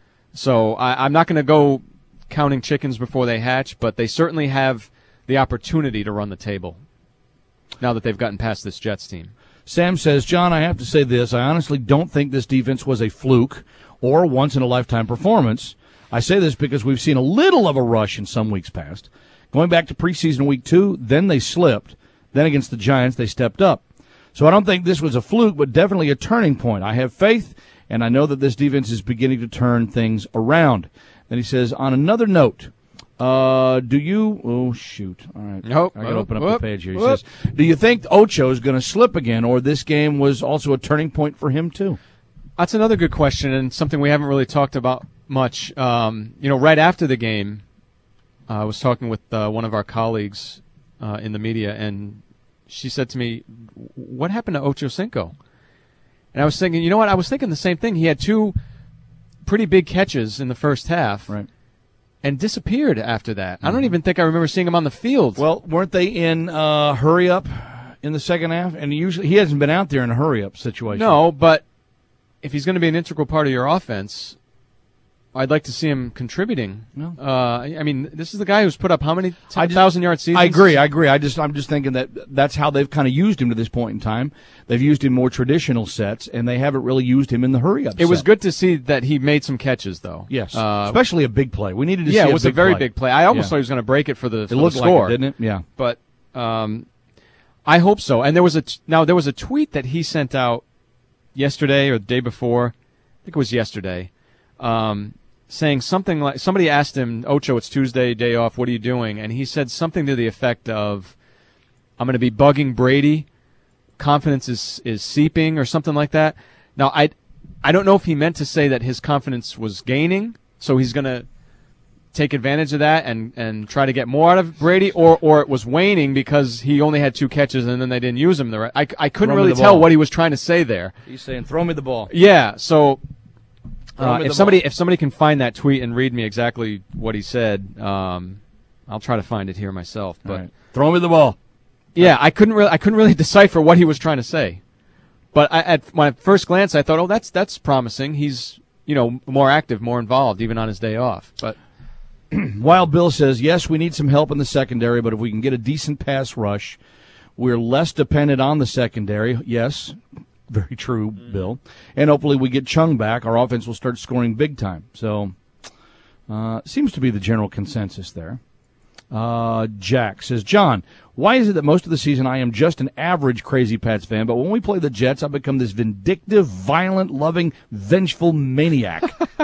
[SPEAKER 4] So I, I'm not going to go counting chickens before they hatch, but they certainly have the opportunity to run the table now that they've gotten past this Jets team.
[SPEAKER 3] Sam says, John, I have to say this. I honestly don't think this defense was a fluke or once-in-a-lifetime performance. I say this because we've seen a little of a rush in some weeks past. Going back to preseason week two, then they slipped. Then against the Giants, they stepped up. So I don't think this was a fluke, but definitely a turning point. I have faith, and I know that this defense is beginning to turn things around. Then he says, on another note, Uh, do you? Oh shoot! All right,
[SPEAKER 4] nope.
[SPEAKER 3] I got to open up
[SPEAKER 4] whoop,
[SPEAKER 3] the page here. He
[SPEAKER 4] whoop.
[SPEAKER 3] says, "Do you think Ocho is going to slip again, or this game was also a turning point for him too?"
[SPEAKER 4] That's another good question, and something we haven't really talked about much. Um, you know, right after the game, uh, I was talking with uh, one of our colleagues uh, in the media, and she said to me, "What happened to Ocho Cinco?" And I was thinking, you know what? I was thinking the same thing. He had two pretty big catches in the first half,
[SPEAKER 3] right?
[SPEAKER 4] And disappeared after that. I don't even think I remember seeing him on the field.
[SPEAKER 3] Well, weren't they in uh, hurry up in the second half? And usually he hasn't been out there in a hurry up situation.
[SPEAKER 4] No, but if he's going to be an integral part of your offense, I'd like to see him contributing.
[SPEAKER 3] No.
[SPEAKER 4] Uh, I mean, this is the guy who's put up how many ten thousand yard seasons?
[SPEAKER 3] I agree. I agree. I just, I'm just thinking that that's how they've kind of used him to this point in time. They've used him more traditional sets, and they haven't really used him in the hurry up.
[SPEAKER 4] It
[SPEAKER 3] set.
[SPEAKER 4] was good to see that he made some catches, though.
[SPEAKER 3] Yes,
[SPEAKER 4] uh,
[SPEAKER 3] especially a big play. We needed to
[SPEAKER 4] yeah,
[SPEAKER 3] see.
[SPEAKER 4] Yeah, it was
[SPEAKER 3] a,
[SPEAKER 4] a very
[SPEAKER 3] play.
[SPEAKER 4] big play. I almost
[SPEAKER 3] yeah.
[SPEAKER 4] thought he was going to break it for the, for
[SPEAKER 3] it looked
[SPEAKER 4] the score,
[SPEAKER 3] like it, didn't it? Yeah,
[SPEAKER 4] but um, I hope so. And there was a t- now there was a tweet that he sent out yesterday or the day before. I think it was yesterday. Um, saying something like, somebody asked him, Ocho, it's Tuesday, day off, what are you doing? And he said something to the effect of, I'm going to be bugging Brady, confidence is, is seeping, or something like that. Now, I, I don't know if he meant to say that his confidence was gaining, so he's going to take advantage of that and, and try to get more out of Brady, or, or it was waning because he only had two catches and then they didn't use him. The right, I, I couldn't
[SPEAKER 3] Throw me
[SPEAKER 4] really
[SPEAKER 3] the
[SPEAKER 4] tell
[SPEAKER 3] ball.
[SPEAKER 4] what he was trying to say there.
[SPEAKER 3] He's saying, throw me the ball.
[SPEAKER 4] Yeah, so... Uh,
[SPEAKER 3] me
[SPEAKER 4] if
[SPEAKER 3] the
[SPEAKER 4] somebody
[SPEAKER 3] ball.
[SPEAKER 4] if somebody can find that tweet and read me exactly what he said, um, I'll try to find it here myself. But
[SPEAKER 3] right. Throw me the ball.
[SPEAKER 4] Yeah, I couldn't really I couldn't really decipher what he was trying to say. But I, at my first glance, I thought, oh, that's that's promising. He's you know more active, more involved, even on his day off. But
[SPEAKER 3] Wild Bill says, yes, we need some help in the secondary, but if we can get a decent pass rush, we're less dependent on the secondary. Yes. Very true, Bill. And hopefully we get Chung back. Our offense will start scoring big time. So, uh, seems to be the general consensus there. Uh, Jack says, John, why is it that most of the season I am just an average Crazy Pats fan, but when we play the Jets, I become this vindictive, violent, loving, vengeful maniac?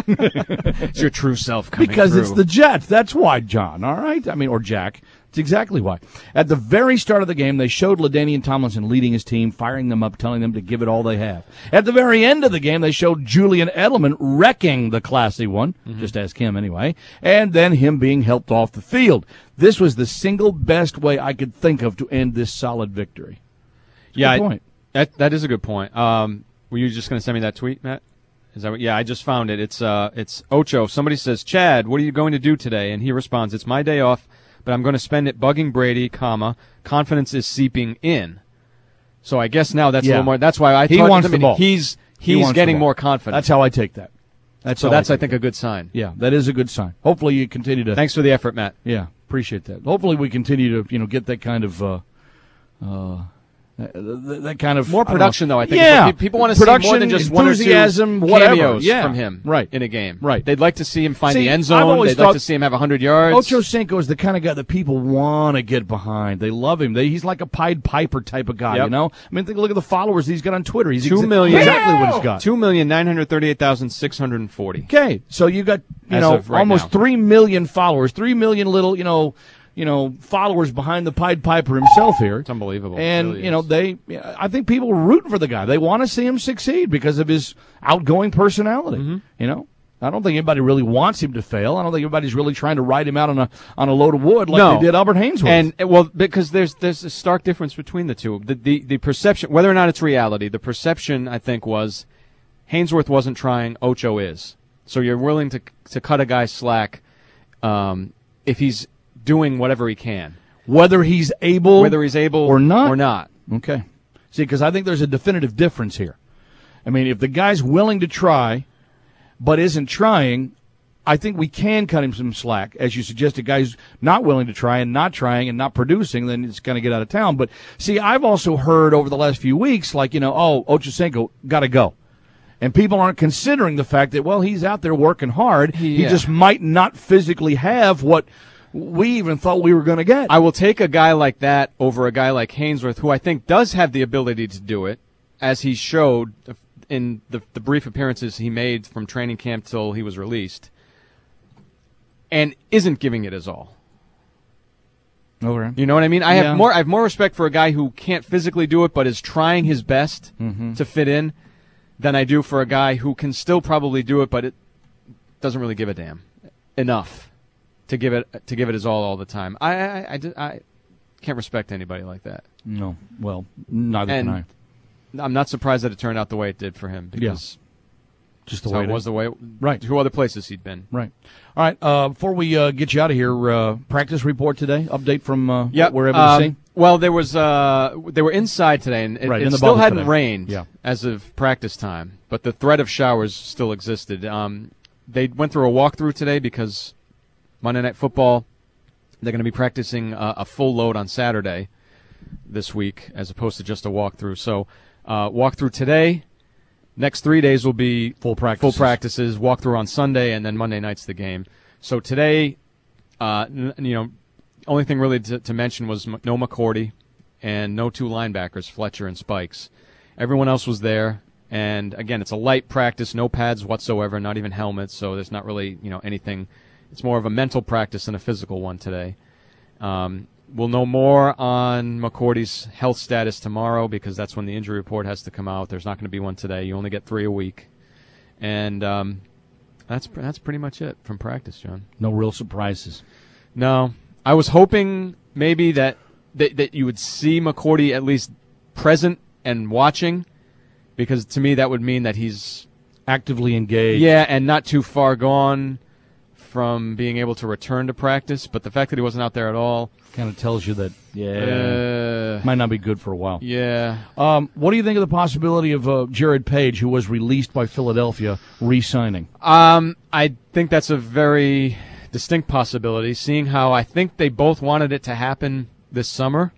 [SPEAKER 4] It's your true self coming
[SPEAKER 3] Because
[SPEAKER 4] through.
[SPEAKER 3] it's the Jets. That's why, John, all right? I mean, or Jack. It's exactly why. At the very start of the game, they showed LaDainian Tomlinson leading his team, firing them up, telling them to give it all they have. At the very end of the game, they showed Julian Edelman wrecking the classy one, mm-hmm. just ask him anyway, and then him being helped off the field. This was the single best way I could think of to end this solid victory. It's a
[SPEAKER 4] yeah,
[SPEAKER 3] good point.
[SPEAKER 4] I, that that is a good point. Um, were you just going to send me that tweet, Matt? Is that what, yeah, I just found it. It's uh, it's Ocho. Somebody says, Chad, what are you going to do today? And he responds, it's my day off, but I'm going to spend it bugging Brady, comma, confidence is seeping in. So I guess now that's
[SPEAKER 3] Yeah.
[SPEAKER 4] a little more. That's why I
[SPEAKER 3] He
[SPEAKER 4] thought,
[SPEAKER 3] wants
[SPEAKER 4] I mean,
[SPEAKER 3] the ball.
[SPEAKER 4] He's
[SPEAKER 3] He
[SPEAKER 4] he's
[SPEAKER 3] wants
[SPEAKER 4] getting
[SPEAKER 3] the ball.
[SPEAKER 4] more confident.
[SPEAKER 3] That's how I take that. That's
[SPEAKER 4] so
[SPEAKER 3] how
[SPEAKER 4] that's
[SPEAKER 3] I,
[SPEAKER 4] I
[SPEAKER 3] take
[SPEAKER 4] think
[SPEAKER 3] that.
[SPEAKER 4] a good sign.
[SPEAKER 3] Yeah, that is a good sign. Hopefully you continue to.
[SPEAKER 4] Thanks for the effort, Matt.
[SPEAKER 3] Yeah, appreciate that. Hopefully we continue to you know get that kind of. Uh, uh, that, that kind of
[SPEAKER 4] More
[SPEAKER 3] I don't
[SPEAKER 4] production,
[SPEAKER 3] know.
[SPEAKER 4] though. I think
[SPEAKER 3] Yeah,
[SPEAKER 4] Pe- people want to see
[SPEAKER 3] production,
[SPEAKER 4] more than just one or two
[SPEAKER 3] enthusiasm, whatever.
[SPEAKER 4] cameos
[SPEAKER 3] Yeah.
[SPEAKER 4] from him
[SPEAKER 3] right.
[SPEAKER 4] in a game.
[SPEAKER 3] Right.
[SPEAKER 4] They'd like to see him find
[SPEAKER 3] See,
[SPEAKER 4] the end
[SPEAKER 3] I've
[SPEAKER 4] zone.
[SPEAKER 3] always
[SPEAKER 4] They'd like
[SPEAKER 3] thought
[SPEAKER 4] to see him have one hundred yards.
[SPEAKER 3] Ocho Cinco is the kind of guy that people want to get behind. They love him. They, he's like a Pied Piper type of guy,
[SPEAKER 4] Yep.
[SPEAKER 3] you know? I mean, think, look at the followers he's got on Twitter. He's
[SPEAKER 4] Two
[SPEAKER 3] exa-
[SPEAKER 4] million,
[SPEAKER 3] exactly what he's got.
[SPEAKER 4] Two million nine hundred thirty-eight thousand six hundred forty.
[SPEAKER 3] Okay, so you got, you
[SPEAKER 4] As
[SPEAKER 3] know,
[SPEAKER 4] of right
[SPEAKER 3] almost
[SPEAKER 4] now.
[SPEAKER 3] three million followers, three million little, you know, you know, followers behind the Pied Piper himself here.
[SPEAKER 4] It's unbelievable.
[SPEAKER 3] And,
[SPEAKER 4] It really
[SPEAKER 3] you know,
[SPEAKER 4] is.
[SPEAKER 3] they, I think people are rooting for the guy. They want to see him succeed because of his outgoing personality,
[SPEAKER 4] Mm-hmm.
[SPEAKER 3] you know? I don't think anybody really wants him to fail. I don't think anybody's really trying to ride him out on a on a load of wood like
[SPEAKER 4] no.
[SPEAKER 3] they did Albert Haynesworth.
[SPEAKER 4] And well, because there's there's a stark difference between the two. The, the the perception, whether or not it's reality, the perception I think was Haynesworth wasn't trying, Ocho is. So you're willing to to cut a guy slack um, if he's doing whatever he can,
[SPEAKER 3] whether he's able,
[SPEAKER 4] whether he's able
[SPEAKER 3] or not,
[SPEAKER 4] or not.
[SPEAKER 3] Okay. See, because I think there's a definitive difference here. I mean, if the guy's willing to try, but isn't trying, I think we can cut him some slack. As you suggested, guys not willing to try and not trying and not producing, then it's going to get out of town. But, see, I've also heard over the last few weeks, like, you know, oh, Ochocinco, got to go. And people aren't considering the fact that, well, he's out there working hard.
[SPEAKER 4] Yeah.
[SPEAKER 3] He just might not physically have what we even thought we were going to get.
[SPEAKER 4] I will take a guy like that over a guy like Haynesworth, who I think does have the ability to do it, as he showed in the, the brief appearances he made from training camp till he was released, and isn't giving it his all.
[SPEAKER 3] Okay.
[SPEAKER 4] You know what I mean? I
[SPEAKER 3] Yeah.
[SPEAKER 4] have more I have more respect for a guy who can't physically do it but is trying his best
[SPEAKER 3] Mhm.
[SPEAKER 4] to fit in than I do for a guy who can still probably do it but it doesn't really give a damn enough to give it to give it his all all the time. I I, I, I can't respect anybody like that.
[SPEAKER 3] No. Well, neither
[SPEAKER 4] and
[SPEAKER 3] can I.
[SPEAKER 4] I'm not surprised that it turned out the way it did for him because
[SPEAKER 3] just the
[SPEAKER 4] so
[SPEAKER 3] way
[SPEAKER 4] it
[SPEAKER 3] it
[SPEAKER 4] was
[SPEAKER 3] is.
[SPEAKER 4] the way it,
[SPEAKER 3] Right.
[SPEAKER 4] Two other places he'd been.
[SPEAKER 3] Right. All right. Uh, before we uh, get you out of here, uh, practice report today. Update from uh,
[SPEAKER 4] Yep.
[SPEAKER 3] what we're able to
[SPEAKER 4] um,
[SPEAKER 3] see.
[SPEAKER 4] Well, there was uh, they were inside today, and it,
[SPEAKER 3] Right,
[SPEAKER 4] it
[SPEAKER 3] in the
[SPEAKER 4] still
[SPEAKER 3] bubble
[SPEAKER 4] hadn't
[SPEAKER 3] today.
[SPEAKER 4] rained
[SPEAKER 3] Yeah.
[SPEAKER 4] as of practice time, but the threat of showers still existed. Um, they went through a walkthrough today because Monday Night Football, they're going to be practicing uh, a full load on Saturday this week as opposed to just a walkthrough. So uh, walkthrough today. Next three days will be
[SPEAKER 3] full practices.
[SPEAKER 4] Full practices, walkthrough on Sunday, and then Monday night's the game. So today, uh, n- you know, only thing really to, to mention was M- no McCourty and no two linebackers, Fletcher and Spikes. Everyone else was there, and again, it's a light practice, no pads whatsoever, not even helmets. So there's not really, you know, anything. It's more of a mental practice than a physical one today. Um, We'll know more on McCourty's health status tomorrow because that's when the injury report has to come out. There's not going to be one today. You only get three a week. And um, that's that's pretty much it from practice, John.
[SPEAKER 3] No real surprises.
[SPEAKER 4] No. I was hoping maybe that, that, that you would see McCourty at least present and watching because to me that would mean that he's
[SPEAKER 3] actively engaged.
[SPEAKER 4] Yeah, and not too far gone from being able to return to practice. But the fact that he wasn't out there at all
[SPEAKER 3] kind of tells you that, yeah,
[SPEAKER 4] uh,
[SPEAKER 3] might not be good for a while.
[SPEAKER 4] Yeah.
[SPEAKER 3] Um, what do you think of the possibility of uh, Jared Page, who was released by Philadelphia, re-signing?
[SPEAKER 4] Um, I think that's a very distinct possibility, seeing how I think they both wanted it to happen this summer,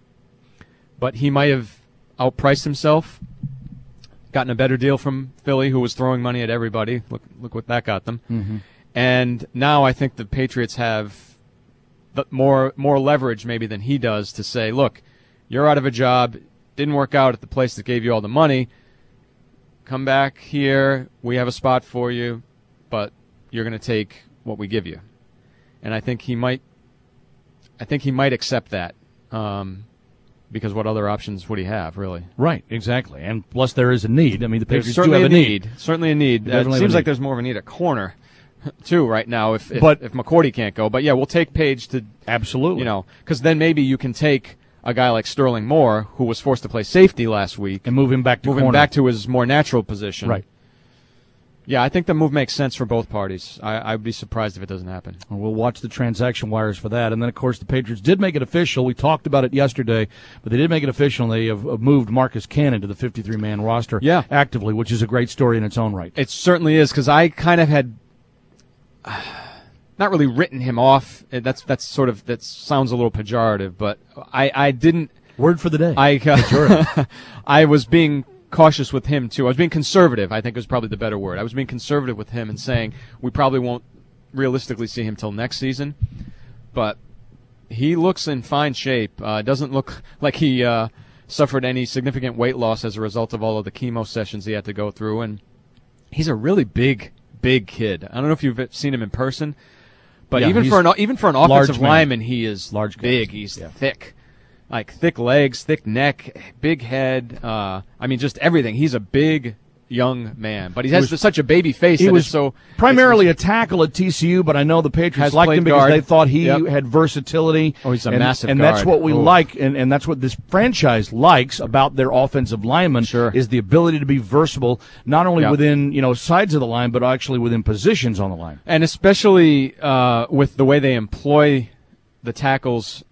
[SPEAKER 4] but he might have outpriced himself, gotten a better deal from Philly, who was throwing money at everybody. Look, look what that got them.
[SPEAKER 3] Mm-hmm.
[SPEAKER 4] And now I think the Patriots have the more more leverage maybe than he does to say, look, you're out of a job, didn't work out at the place that gave you all the money. Come back here, we have a spot for you, but you're going to take what we give you. And I think he might I think he might accept that. Um, because what other options would he have, really?
[SPEAKER 3] Right, exactly. And plus there is a need. I mean, the
[SPEAKER 4] There's
[SPEAKER 3] Patriots
[SPEAKER 4] certainly
[SPEAKER 3] do have
[SPEAKER 4] a
[SPEAKER 3] a
[SPEAKER 4] need.
[SPEAKER 3] need.
[SPEAKER 4] Certainly a need.
[SPEAKER 3] They
[SPEAKER 4] Uh, it
[SPEAKER 3] definitely have
[SPEAKER 4] seems
[SPEAKER 3] a
[SPEAKER 4] like
[SPEAKER 3] need.
[SPEAKER 4] there's more of a need at corner, too, right now, if if,
[SPEAKER 3] But-
[SPEAKER 4] if McCourty can't go. But, yeah, we'll take Page to
[SPEAKER 3] Absolutely.
[SPEAKER 4] You know, because then maybe you can take a guy like Sterling Moore, who was forced to play safety last week,
[SPEAKER 3] and move him back to
[SPEAKER 4] move him
[SPEAKER 3] corner.
[SPEAKER 4] back to his more natural position.
[SPEAKER 3] Right.
[SPEAKER 4] Yeah, I think the move makes sense for both parties. I, I'd be surprised if it doesn't happen.
[SPEAKER 3] Well, we'll watch the transaction wires for that. And then, of course, the Patriots did make it official. We talked about it yesterday, but they did make it official, and they have have moved Marcus Cannon to the fifty-three man roster
[SPEAKER 4] Yeah.
[SPEAKER 3] actively, which is a great story in its own right.
[SPEAKER 4] It certainly is, because I kind of had uh, not really written him off. Uh, That's that's sort of that sounds a little pejorative, but I, I didn't.
[SPEAKER 3] Word for the day.
[SPEAKER 4] I uh, I was being cautious with him too. I was being conservative. I think was probably the better word. I was being conservative with him and saying we probably won't realistically see him till next season, but he looks in fine shape. Uh, doesn't look like he uh, suffered any significant weight loss as a result of all of the chemo sessions he had to go through, and he's a really big, big kid. I don't know if you've seen him in person, but
[SPEAKER 3] Yeah,
[SPEAKER 4] even
[SPEAKER 3] he's
[SPEAKER 4] for an even for an
[SPEAKER 3] large
[SPEAKER 4] offensive
[SPEAKER 3] man.
[SPEAKER 4] lineman, he is
[SPEAKER 3] Large
[SPEAKER 4] big.
[SPEAKER 3] guys.
[SPEAKER 4] He's
[SPEAKER 3] Yeah.
[SPEAKER 4] thick. Like thick legs, thick neck, big head. Uh, I mean, just everything. He's a big, young man, but he has
[SPEAKER 3] was,
[SPEAKER 4] such a baby face.
[SPEAKER 3] He
[SPEAKER 4] that
[SPEAKER 3] was
[SPEAKER 4] it's so
[SPEAKER 3] primarily a tackle at T C U, but I know the Patriots
[SPEAKER 4] Has
[SPEAKER 3] liked him because
[SPEAKER 4] guard.
[SPEAKER 3] they thought he
[SPEAKER 4] Yep.
[SPEAKER 3] had versatility.
[SPEAKER 4] Oh, he's a
[SPEAKER 3] and,
[SPEAKER 4] massive
[SPEAKER 3] and
[SPEAKER 4] guard.
[SPEAKER 3] that's what we
[SPEAKER 4] Ooh.
[SPEAKER 3] like, and, and that's what this franchise likes about their offensive linemen.
[SPEAKER 4] Sure.
[SPEAKER 3] Is the ability to be versatile, not only
[SPEAKER 4] Yep.
[SPEAKER 3] within you know sides of the line, but actually within positions on the line.
[SPEAKER 4] And especially uh, with the way they employ the tackles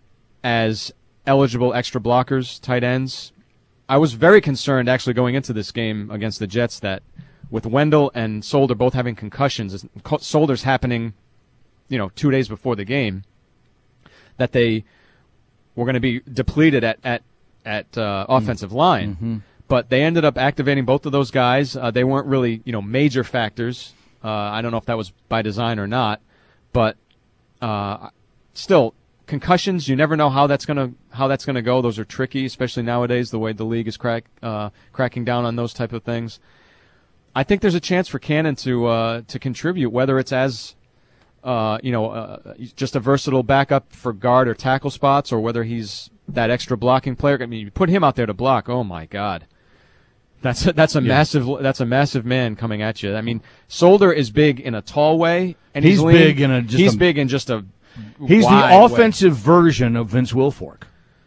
[SPEAKER 4] as eligible extra blockers, tight ends. I was very concerned actually going into this game against the Jets that with Wendell and Solder both having concussions, Solder's happening, you know, two days before the game, that they were going to be depleted at at at uh, offensive line.
[SPEAKER 3] Mm-hmm.
[SPEAKER 4] But they ended up activating both of those guys. Uh, they weren't really, you know, major factors. Uh, I don't know if that was by design or not, but uh, still. Concussions, you never know how that's gonna how that's gonna go. Those are tricky, especially nowadays, the way the league is crack uh, cracking down on those type of things. I think there's a chance for Cannon to uh, to contribute, whether it's as uh, you know uh, just a versatile backup for guard or tackle spots, or whether he's that extra blocking player. I mean, you put him out there to block. Oh my God, that's a, that's a
[SPEAKER 3] Yeah.
[SPEAKER 4] massive that's a massive man coming at you. I mean, Solder is big in a tall way, and
[SPEAKER 3] He's
[SPEAKER 4] he's, lean.
[SPEAKER 3] big in a- just
[SPEAKER 4] he's
[SPEAKER 3] a-
[SPEAKER 4] big in just a
[SPEAKER 3] He's
[SPEAKER 4] wide
[SPEAKER 3] the
[SPEAKER 4] way.
[SPEAKER 3] offensive version of Vince Wilfork.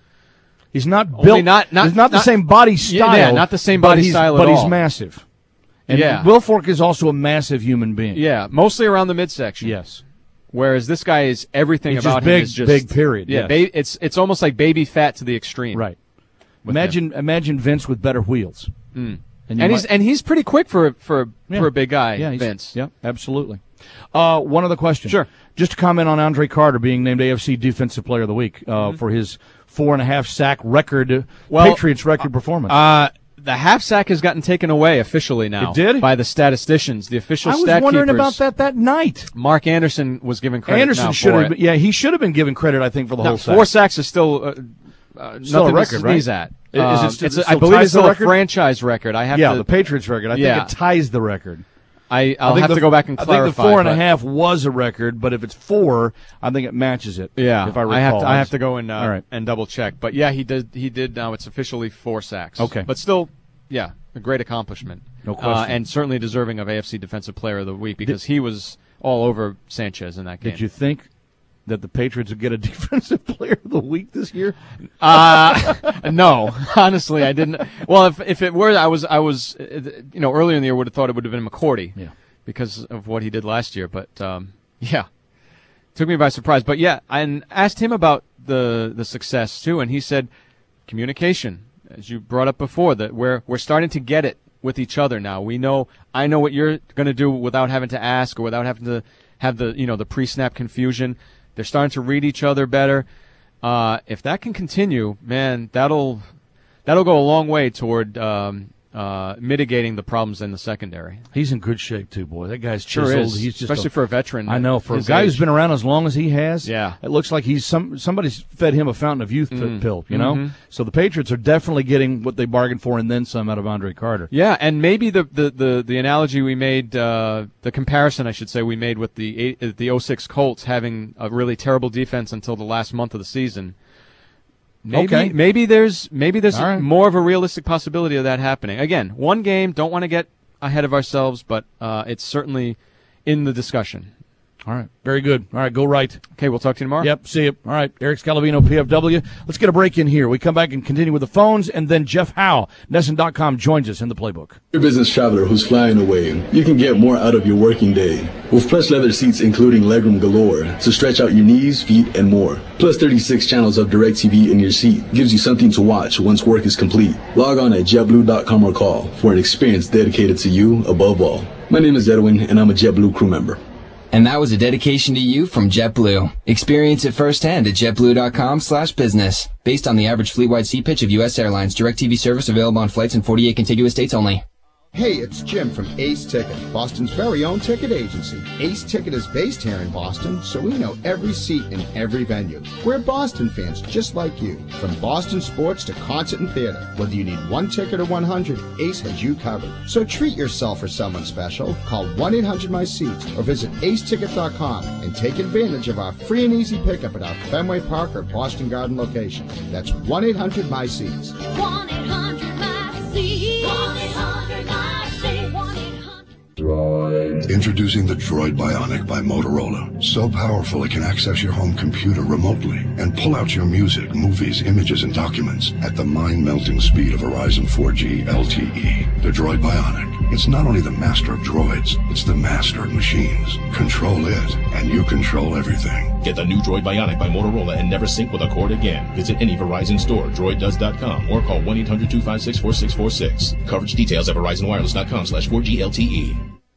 [SPEAKER 3] He's not
[SPEAKER 4] Only
[SPEAKER 3] built.
[SPEAKER 4] not- not-
[SPEAKER 3] he's not, the
[SPEAKER 4] not-
[SPEAKER 3] same body
[SPEAKER 4] Yeah,
[SPEAKER 3] style.
[SPEAKER 4] yeah, not the same
[SPEAKER 3] but
[SPEAKER 4] body
[SPEAKER 3] he's-
[SPEAKER 4] style at
[SPEAKER 3] But he's
[SPEAKER 4] all.
[SPEAKER 3] massive. And
[SPEAKER 4] Yeah.
[SPEAKER 3] Wilfork is also a massive human being.
[SPEAKER 4] Yeah, mostly around the midsection.
[SPEAKER 3] Yes.
[SPEAKER 4] Whereas this guy is everything
[SPEAKER 3] He's
[SPEAKER 4] about
[SPEAKER 3] just big,
[SPEAKER 4] him is just
[SPEAKER 3] big, period,
[SPEAKER 4] Yeah,
[SPEAKER 3] yes.
[SPEAKER 4] ba- it's it's almost like baby fat to the extreme.
[SPEAKER 3] Right.
[SPEAKER 4] with
[SPEAKER 3] Imagine imagine Vince with better wheels.
[SPEAKER 4] Mm.
[SPEAKER 3] And
[SPEAKER 4] And,
[SPEAKER 3] you
[SPEAKER 4] he's
[SPEAKER 3] might-
[SPEAKER 4] and he's pretty quick for for
[SPEAKER 3] Yeah.
[SPEAKER 4] for a big guy,
[SPEAKER 3] Yeah, he's-
[SPEAKER 4] Vince.
[SPEAKER 3] Yeah, absolutely. Uh, one other question.
[SPEAKER 4] Sure.
[SPEAKER 3] Just to comment on Andre Carter being named A F C Defensive Player of the Week uh,
[SPEAKER 4] Mm-hmm.
[SPEAKER 3] for his four and a half sack record,
[SPEAKER 4] Well,
[SPEAKER 3] Patriots record performance.
[SPEAKER 4] Uh, the half sack has gotten taken away officially now.
[SPEAKER 3] It did?
[SPEAKER 4] By the statisticians, the official
[SPEAKER 3] I was
[SPEAKER 4] stat
[SPEAKER 3] wondering
[SPEAKER 4] keepers.
[SPEAKER 3] about that that night.
[SPEAKER 4] Mark Anderson was given credit.
[SPEAKER 3] Anderson
[SPEAKER 4] now
[SPEAKER 3] should
[SPEAKER 4] for
[SPEAKER 3] have,
[SPEAKER 4] it.
[SPEAKER 3] been, yeah, he should have been given credit. I think for the
[SPEAKER 4] No,
[SPEAKER 3] whole sack.
[SPEAKER 4] four sacks is still uh, uh,
[SPEAKER 3] Still a
[SPEAKER 4] nothing
[SPEAKER 3] record,
[SPEAKER 4] to
[SPEAKER 3] right?
[SPEAKER 4] sneeze at.
[SPEAKER 3] Is it
[SPEAKER 4] Um,
[SPEAKER 3] still-
[SPEAKER 4] it's
[SPEAKER 3] it
[SPEAKER 4] a- I
[SPEAKER 3] still
[SPEAKER 4] believe
[SPEAKER 3] ties
[SPEAKER 4] it's still
[SPEAKER 3] the
[SPEAKER 4] a
[SPEAKER 3] record?
[SPEAKER 4] franchise record. I have
[SPEAKER 3] yeah,
[SPEAKER 4] to,
[SPEAKER 3] the Patriots record. I
[SPEAKER 4] Yeah.
[SPEAKER 3] think it ties the record.
[SPEAKER 4] I, I'll
[SPEAKER 3] I think
[SPEAKER 4] have
[SPEAKER 3] the-
[SPEAKER 4] to go back and
[SPEAKER 3] I
[SPEAKER 4] clarify.
[SPEAKER 3] think the four and a
[SPEAKER 4] but-
[SPEAKER 3] half was a record, but if it's four, I think it matches it.
[SPEAKER 4] Yeah,
[SPEAKER 3] if I recall.
[SPEAKER 4] I have to. I have to go and uh,
[SPEAKER 3] All right.
[SPEAKER 4] and double check. But yeah, he did. He did. Now it's officially four sacks.
[SPEAKER 3] Okay.
[SPEAKER 4] but still, yeah, a great accomplishment.
[SPEAKER 3] No
[SPEAKER 4] Uh,
[SPEAKER 3] question.
[SPEAKER 4] and certainly deserving of A F C Defensive Player of the Week because he was all over Sanchez in that game.
[SPEAKER 3] Did you think that the Patriots would get a Defensive Player of the Week this year?
[SPEAKER 4] Uh, no, honestly, I didn't. Well, if if it were, I was I was, uh, you know, earlier in the year would have thought it would have been McCourty.
[SPEAKER 3] Yeah.
[SPEAKER 4] Because of what he did last year, but um, yeah, took me by surprise. But yeah, I asked him about the the success too, and he said communication, as you brought up before, that we're we're starting to get it with each other now. We know I know what you're going to do without having to ask or without having to have the you know the pre-snap confusion. They're starting to read each other better. Uh, if that can continue, man, that'll that'll go a long way toward um, uh, mitigating the problems in the secondary.
[SPEAKER 3] He's in good shape too, boy. That guy's
[SPEAKER 4] Sure
[SPEAKER 3] chiseled.
[SPEAKER 4] is,
[SPEAKER 3] He's just
[SPEAKER 4] especially
[SPEAKER 3] a,
[SPEAKER 4] for a veteran.
[SPEAKER 3] I know for a
[SPEAKER 4] his
[SPEAKER 3] guy who's
[SPEAKER 4] age.
[SPEAKER 3] been around as long as he has.
[SPEAKER 4] Yeah.
[SPEAKER 3] It looks like he's some somebody's fed him a fountain of youth p-
[SPEAKER 4] Mm.
[SPEAKER 3] pill. You know,
[SPEAKER 4] Mhm.
[SPEAKER 3] so the Patriots are definitely getting what they bargained for and then some out of Andre Carter.
[SPEAKER 4] Yeah, and maybe the the, the, the analogy we made, uh, the comparison I should say we made with the eight, the oh six Colts having a really terrible defense until the last month of the season. Maybe,
[SPEAKER 3] Okay.
[SPEAKER 4] maybe there's maybe there's
[SPEAKER 3] All right.
[SPEAKER 4] more of a realistic possibility of that happening. Again, one game, don't want to get ahead of ourselves, but uh, it's certainly in the discussion.
[SPEAKER 3] All right, very good. All right, go right.
[SPEAKER 4] Okay, we'll talk to you tomorrow.
[SPEAKER 3] Yep, see you. All right, Eric Scalavino, P F W. Let's get a break in here. We come back and continue with the phones, and then Jeff Howe, Nesson dot com, joins us in the playbook.
[SPEAKER 1] You're a business traveler who's flying away. You can get more out of your working day with plush leather seats including legroom galore to stretch out your knees, feet, and more. Plus thirty-six channels of DirecTV in your seat gives you something to watch once work is complete. Log on at JetBlue dot com or call for an experience dedicated to you above all. My name is Edwin, and I'm a JetBlue crew member.
[SPEAKER 5] And that was a dedication to you from JetBlue. Experience it firsthand at JetBlue dot com slash business. Based on the average fleet-wide seat pitch of U S Airlines. DirecTV service available on flights in forty-eight contiguous states only.
[SPEAKER 6] Hey, it's Jim from Ace Ticket, Boston's very own ticket agency. Ace Ticket is based here in Boston, so we know every seat in every venue. We're Boston fans just like you. From Boston sports to concert and theater, whether you need one ticket or one hundred, Ace has you covered. So treat yourself or someone special. Call one eight hundred my seats or visit ace ticket dot com and take advantage of our free and easy pickup at our Fenway Park or Boston Garden location. That's one eight hundred my seats.
[SPEAKER 11] one eight hundred my seats. one eight hundred my seats.
[SPEAKER 7] Introducing the Droid Bionic by Motorola. So powerful it can access your home computer remotely and pull out your music, movies, images, and documents at the mind-melting speed of Verizon four G L T E. The Droid Bionic. It's not only the master of droids, it's the master of machines. Control it, and you control everything.
[SPEAKER 8] Get the new Droid Bionic by Motorola and never sync with a cord again. Visit any Verizon store, droid does dot com, or call one eight hundred two five six four six four six. Coverage details at verizon wireless dot com slash four G L T E.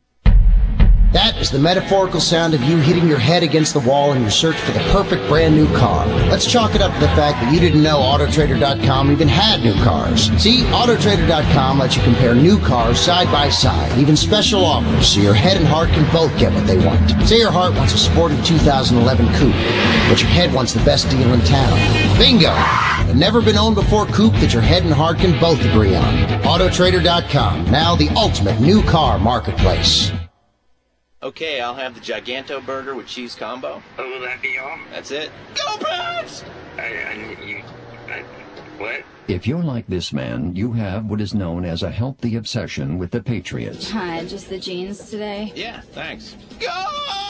[SPEAKER 9] That is the metaphorical sound of you hitting your head against the wall in your search for the perfect brand new car. Let's chalk it up to the fact that you didn't know Auto Trader dot com even had new cars. See, Auto Trader dot com lets you compare new cars side by side, even special offers, so your head and heart can both get what they want. Say your heart wants a sporty two thousand eleven coupe, but your head wants the best deal in town. Bingo! A never been owned before coupe that your head and heart can both agree on. Auto Trader dot com, now the ultimate new car marketplace.
[SPEAKER 14] Okay, I'll have the Giganto burger with cheese combo.
[SPEAKER 15] Oh, will that be all?
[SPEAKER 14] That's it. Go Pats!
[SPEAKER 15] I, I, you, I, what?
[SPEAKER 16] If you're like this man, you have what is known as a healthy obsession with the Patriots.
[SPEAKER 17] Hi, just the jeans today?
[SPEAKER 14] Yeah, thanks. Go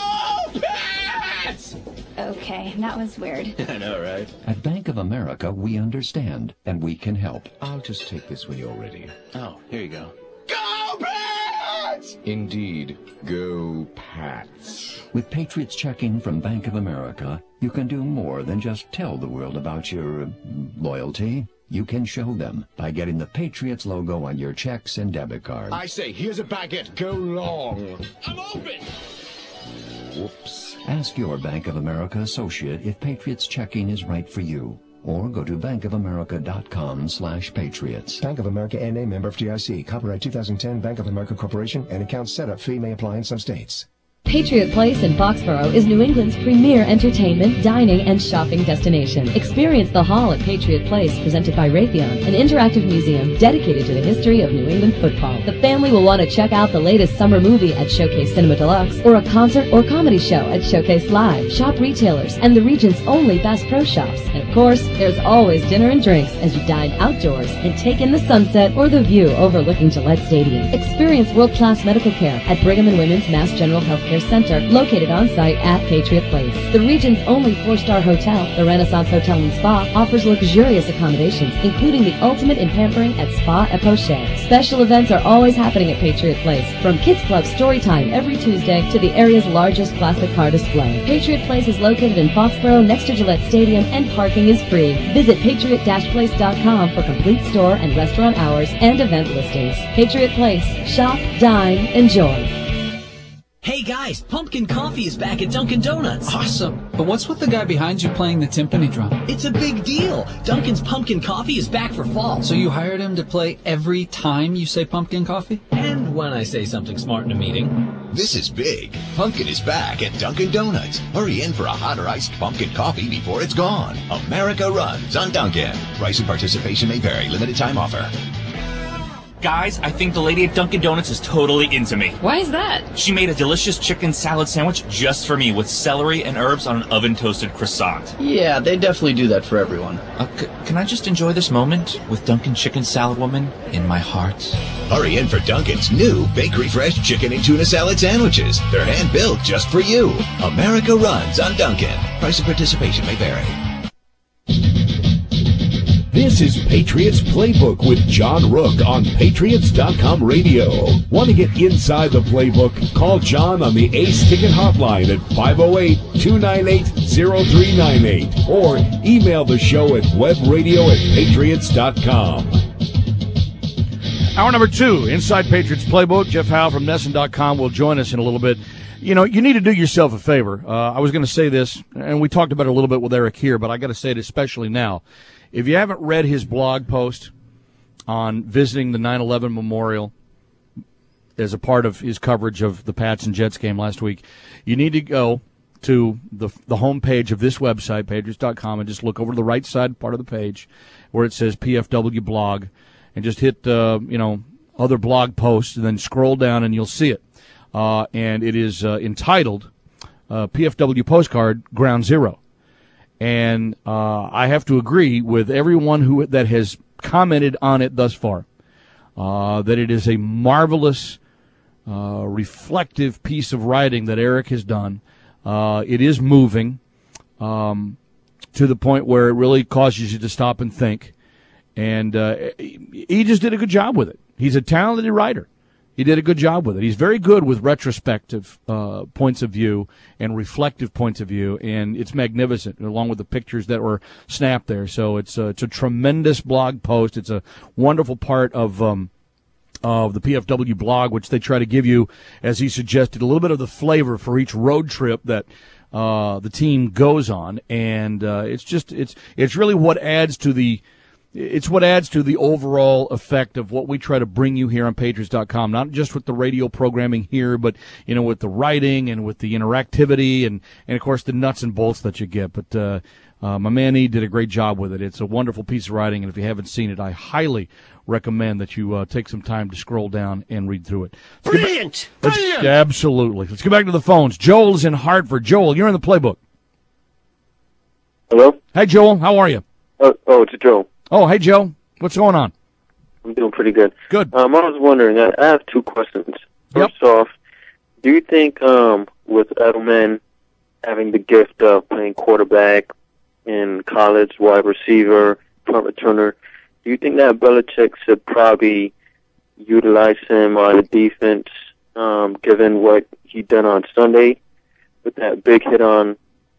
[SPEAKER 14] Pats!
[SPEAKER 17] Okay, that was weird.
[SPEAKER 14] I know, right?
[SPEAKER 16] At Bank of America, we understand, and we can help.
[SPEAKER 18] I'll just take this when you're ready.
[SPEAKER 14] Oh, here you go.
[SPEAKER 18] Go Pats! Indeed, go Pats.
[SPEAKER 16] With Patriots checking from Bank of America, you can do more than just tell the world about your uh, loyalty. You can show them by getting the Patriots logo on your checks and debit cards.
[SPEAKER 18] I say, here's a baguette. Go long. I'm open. Whoops.
[SPEAKER 16] Ask your Bank of America associate if Patriots checking is right for you. Or go to bank of america dot com slash patriots.
[SPEAKER 19] Bank of America N A, member F D I C. Copyright two thousand ten, Bank of America Corporation, and account setup fee may apply in some states.
[SPEAKER 20] Patriot Place in Foxborough is New England's premier entertainment, dining, and shopping destination. Experience the Hall at Patriot Place, presented by Raytheon, an interactive museum dedicated to the history of New England football. The family will want to check out the latest summer movie at Showcase Cinema Deluxe, or a concert or comedy show at Showcase Live. Shop retailers and the region's only Bass Pro Shops. And of course, there's always dinner and drinks as you dine outdoors and take in the sunset or the view overlooking Gillette Stadium. Experience world-class medical care at Brigham and Women's Mass General Healthcare Center, located on site at Patriot Place. The region's only four-star hotel, the Renaissance Hotel and Spa, offers luxurious accommodations, including the ultimate in pampering at Spa et Poche. Special events are always happening at Patriot Place, from Kids Club Storytime every Tuesday to the area's largest classic car display. Patriot Place is located in Foxborough next to Gillette Stadium, and parking is free. Visit patriot dash place dot com for complete store and restaurant hours and event listings. Patriot Place. Shop, dine, enjoy.
[SPEAKER 21] Hey guys, Pumpkin Coffee is back at Dunkin' Donuts.
[SPEAKER 22] Awesome. But what's with the guy behind you playing the timpani drum?
[SPEAKER 21] It's a big deal. Dunkin's Pumpkin Coffee is back for fall.
[SPEAKER 22] So you hired him to play every time you say pumpkin coffee?
[SPEAKER 21] And when I say something smart in a meeting.
[SPEAKER 23] This is big. Pumpkin is back at Dunkin' Donuts. Hurry in for a hot or iced pumpkin coffee before it's gone. America runs on Dunkin'. Price and participation may vary. Limited time offer.
[SPEAKER 24] Guys, I think the lady at Dunkin' Donuts is totally into me.
[SPEAKER 10] Why is that?
[SPEAKER 24] She made a delicious chicken salad sandwich just for me with celery and herbs on an oven-toasted croissant.
[SPEAKER 26] Yeah, they definitely do that for everyone.
[SPEAKER 24] Uh, c- can I just enjoy this moment with Dunkin' Chicken Salad Woman in my heart?
[SPEAKER 23] Hurry in for Dunkin's new Bakery Fresh chicken and tuna salad sandwiches. They're hand-built just for you. America runs on Dunkin'. Price and participation may vary.
[SPEAKER 2] This is Patriots Playbook with John Rook on Patriots dot com radio. Want to get inside the playbook? Call John on the Ace Ticket Hotline at five oh eight, two nine eight, oh three nine eight or email the show at webradio at patriots dot com.
[SPEAKER 3] Hour number two, Inside Patriots Playbook. Jeff Howe from Nesson dot com will join us in a little bit. You know, you need to do yourself a favor. Uh, I was going to say this, and we talked about it a little bit with Eric here, but I got to say it especially now. If you haven't read his blog post on visiting the nine eleven Memorial as a part of his coverage of the Pats and Jets game last week, you need to go to the the homepage of this website, patriots dot com, and just look over to the right side part of the page where it says P F W blog, and just hit, uh, you know, other blog posts, and then scroll down and you'll see it. Uh, and it is uh, entitled uh, P F W Postcard Ground Zero. And uh, I have to agree with everyone who that has commented on it thus far, uh, that it is a marvelous uh, reflective piece of writing that Eric has done. Uh, it is moving um, to the point where it really causes you to stop and think. And uh, he just did a good job with it. He's a talented writer. He did a good job with it. He's very good with retrospective uh, points of view and reflective points of view, and it's magnificent, along with the pictures that were snapped there. So it's a, it's a tremendous blog post. It's a wonderful part of um, of the P F W blog, which they try to give you, as he suggested, a little bit of the flavor for each road trip that uh, the team goes on, and uh, it's just it's it's really what adds to the. It's what adds to the overall effect of what we try to bring you here on Patriots dot com, not just with the radio programming here, but, you know, with the writing and with the interactivity and, and of course, the nuts and bolts that you get. But uh, uh, my man E did a great job with it. It's a wonderful piece of writing, and if you haven't seen it, I highly recommend that you uh, take some time to scroll down and read through it. Let's
[SPEAKER 18] Brilliant!
[SPEAKER 3] Back, let's,
[SPEAKER 18] Brilliant!
[SPEAKER 3] Absolutely. Let's get back to the phones. Joel's in Hartford. Joel, you're in the playbook.
[SPEAKER 1] Hello?
[SPEAKER 3] Hey, Joel. How are you?
[SPEAKER 1] Oh, oh it's Joe.
[SPEAKER 3] Oh, hey, Joe. What's going on?
[SPEAKER 1] I'm doing pretty good.
[SPEAKER 3] Good.
[SPEAKER 1] Um, I was wondering, I, I have two questions. First
[SPEAKER 3] yep.
[SPEAKER 1] off, do you think um, with Edelman having the gift of playing quarterback in college, wide receiver, punt returner, do you think that Belichick should probably utilize him on the defense, um, given what he done on Sunday with that big hit on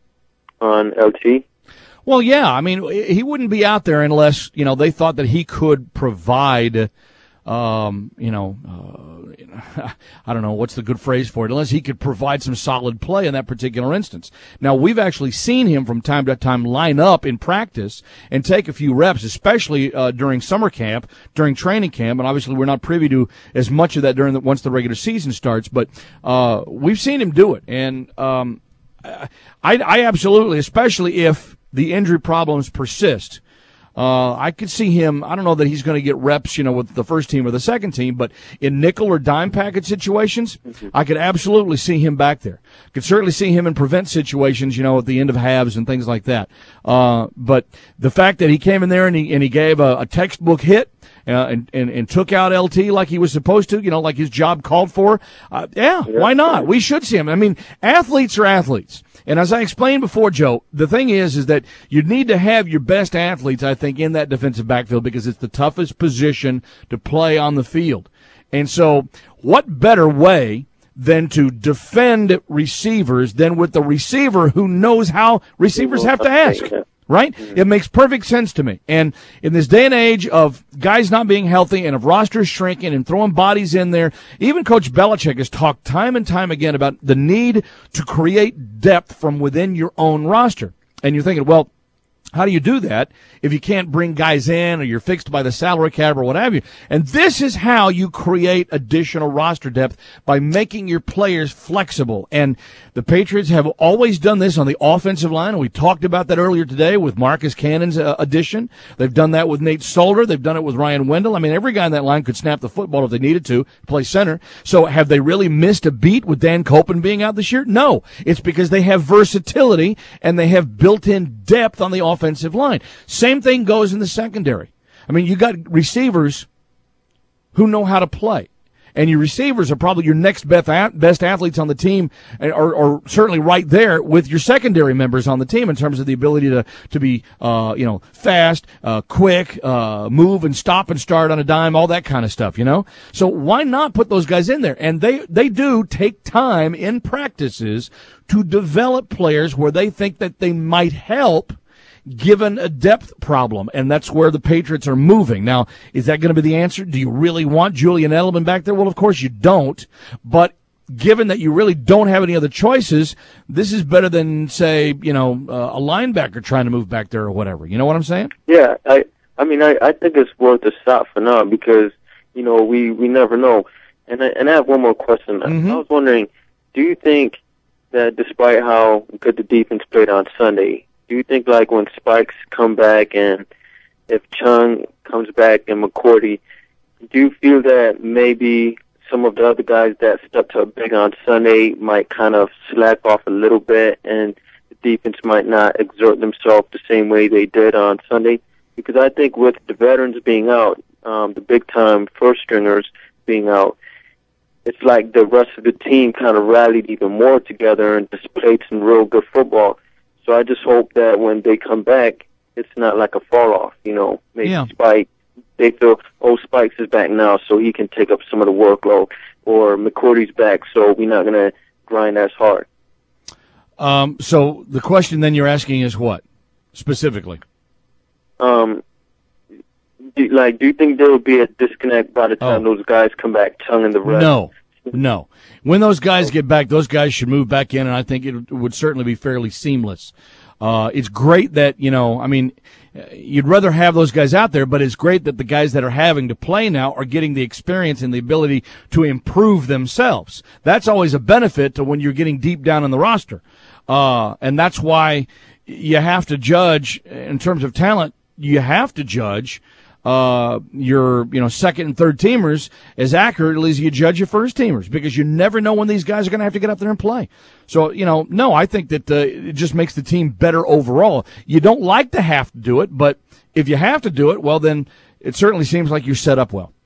[SPEAKER 1] on L T?
[SPEAKER 3] Well, yeah. I mean, he wouldn't be out there unless, you know, they thought that he could provide, um, you know, uh, I don't know, what's the good phrase for it, unless he could provide some solid play in that particular instance. Now, we've actually seen him from time to time line up in practice and take a few reps, especially uh, during summer camp, during training camp, and obviously we're not privy to as much of that during the, once the regular season starts, but uh, we've seen him do it. And um, I, I absolutely, especially if the injury problems persist. Uh, I could see him, I don't know that he's going to get reps, you know, with the first team or the second team, but in nickel or dime package situations, mm-hmm. I could absolutely see him back there. Could certainly see him in prevent situations, you know, at the end of halves and things like that. Uh, but the fact that he came in there and he, and he gave a, a textbook hit, Uh, and, and, and took out L T like he was supposed to, you know, like his job called for. Uh, yeah, yeah, why not? We should see him. I mean, athletes are athletes. And as I explained before, Joe, the thing is, is that you need to have your best athletes, I think, in that defensive backfield because it's the toughest position to play on the field. And so what better way than to defend receivers than with the receiver who knows how receivers have to ask? Right? Mm-hmm. It makes perfect sense to me. And in this day and age of guys not being healthy and of rosters shrinking and throwing bodies in there, even Coach Belichick has talked time and time again about the need to create depth from within your own roster. And you're thinking, well, how do you do that if you can't bring guys in or you're fixed by the salary cap or what have you? And this is how you create additional roster depth, by making your players flexible. And the Patriots have always done this on the offensive line, and we talked about that earlier today with Marcus Cannon's uh, addition. They've done that with Nate Solder. They've done it with Ryan Wendell. I mean, every guy in that line could snap the football if they needed to, play center. So have they really missed a beat with Dan Copen being out this year? No. It's because they have versatility and they have built-in depth on the offensive line. Same thing goes in the secondary. I mean, you got receivers who know how to play. And your receivers are probably your next best athletes on the team, or, or certainly right there with your secondary members on the team in terms of the ability to, to be, uh, you know, fast, uh, quick, uh, move and stop and start on a dime, all that kind of stuff, you know? So why not put those guys in there? And they, they do take time in practices to develop players where they think that they might help given a depth problem, and that's where the Patriots are moving. Now, is that going to be the answer? Do you really want Julian Edelman back there? Well, of course you don't, but given that you really don't have any other choices, this is better than, say, you know, uh, a linebacker trying to move back there or whatever. You know what I'm saying?
[SPEAKER 1] Yeah, I I mean, I, I think it's worth a shot for now because, you know, we, we never know. And I, and I have one more question. Mm-hmm. I was wondering, do you think that despite how good the defense played on Sunday, do you think, like, when Spikes come back and if Chung comes back and McCourty, do you feel that maybe some of the other guys that stepped up big on Sunday might kind of slack off a little bit and the defense might not exert themselves the same way they did on Sunday? Because I think with the veterans being out, um, the big-time first-stringers being out, it's like the rest of the team kind of rallied even more together and just played some real good football. So I just hope that when they come back, it's not like a fall off. You know, maybe
[SPEAKER 3] Yeah.
[SPEAKER 1] Spike, they feel, oh, Spikes is back now, so he can take up some of the workload, or McCourty's back, so we're not gonna grind as hard.
[SPEAKER 3] Um, so the question then you're asking is what specifically?
[SPEAKER 1] Um, do, like, do you think there will be a disconnect by the time
[SPEAKER 3] Oh.
[SPEAKER 1] those guys come back, tongue in the rest?
[SPEAKER 3] No, no. When those guys get back, those guys should move back in, and I think it would certainly be fairly seamless. Uh, it's great that, you know, I mean, you'd rather have those guys out there, but it's great that the guys that are having to play now are getting the experience and the ability to improve themselves. That's always a benefit to when you're getting deep down in the roster. Uh, and that's why you have to judge, in terms of talent, you have to judge uh, your, you know, second and third teamers as accurately as you judge your first teamers, because you never know when these guys are going to have to get up there and play. So, you know, no, I think that uh, it just makes the team better overall. You don't like to have to do it, but if you have to do it, well, then it certainly seems like you're set up well.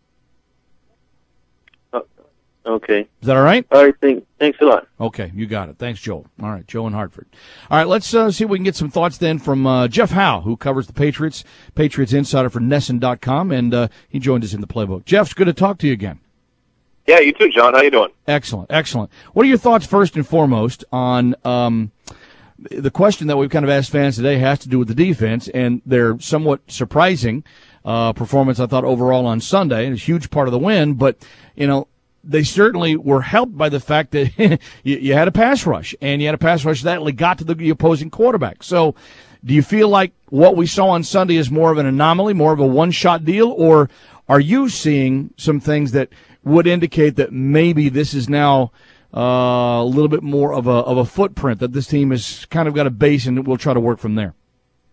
[SPEAKER 1] Okay.
[SPEAKER 3] Is that all right?
[SPEAKER 1] All right, thank, thanks a lot.
[SPEAKER 3] Okay, you got it. Thanks, Joel. All right, Joe in Hartford. All right, let's uh, see if we can get some thoughts then from uh, Jeff Howe, who covers the Patriots, Patriots Insider for Nesson dot com, and uh, he joined us in the playbook. Jeff, it's good to talk to you again.
[SPEAKER 4] Yeah, you too, John. How you doing?
[SPEAKER 3] Excellent, excellent. What are your thoughts first and foremost on um, the question that we've kind of asked fans today has to do with the defense and their somewhat surprising uh, performance, I thought, overall on Sunday, and a huge part of the win, but, you know, they certainly were helped by the fact that you, you had a pass rush, and you had a pass rush that actually got to the, the opposing quarterback. So do you feel like what we saw on Sunday is more of an anomaly, more of a one-shot deal, or are you seeing some things that would indicate that maybe this is now uh, a little bit more of a of a footprint, that this team has kind of got a base and we'll try to work from there?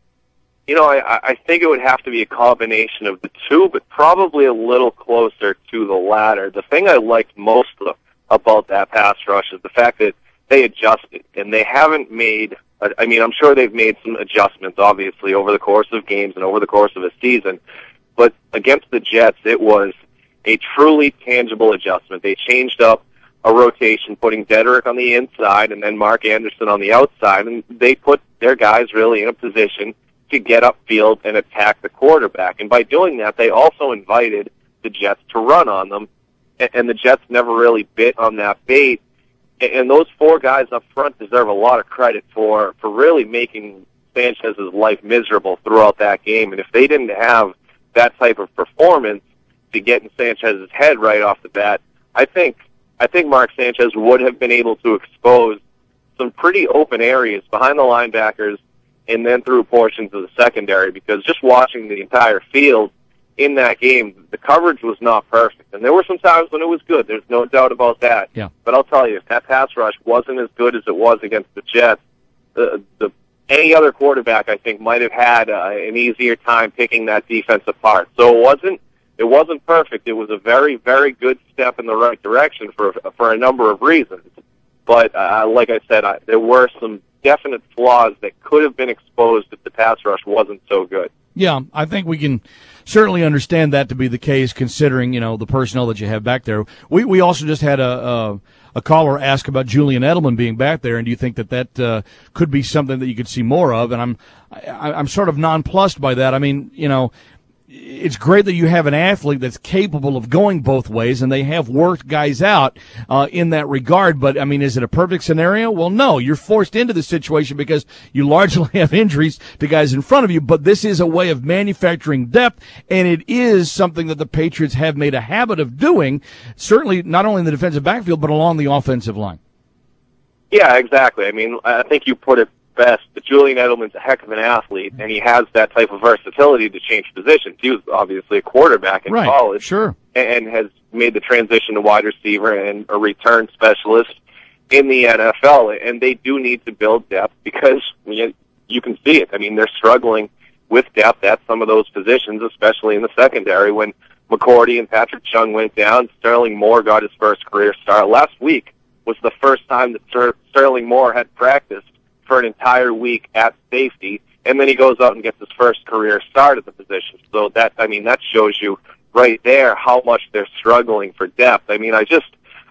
[SPEAKER 4] You know, I, I think it would have to be a combination of the two, but probably a little closer to the latter. The thing I liked most about that pass rush is the fact that they adjusted, and they haven't made, I mean, I'm sure they've made some adjustments, obviously, over the course of games and over the course of a season, but against the Jets, it was a truly tangible adjustment. They changed up a rotation, putting Dedrick on the inside and then Mark Anderson on the outside, and they put their guys really in a position to get upfield and attack the quarterback. And by doing that, they also invited the Jets to run on them, and the Jets never really bit on that bait. And those four guys up front deserve a lot of credit for, for really making Sanchez's life miserable throughout that game. And if they didn't have that type of performance to get in Sanchez's head right off the bat, I think I think Mark Sanchez would have been able to expose some pretty open areas behind the linebackers and then through portions of the secondary, because just watching the entire field in that game, the coverage was not perfect. And there were some times when it was good. There's no doubt about that.
[SPEAKER 3] Yeah.
[SPEAKER 4] But I'll tell you, if that pass rush wasn't as good as it was against the Jets, the, the any other quarterback, I think, might have had uh, an easier time picking that defense apart. So it wasn't it wasn't perfect. It was a very, very good step in the right direction for for a number of reasons. But uh, like I said, I, there were some definite flaws that could have been exposed if the pass rush wasn't so good.
[SPEAKER 3] Yeah, I think we can certainly understand that to be the case, considering, you know, the personnel that you have back there. We we also just had a a, a caller ask about Julian Edelman being back there, and do you think that that uh, could be something that you could see more of? And I'm I, I'm sort of nonplussed by that. I mean, you know, it's great that you have an athlete that's capable of going both ways, and they have worked guys out uh, in that regard. But, I mean, is it a perfect scenario? Well, no. You're forced into the situation because you largely have injuries to guys in front of you. But this is a way of manufacturing depth, and it is something that the Patriots have made a habit of doing, certainly not only in the defensive backfield but along the offensive line.
[SPEAKER 4] Yeah, exactly. I mean, I think you put it best, that Julian Edelman's a heck of an athlete, and he has that type of versatility to change positions. He was obviously a quarterback in
[SPEAKER 3] right,
[SPEAKER 4] college,
[SPEAKER 3] sure,
[SPEAKER 4] and has made the transition to wide receiver and a return specialist in the N F L. And they do need to build depth because you, you can see it. I mean, they're struggling with depth at some of those positions, especially in the secondary. When McCourty and Patrick Chung went down, Sterling Moore got his first career start. Last week was the first time that Ster- Sterling Moore had practiced for an entire week at safety, and then he goes out and gets his first career start at the position. So that, I mean, that shows you right there how much they're struggling for depth. I mean, I just,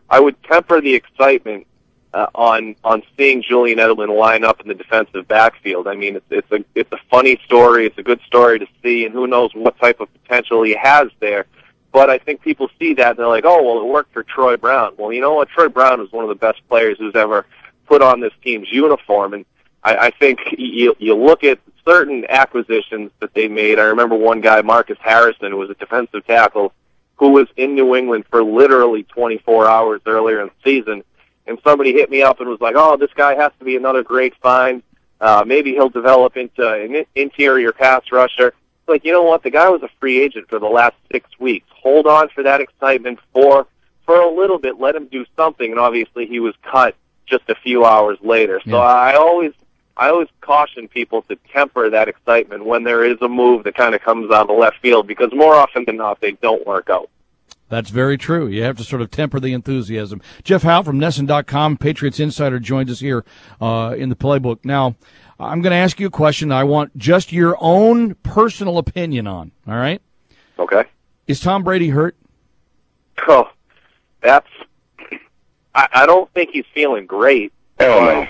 [SPEAKER 4] I would temper the excitement uh, on on seeing Julian Edelman line up in the defensive backfield. I mean, it's it's a it's a funny story. It's a good story to see, and who knows what type of potential he has there. But I think people see that and they're like, oh, well, it worked for Troy Brown. Well, you know what? Troy Brown is one of the best players who's ever put on this team's uniform, and I, I think you you look at certain acquisitions that they made. I remember one guy, Marcus Harrison, who was a defensive tackle, who was in New England for literally twenty-four hours earlier in the season, and somebody hit me up and was like, oh, this guy has to be another great find. Uh, maybe he'll develop into an interior pass rusher. Like, you know what? The guy was a free agent for the last six weeks. Hold on for that excitement for for a little bit. Let him do something, and obviously he was cut just a few hours later. So yeah. I always I always caution people to temper that excitement when there is a move that kind of comes out of the left field, because more often than not, they don't work out.
[SPEAKER 3] That's very true. You have to sort of temper the enthusiasm. Jeff Howe from Nesson dot com, Patriots Insider, joins us here uh, in the Playbook. Now, I'm going to ask you a question I want just your own personal opinion on, all right?
[SPEAKER 4] Okay.
[SPEAKER 3] Is Tom Brady hurt?
[SPEAKER 4] Oh, that's... I, I don't think he's feeling great.
[SPEAKER 18] Hell no.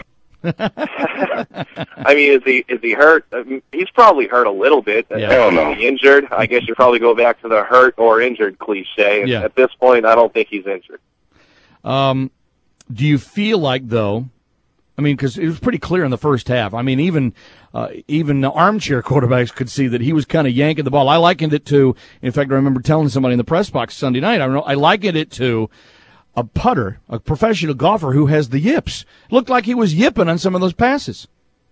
[SPEAKER 4] I mean, is he is he hurt? I mean, he's probably hurt a little bit.
[SPEAKER 3] Yeah.
[SPEAKER 18] Hell no.
[SPEAKER 4] Is he injured? I guess you probably go back to the hurt or injured cliche. And
[SPEAKER 3] yeah.
[SPEAKER 4] At this point, I don't think he's injured.
[SPEAKER 3] Um, do you feel like, though, I mean, because it was pretty clear in the first half. I mean, even uh, even the armchair quarterbacks could see that he was kind of yanking the ball. I likened it to, in fact, I remember telling somebody in the press box Sunday night, I, don't know, I likened it to a putter, a professional golfer who has the yips. Looked like he was yipping on some of those passes.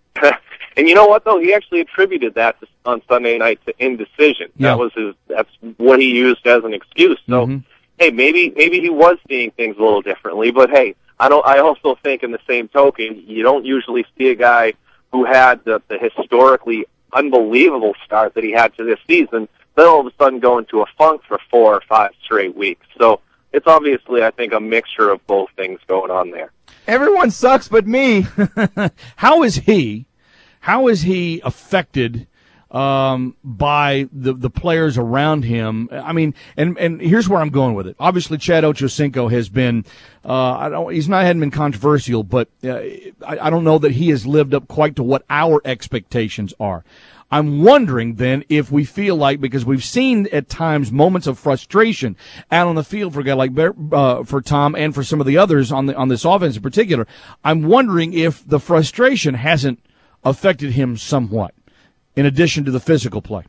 [SPEAKER 4] And you know what, though? He actually attributed that to, on Sunday night to indecision.
[SPEAKER 3] Yeah.
[SPEAKER 4] That was his. That's what he used as an excuse. So,
[SPEAKER 3] mm-hmm.
[SPEAKER 4] hey, maybe maybe he was seeing things a little differently. But hey, I don't. I also think, in the same token, you don't usually see a guy who had the, the historically unbelievable start that he had to this season, then all of a sudden go into a funk for four or five straight weeks. So it's obviously, I think, a mixture of both things going on there.
[SPEAKER 5] Everyone sucks but me.
[SPEAKER 3] How is he, how is he affected um, by the the players around him? I mean, and, and here's where I'm going with it. Obviously, Chad Ochocinco has been, uh, I don't, he's not hadn't been controversial, but uh, I, I don't know that he has lived up quite to what our expectations are. I'm wondering then if we feel like, because we've seen at times moments of frustration out on the field for a guy like uh, for Tom and for some of the others on the on this offense in particular. I'm wondering if the frustration hasn't affected him somewhat, in addition to the physical play.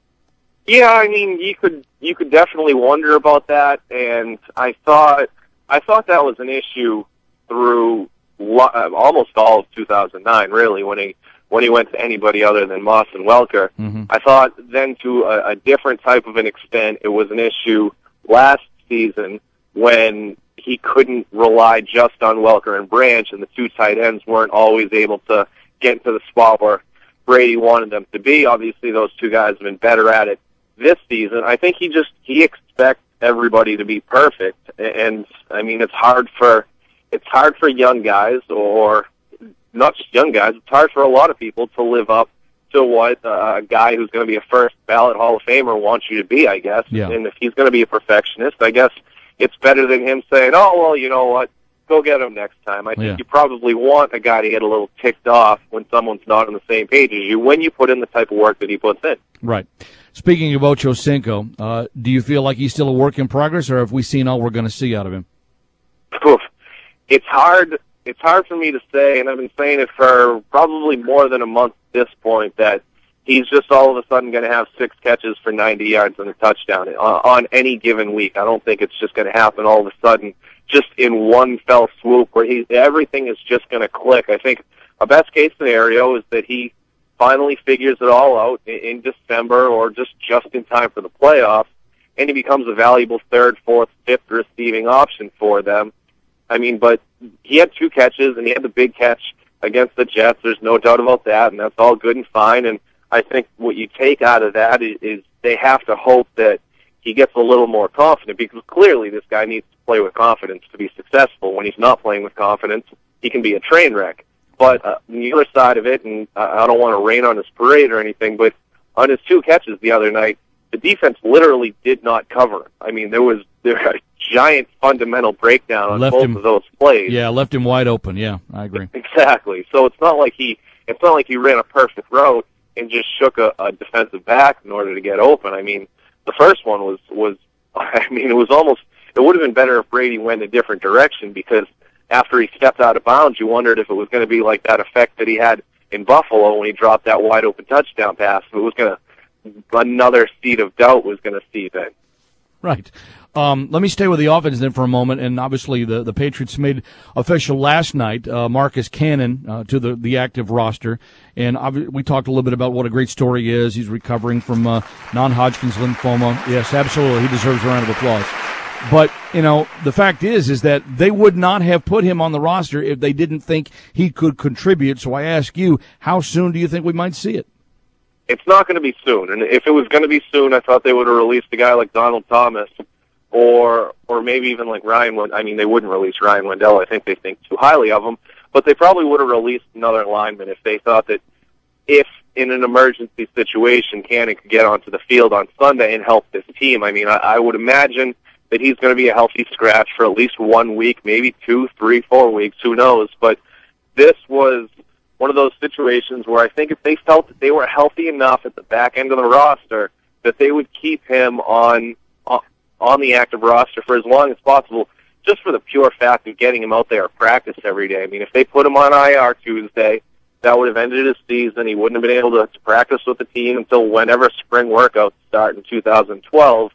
[SPEAKER 4] Yeah, I mean, you could you could definitely wonder about that, and I thought I thought that was an issue through lo- almost all of two thousand nine, really, when he. when he went to anybody other than Moss and Welker.
[SPEAKER 3] Mm-hmm.
[SPEAKER 4] I thought then to a, a different type of an extent, it was an issue last season when he couldn't rely just on Welker and Branch, and the two tight ends weren't always able to get into the spot where Brady wanted them to be. Obviously, those two guys have been better at it this season. I think he just, he expects everybody to be perfect, and, I mean, it's hard for, it's hard for young guys, or not just young guys, it's hard for a lot of people to live up to what uh, a guy who's going to be a first ballot Hall of Famer wants you to be, I guess.
[SPEAKER 3] Yeah.
[SPEAKER 4] And if he's going to be a perfectionist, I guess it's better than him saying, oh, well, you know what, go get him next time. I think
[SPEAKER 3] Yeah.
[SPEAKER 4] you probably want a guy to get a little ticked off when someone's not on the same page as you, when you put in the type of work that he puts in.
[SPEAKER 3] Right. Speaking of Ochocinco, uh, do you feel like he's still a work in progress, or have we seen all we're going to see out of him?
[SPEAKER 4] Oof. It's hard. It's hard for me to say, and I've been saying it for probably more than a month at this point, that he's just all of a sudden going to have six catches for ninety yards and a touchdown on, on any given week. I don't think it's just going to happen all of a sudden, just in one fell swoop, where he, everything is just going to click. I think a best-case scenario is that he finally figures it all out in, in December, or just, just in time for the playoffs, and he becomes a valuable third, fourth, fifth receiving option for them. I mean, but he had two catches, and he had the big catch against the Jets. There's no doubt about that, and that's all good and fine. And I think what you take out of that is, is they have to hope that he gets a little more confident, because clearly this guy needs to play with confidence to be successful. When he's not playing with confidence, he can be a train wreck. But uh, on the other side of it, and I don't want to rain on his parade or anything, but on his two catches the other night, the defense literally did not cover him. I mean, there was there, a giant fundamental breakdown on
[SPEAKER 3] Left
[SPEAKER 4] both
[SPEAKER 3] him-
[SPEAKER 4] of those plays.
[SPEAKER 3] Yeah, left him wide open. Yeah, I agree.
[SPEAKER 4] Exactly. So it's not like he it's not like he ran a perfect route and just shook a, a defensive back in order to get open. I mean, the first one was was I mean, it was almost it would have been better if Brady went a different direction, because after he stepped out of bounds, you wondered if it was going to be like that effect that he had in Buffalo when he dropped that wide open touchdown pass. If it was going to another seed of doubt was going to seep in.
[SPEAKER 3] Right. Um, let me stay with the offense then for a moment, and obviously the, the Patriots made official last night uh, Marcus Cannon uh, to the, the active roster, and obvi- we talked a little bit about what a great story he is. He's recovering from uh, non-Hodgkin's lymphoma. Yes, absolutely, he deserves a round of applause. But, you know, the fact is, is that they would not have put him on the roster if they didn't think he could contribute. So I ask you, how soon do you think we might see it?
[SPEAKER 4] It's not going to be soon, and if it was going to be soon, I thought they would have released a guy like Donald Thomas, or or maybe even like Ryan. I mean, they wouldn't release Ryan Wendell. I think they think too highly of him, but they probably would have released another lineman if they thought that if in an emergency situation Cannon could get onto the field on Sunday and help this team. I mean, I, I would imagine that he's going to be a healthy scratch for at least one week, maybe two, three, four weeks, who knows. But this was one of those situations where I think if they felt that they were healthy enough at the back end of the roster, that they would keep him on on the active roster for as long as possible, just for the pure fact of getting him out there at practice every day. I mean, if they put him on I R Tuesday, that would have ended his season. He wouldn't have been able to, to practice with the team until whenever spring workouts start in two thousand twelve.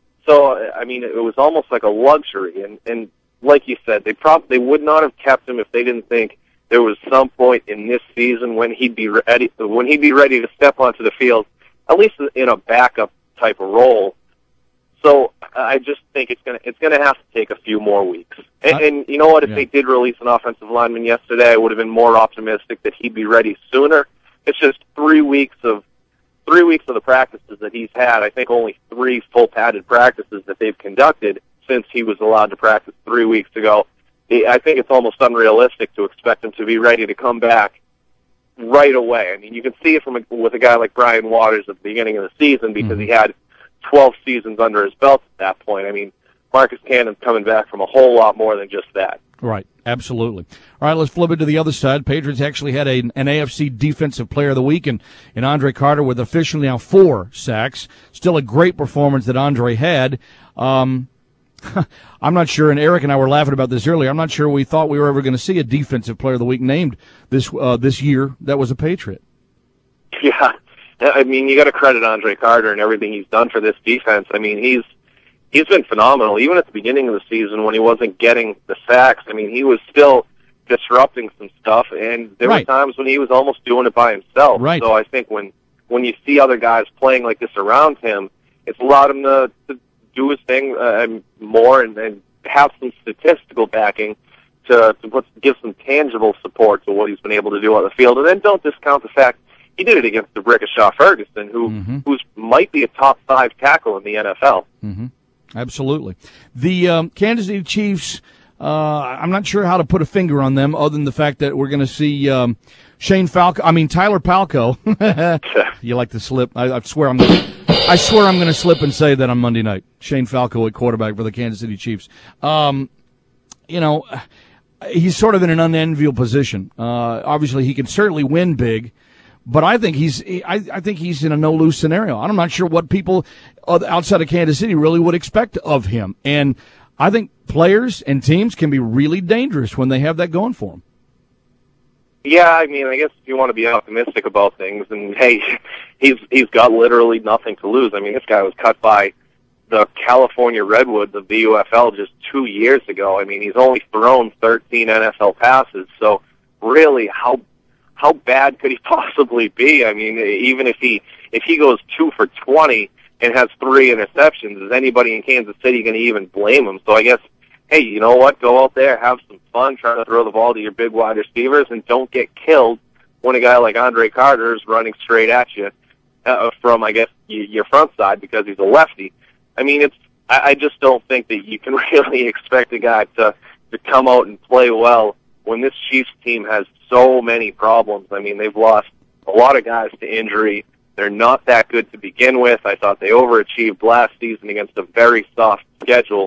[SPEAKER 4] So, I mean, it was almost like a luxury. And, and like you said, they prob- they would not have kept him if they didn't think there was some point in this season when he'd be ready, when he'd be ready to step onto the field, at least in a backup type of role. So I just think it's gonna it's gonna have to take a few more weeks. And, and you know what? If
[SPEAKER 3] Yeah.
[SPEAKER 4] they did release an offensive lineman yesterday, I would have been more optimistic that he'd be ready sooner. It's just three weeks of three weeks of the practices that he's had. I think only three full padded practices that they've conducted since he was allowed to practice three weeks ago. I think it's almost unrealistic to expect him to be ready to come back right away. I mean, you can see it from a, with a guy like Brian Waters at the beginning of the season, because mm-hmm. he had twelve seasons under his belt at that point. I mean, Marcus Cannon's coming back from a whole lot more than just that.
[SPEAKER 3] Right, absolutely. All right, let's flip it to the other side. Patriots actually had a, an A F C Defensive Player of the Week, and, and Andre Carter with officially now four sacks. Still a great performance that Andre had. Um, I'm not sure, and Eric and I were laughing about this earlier, I'm not sure we thought we were ever going to see a Defensive Player of the Week named this uh, this year that was a Patriot.
[SPEAKER 4] Yeah. I mean, you got to credit Andre Carter and everything he's done for this defense. I mean, he's he's been phenomenal. Even at the beginning of the season when he wasn't getting the sacks, I mean, he was still disrupting some stuff, and there
[SPEAKER 3] Right.
[SPEAKER 4] were times when he was almost doing it by himself.
[SPEAKER 3] Right.
[SPEAKER 4] So I think when when you see other guys playing like this around him, it's allowed him to, to do his thing uh, more and, and have some statistical backing to, to put, give some tangible support to what he's been able to do on the field. And then don't discount the fact he did it against the Brickashaw Ferguson, who
[SPEAKER 3] Mm-hmm.
[SPEAKER 4] who's might be a top five tackle in the N F L.
[SPEAKER 3] Mm-hmm. Absolutely. The um, Kansas City Chiefs, uh, I'm not sure how to put a finger on them other than the fact that we're going to see um, Shane Falco, I mean Tyler Palco. You like to slip. I, I swear I'm gonna, I swear I'm going to slip and say that on Monday night. Shane Falco at quarterback for the Kansas City Chiefs. Um, you know, he's sort of in an unenviable position. Uh, obviously, he can certainly win big. But I think he's I, I think he's in a no-lose scenario. I'm not sure what people outside of Kansas City really would expect of him. And I think players and teams can be really dangerous when they have that going for them.
[SPEAKER 4] Yeah, I mean, I guess if you want to be optimistic about things, and hey, he's he's got literally nothing to lose. I mean, this guy was cut by the California Redwoods of the U F L just two years ago. I mean, he's only thrown thirteen N F L passes, so really, how how bad could he possibly be? I mean, even if he if he goes two for twenty and has three interceptions, is anybody in Kansas City going to even blame him? So I guess, hey, you know what? Go out there, have some fun, try to throw the ball to your big wide receivers, and don't get killed when a guy like Andre Carter is running straight at you uh, from, I guess, your front side because he's a lefty. I mean, it's I, I just don't think that you can really expect a guy to to come out and play well when this Chiefs team has so many problems. I mean, they've lost a lot of guys to injury. They're not that good to begin with. I thought they overachieved last season against a very soft schedule.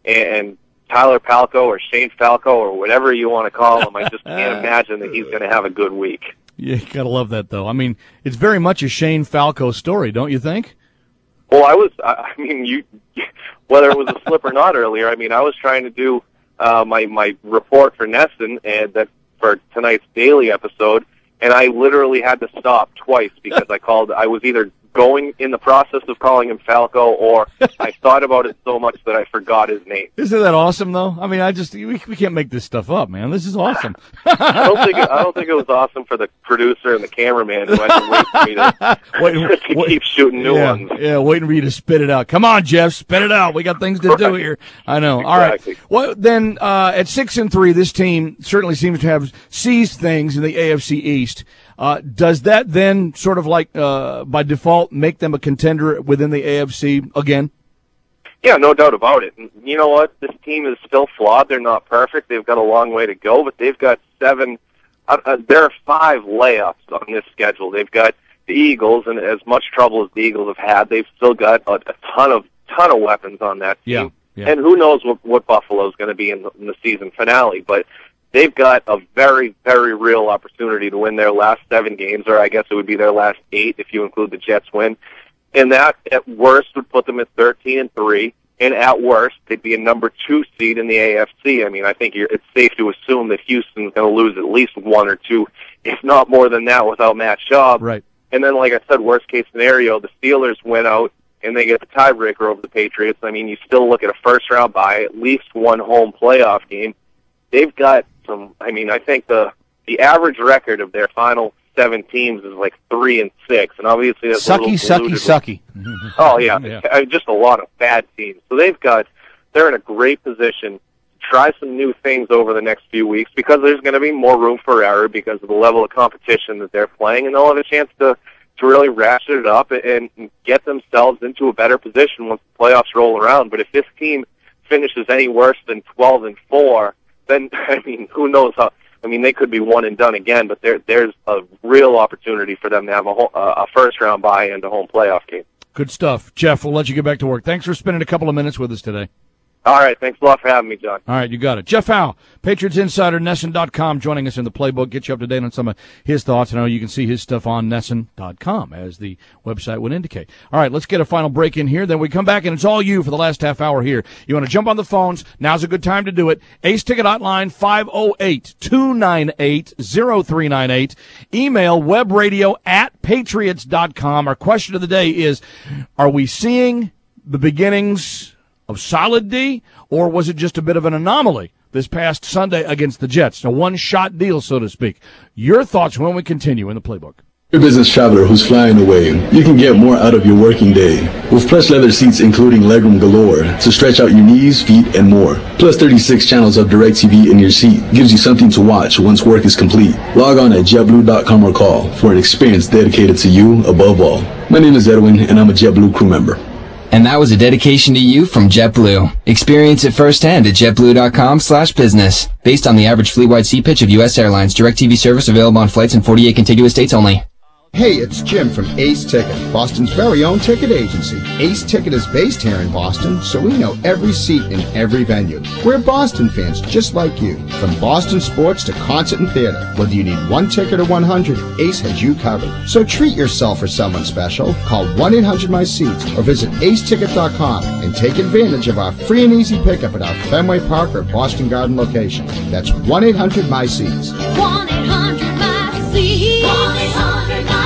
[SPEAKER 4] and Tyler Palco or Shane Falco or whatever you want to call him, I just can't imagine that he's going to have a good week.
[SPEAKER 3] Yeah, you gotta love that, though. I mean, it's very much a Shane Falco story, don't you think?
[SPEAKER 4] Well, I was, I mean, you, whether it was a slip or not earlier, I mean, I was trying to do uh, my, my report for Nesson and that for tonight's daily episode, and I literally had to stop twice because I called, I was either going in the process of calling him Falco, or I thought about it so much that I forgot his name.
[SPEAKER 3] Isn't that awesome, though? I mean, I just we, we can't make this stuff up, man. This is awesome.
[SPEAKER 4] I don't think it, I don't think it was awesome for the producer and the cameraman who had to wait for me to, wait, to wait, keep shooting new
[SPEAKER 3] yeah,
[SPEAKER 4] ones.
[SPEAKER 3] Yeah, waiting for you to spit it out. Come on, Jeff, spit it out. We got things to
[SPEAKER 4] right.
[SPEAKER 3] do here. I know.
[SPEAKER 4] Exactly.
[SPEAKER 3] All right. Well, then uh, at six and three, this team certainly seems to have seized things in the A F C East. Uh, does that then sort of like uh, by default make them a contender within the A F C again?
[SPEAKER 4] Yeah, no doubt about it. And you know what? This team is still flawed. They're not perfect. They've got a long way to go, but they've got seven. Uh, uh, there are five layups on this schedule. They've got the Eagles, and as much trouble as the Eagles have had, they've still got a, a ton of ton of weapons on that team.
[SPEAKER 3] Yeah, yeah.
[SPEAKER 4] And who knows what, what Buffalo's going to be in the, in the season finale, but they've got a very, very real opportunity to win their last seven games, or I guess it would be their last eight if you include the Jets win. And that, at worst, would put them at thirteen and three, and at worst, they'd be a number two seed in the A F C. I mean, I think you're, it's safe to assume that Houston's going to lose at least one or two, if not more than that, without Matt Schaub.
[SPEAKER 3] Right.
[SPEAKER 4] And then, like I said, worst case scenario, the Steelers win out and they get the tiebreaker over the Patriots. I mean, you still look at a first round bye, at least one home playoff game. They've got some. I mean, I think the the average record of their final seven teams is like three and six, and obviously that's
[SPEAKER 3] sucky,
[SPEAKER 4] a little
[SPEAKER 3] sucky,
[SPEAKER 4] with,
[SPEAKER 3] sucky.
[SPEAKER 4] Oh yeah,
[SPEAKER 3] yeah.
[SPEAKER 4] I mean, just a lot of bad teams. So they've got they're in a great position to try some new things over the next few weeks because there's going to be more room for error because of the level of competition that they're playing, and they'll have a chance to to really ratchet it up and get themselves into a better position once the playoffs roll around. But if this team finishes any worse than twelve and four, then, I mean, who knows how, I mean, they could be one and done again, but there, there's a real opportunity for them to have a, whole, uh, a first-round bye and a home playoff game.
[SPEAKER 3] Good stuff. Jeff, we'll let you get back to work. Thanks for spending a couple of minutes with us today.
[SPEAKER 4] All right. Thanks a lot for having me, John.
[SPEAKER 3] All right, you got it. Jeff Howe, Patriots Insider, Nesson dot com, joining us in the playbook, get you up to date on some of his thoughts. I know you can see his stuff on Nesson dot com, as the website would indicate. All right, let's get a final break in here. Then we come back, and it's all you for the last half hour here. You want to jump on the phones? Now's a good time to do it. Ace Ticket Hotline, five oh eight, two nine eight, oh three nine eight. Email webradio at patriots dot com. Our question of the day is, are we seeing the beginnings of solid D, or was it just a bit of an anomaly this past Sunday against the Jets? A one-shot deal, so to speak. Your thoughts when we continue in the playbook.
[SPEAKER 6] You're a business traveler who's flying away. You can get more out of your working day with plush leather seats including legroom galore to stretch out your knees, feet, and more. Plus thirty-six channels of DirecTV in your seat gives you something to watch once work is complete. Log on at jet blue dot com or call for an experience dedicated to you above all. My name is Edwin, and I'm a JetBlue crew member.
[SPEAKER 10] And that was a dedication to you from JetBlue. Experience it firsthand at jet blue dot com slash business. Based on the average fleet-wide seat pitch of U S Airlines, DirecTV service available on flights in forty-eight contiguous states only.
[SPEAKER 11] Hey, it's Jim from Ace Ticket, Boston's very own ticket agency. Ace Ticket is based here in Boston, so we know every seat in every venue. We're Boston fans just like you. From Boston sports to concert and theater, whether you need one ticket or one hundred, Ace has you covered. So treat yourself or someone special. Call one eight hundred my seats or visit ace ticket dot com and take advantage of our free and easy pickup at our Fenway Park or Boston Garden location. That's one eight hundred my seats.
[SPEAKER 12] one eight hundred my seats. one eight hundred my seats.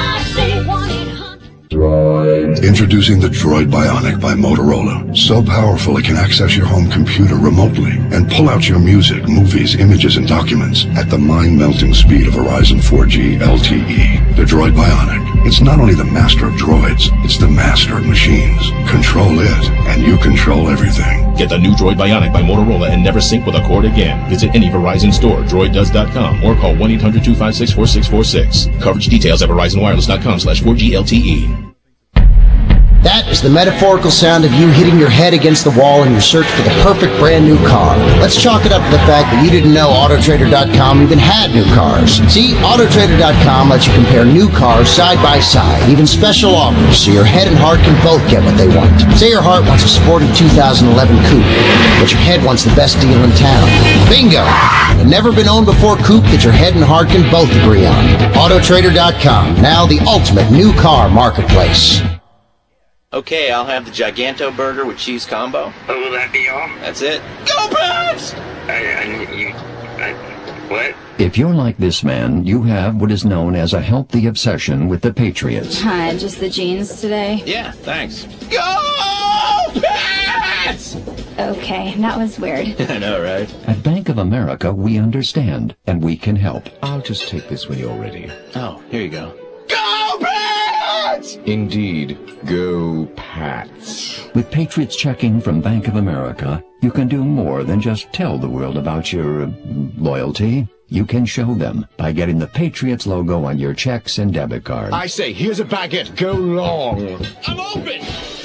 [SPEAKER 7] Droid. Introducing the Droid Bionic by Motorola. So powerful it can access your home computer remotely and pull out your music, movies, images, and documents at the mind-melting speed of Verizon four G L T E. The Droid Bionic. It's not only the master of droids, it's the master of machines. Control it, and you control everything.
[SPEAKER 8] Get the new Droid Bionic by Motorola and never sync with a cord again. Visit any Verizon store, droid does dot com, or call one eight hundred two five six four six four six. Coverage details at verizon wireless dot com slash four G L T E.
[SPEAKER 9] That is the metaphorical sound of you hitting your head against the wall in your search for the perfect brand new car. Let's chalk it up to the fact that you didn't know Auto Trader dot com even had new cars. See, Auto Trader dot com lets you compare new cars side by side, even special offers, so your head and heart can both get what they want. Say your heart wants a sporty two thousand eleven coupe, but your head wants the best deal in town. Bingo! A never been owned before coupe that your head and heart can both agree on. Auto Trader dot com, now the ultimate new car marketplace.
[SPEAKER 13] Okay, I'll have the Giganto burger with cheese combo.
[SPEAKER 14] Oh, will that be all?
[SPEAKER 13] That's it. Go Pats!
[SPEAKER 14] I, I, you, I, what?
[SPEAKER 16] If you're like this man, you have what is known as a healthy obsession with the Patriots.
[SPEAKER 15] Hi, just the jeans today?
[SPEAKER 13] Yeah, thanks. Go Pats!
[SPEAKER 15] Okay, that was weird.
[SPEAKER 13] I know, right?
[SPEAKER 16] At Bank of America, we understand, and we can help.
[SPEAKER 2] I'll just take this when you're ready.
[SPEAKER 13] Oh, here you go. Go Pats!
[SPEAKER 2] Indeed. Go Pats.
[SPEAKER 16] With Patriots checking from Bank of America, you can do more than just tell the world about your uh, loyalty. You can show them by getting the Patriots logo on your checks and debit cards.
[SPEAKER 18] I say, here's a baguette. Go long. I'm open.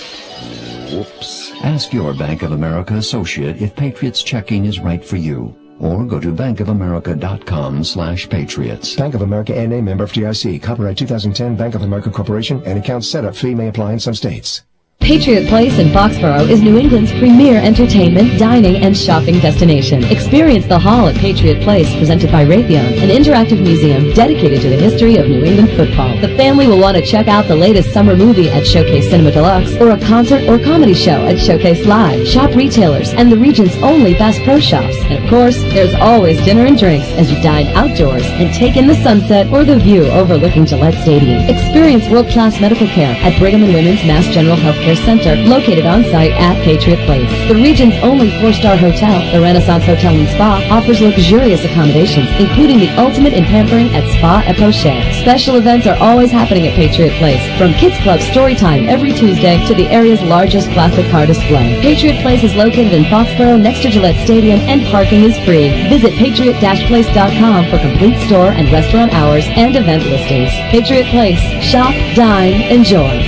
[SPEAKER 16] Whoops. Ask your Bank of America associate if Patriots checking is right for you. Or go to bankofamerica.com slash patriots.
[SPEAKER 19] Bank of America N A, member F D I C. Copyright two thousand ten, Bank of America Corporation, and account setup fee may apply in some states.
[SPEAKER 20] Patriot Place in Foxborough is New England's premier entertainment, dining, and shopping destination. Experience the Hall at Patriot Place, presented by Raytheon, an interactive museum dedicated to the history of New England football. The family will want to check out the latest summer movie at Showcase Cinema Deluxe, or a concert or comedy show at Showcase Live. Shop retailers and the region's only Bass Pro Shops. And of course, there's always dinner and drinks as you dine outdoors and take in the sunset or the view overlooking Gillette Stadium. Experience world-class medical care at Brigham and Women's Mass General Healthcare Center, located on site at Patriot Place. The region's only four-star hotel, the Renaissance Hotel and Spa, offers luxurious accommodations, including the ultimate in pampering at Spa et Pocher. Special events are always happening at Patriot Place, from Kids Club Story Time every Tuesday to the area's largest classic car display. Patriot Place is located in Foxborough next to Gillette Stadium, and parking is free. Visit patriot dash place dot com for complete store and restaurant hours and event listings. Patriot Place. Shop, dine, enjoy.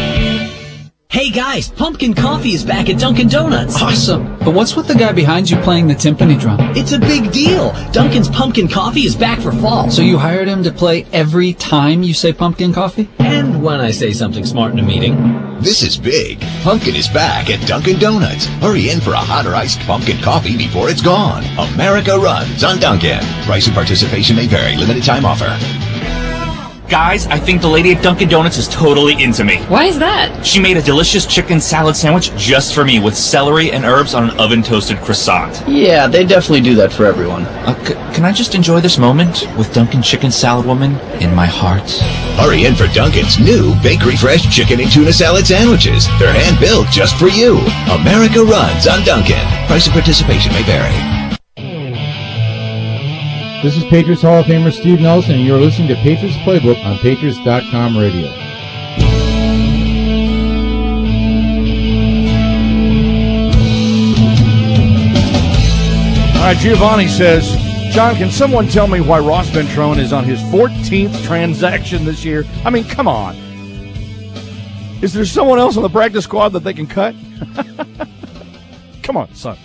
[SPEAKER 21] Hey guys, pumpkin coffee is back at Dunkin' Donuts.
[SPEAKER 22] Awesome. But what's with the guy behind you playing the timpani drum?
[SPEAKER 21] It's a big deal. Dunkin's pumpkin coffee is back for fall.
[SPEAKER 22] So you hired him to play every time you say pumpkin coffee?
[SPEAKER 21] And when I say something smart in a meeting.
[SPEAKER 23] This is big. Pumpkin is back at Dunkin' Donuts. Hurry in for a hot or iced pumpkin coffee before it's gone. America runs on Dunkin'. Price and participation may vary. Limited time offer.
[SPEAKER 24] Guys, I think the lady at Dunkin' Donuts is totally into me.
[SPEAKER 17] Why is that?
[SPEAKER 24] She made a delicious chicken salad sandwich just for me with celery and herbs on an oven-toasted croissant.
[SPEAKER 26] Yeah, they definitely do that for everyone.
[SPEAKER 24] Uh, c- can I just enjoy this moment with Dunkin' Chicken Salad Woman in my heart?
[SPEAKER 23] Hurry in for Dunkin's new Bakery Fresh chicken and tuna salad sandwiches. They're hand-built just for you. America runs on Dunkin'. Price and participation may vary.
[SPEAKER 25] This is Patriots Hall of Famer Steve Nelson, and you're listening to Patriots Playbook on Patriots dot com radio.
[SPEAKER 3] All right, Giovanni says, John, can someone tell me why Ross Ventrone is on his fourteenth transaction this year? I mean, come on. Is there someone else on the practice squad that they can cut? Come on, son.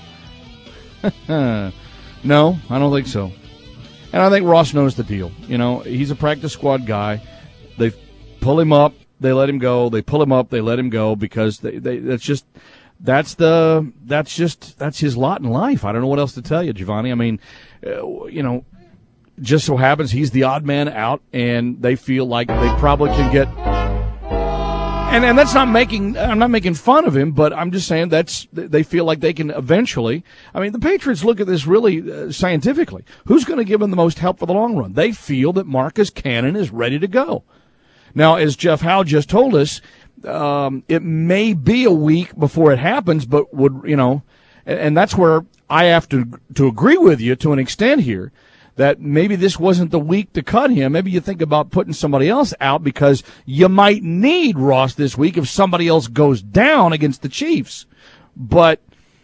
[SPEAKER 3] No, I don't think so. And I think Ross knows the deal. You know, he's a practice squad guy. They pull him up, they let him go. They pull him up, they let him go because they, they that's just that's the that's just that's his lot in life. I don't know what else to tell you, Giovanni. I mean, uh, you know, just so happens he's the odd man out, and they feel like they probably can get. And and that's not making I'm not making fun of him, but I'm just saying that's they feel like they can eventually. I mean, the Patriots look at this really uh, scientifically. Who's going to give them the most help for the long run? They feel that Marcus Cannon is ready to go. Now, as Jeff Howe just told us, um, it may be a week before it happens, but would you know? And, and that's where I have to to agree with you to an extent here. That maybe this wasn't the week to cut him. Maybe you think about putting somebody else out because you might need Ross this week if somebody else goes down against the Chiefs. But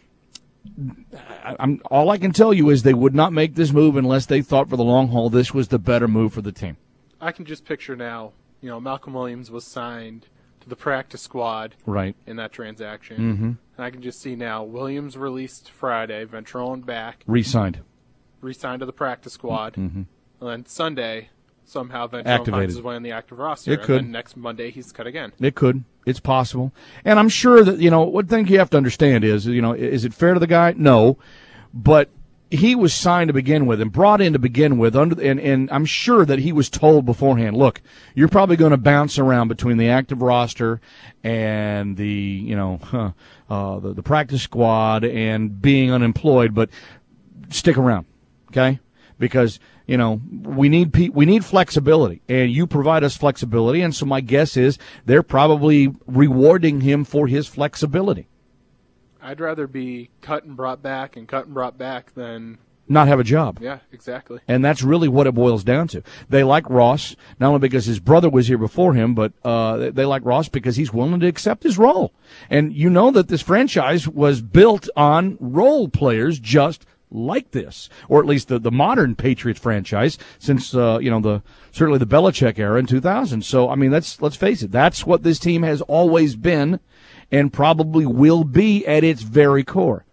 [SPEAKER 3] I'm, all I can tell you is they would not make this move unless they thought for the long haul this was the better move for the team.
[SPEAKER 27] I can just picture now, you know, Malcolm Williams was signed
[SPEAKER 1] to the practice squad
[SPEAKER 3] right.
[SPEAKER 1] in that transaction.
[SPEAKER 3] Mm-hmm.
[SPEAKER 1] And I can just see now Williams released Friday, Ventrone back.
[SPEAKER 3] Re-signed.
[SPEAKER 1] Re-signed to the practice squad.
[SPEAKER 3] Mm-hmm.
[SPEAKER 1] And then Sunday, somehow Ventrone
[SPEAKER 3] Activated.
[SPEAKER 1] finds his way on the active roster.
[SPEAKER 3] It could.
[SPEAKER 1] And then next Monday, he's cut again.
[SPEAKER 3] It could. It's possible. And I'm sure that, you know, one thing you have to understand is, you know, is it fair to the guy? No. But he was signed to begin with and brought in to begin with, under and, and I'm sure that he was told beforehand, look, you're probably going to bounce around between the active roster and the, you know, huh, uh, the, the practice squad and being unemployed, but stick around, okay? Because, you know, we need pe- we need flexibility, and you provide us flexibility, and so my guess is they're probably rewarding him for his flexibility.
[SPEAKER 1] I'd rather be cut and brought back and cut and brought back than
[SPEAKER 3] not have a job.
[SPEAKER 1] Yeah, exactly.
[SPEAKER 3] And that's really what it boils down to. They like Ross, not only because his brother was here before him, but uh, they like Ross because he's willing to accept his role. And you know that this franchise was built on role players just like this, or at least the, the modern Patriots franchise since, uh, you know, the certainly the Belichick era in two thousand. So, I mean, that's, let's face it, that's what this team has always been and probably will be at its very core.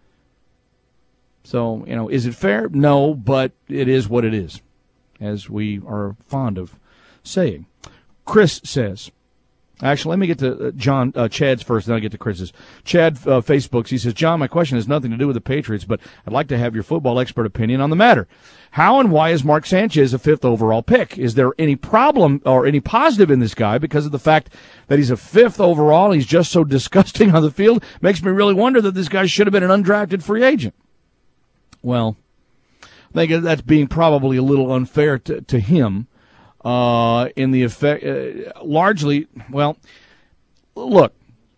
[SPEAKER 3] So, you know, is it fair? No, but it is what it is, as we are fond of saying. Chris says, actually, let me get to uh, John, uh, Chad's first, then I'll get to Chris's. Chad uh, Facebooks, he says, John, my question has nothing to do with the Patriots, but I'd like to have your football expert opinion on the matter. How and why is Mark Sanchez a fifth overall pick? Is there any problem or any positive in this guy because of the fact that he's a fifth overall and he's just so disgusting on the field? Makes me really wonder that this guy should have been an undrafted free agent. Well, I think that's being probably a little unfair to, to him. Uh, in the effect, uh, largely, well, look,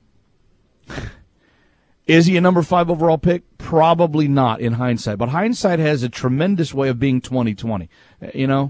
[SPEAKER 3] is he a number five overall pick? Probably not in hindsight, but hindsight has a tremendous way of being twenty twenty. You know,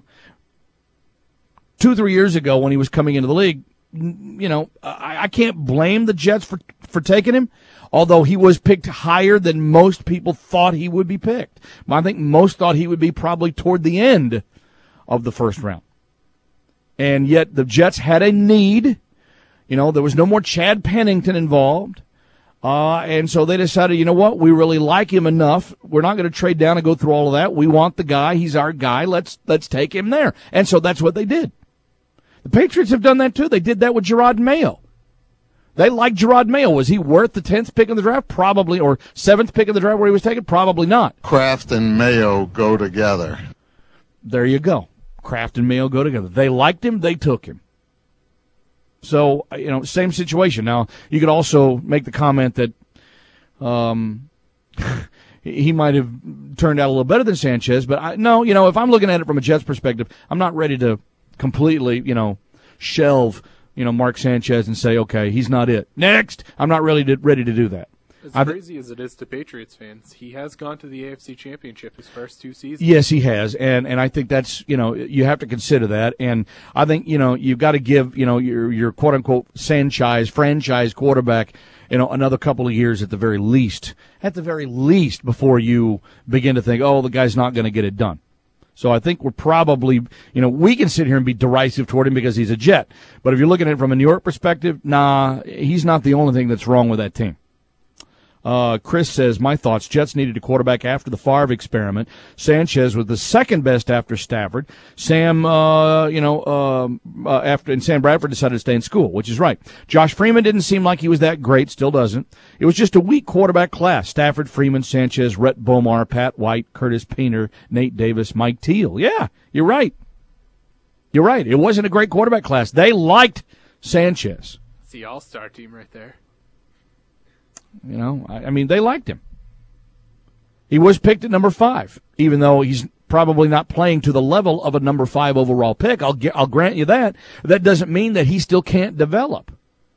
[SPEAKER 3] two, three years ago when he was coming into the league, you know, I, I can't blame the Jets for, for taking him, although he was picked higher than most people thought he would be picked. I think most thought he would be probably toward the end of the first round. And yet the Jets had a need. You know, there was no more Chad Pennington involved. Uh, and so they decided, you know what, we really like him enough. We're not going to trade down and go through all of that. We want the guy. He's our guy. Let's let's take him there. And so that's what they did. The Patriots have done that too. They did that with Gerard Mayo. They liked Gerard Mayo. Was he worth the tenth pick in the draft? Probably. Or seventh pick in the draft where he was taken? Probably not.
[SPEAKER 4] Kraft and Mayo go together.
[SPEAKER 3] There you go. Kraft and Mayo go together. They liked him. They took him. So, you know, same situation. Now, you could also make the comment that um, he might have turned out a little better than Sanchez. But, I, no, you know, if I'm looking at it from a Jets perspective, I'm not ready to completely, you know, shelve, you know, Mark Sanchez and say, okay, he's not it. Next. I'm not really to, ready to do that.
[SPEAKER 1] As
[SPEAKER 3] I've,
[SPEAKER 1] crazy as it is to Patriots fans, he has gone to the A F C Championship his first two seasons.
[SPEAKER 3] Yes, he has, and and I think that's, you know, you have to consider that, and I think, you know, you've got to give, you know, your your quote unquote franchise franchise quarterback, you know, another couple of years at the very least, at the very least before you begin to think, oh, the guy's not going to get it done. So I think we're probably, you know, we can sit here and be derisive toward him because he's a Jet, but if you're looking at it from a New York perspective, nah, he's not the only thing that's wrong with that team. Uh, Chris says, my thoughts, Jets needed a quarterback after the Favre experiment. Sanchez was the second best after Stafford. Sam, uh, you know, um, uh, after, and Sam Bradford decided to stay in school, which is right. Josh Freeman didn't seem like he was that great, still doesn't. It was just a weak quarterback class. Stafford, Freeman, Sanchez, Rhett Bomar, Pat White, Curtis Painter, Nate Davis, Mike Teal. Yeah, you're right. You're right. It wasn't a great quarterback class. They liked Sanchez.
[SPEAKER 1] It's the all-star team right there.
[SPEAKER 3] You know, I, I mean, they liked him. He was picked at number five, even though he's probably not playing to the level of a number five overall pick. I'll get, I'll grant you that. That doesn't mean that he still can't develop.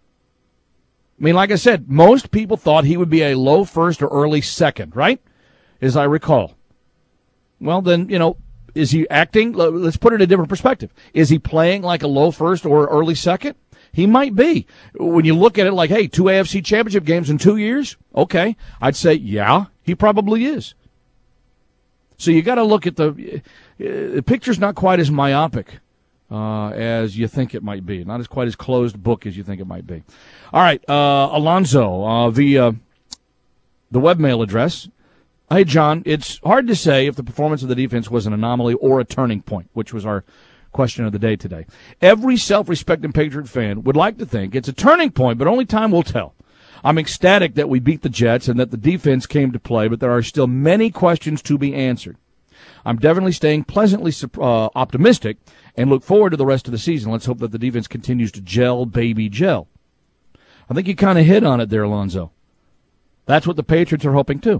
[SPEAKER 3] I mean, like I said, most people thought he would be a low first or early second, right? As I recall. Well, then, you know, is he acting? Let's put it in a different perspective. Is he playing like a low first or early second? He might be. When you look at it like, hey, two A F C championship games in two years, okay, I'd say, yeah, he probably is. So you got to look at the, uh, the picture's not quite as myopic uh, as you think it might be. Not as quite as closed book as you think it might be. All right, uh, Alonzo, uh, via the webmail address. Hey, John, it's hard to say if the performance of the defense was an anomaly or a turning point, which was our question of the day today. Every self-respecting Patriot fan would like to think it's a turning point, but only time will tell. I'm ecstatic that we beat the Jets and that the defense came to play, but there are still many questions to be answered. I'm definitely staying pleasantly uh, optimistic and look forward to the rest of the season. Let's hope that the defense continues to gel, baby, gel. I think you kind of hit on it there, Alonzo. That's what the Patriots are hoping too.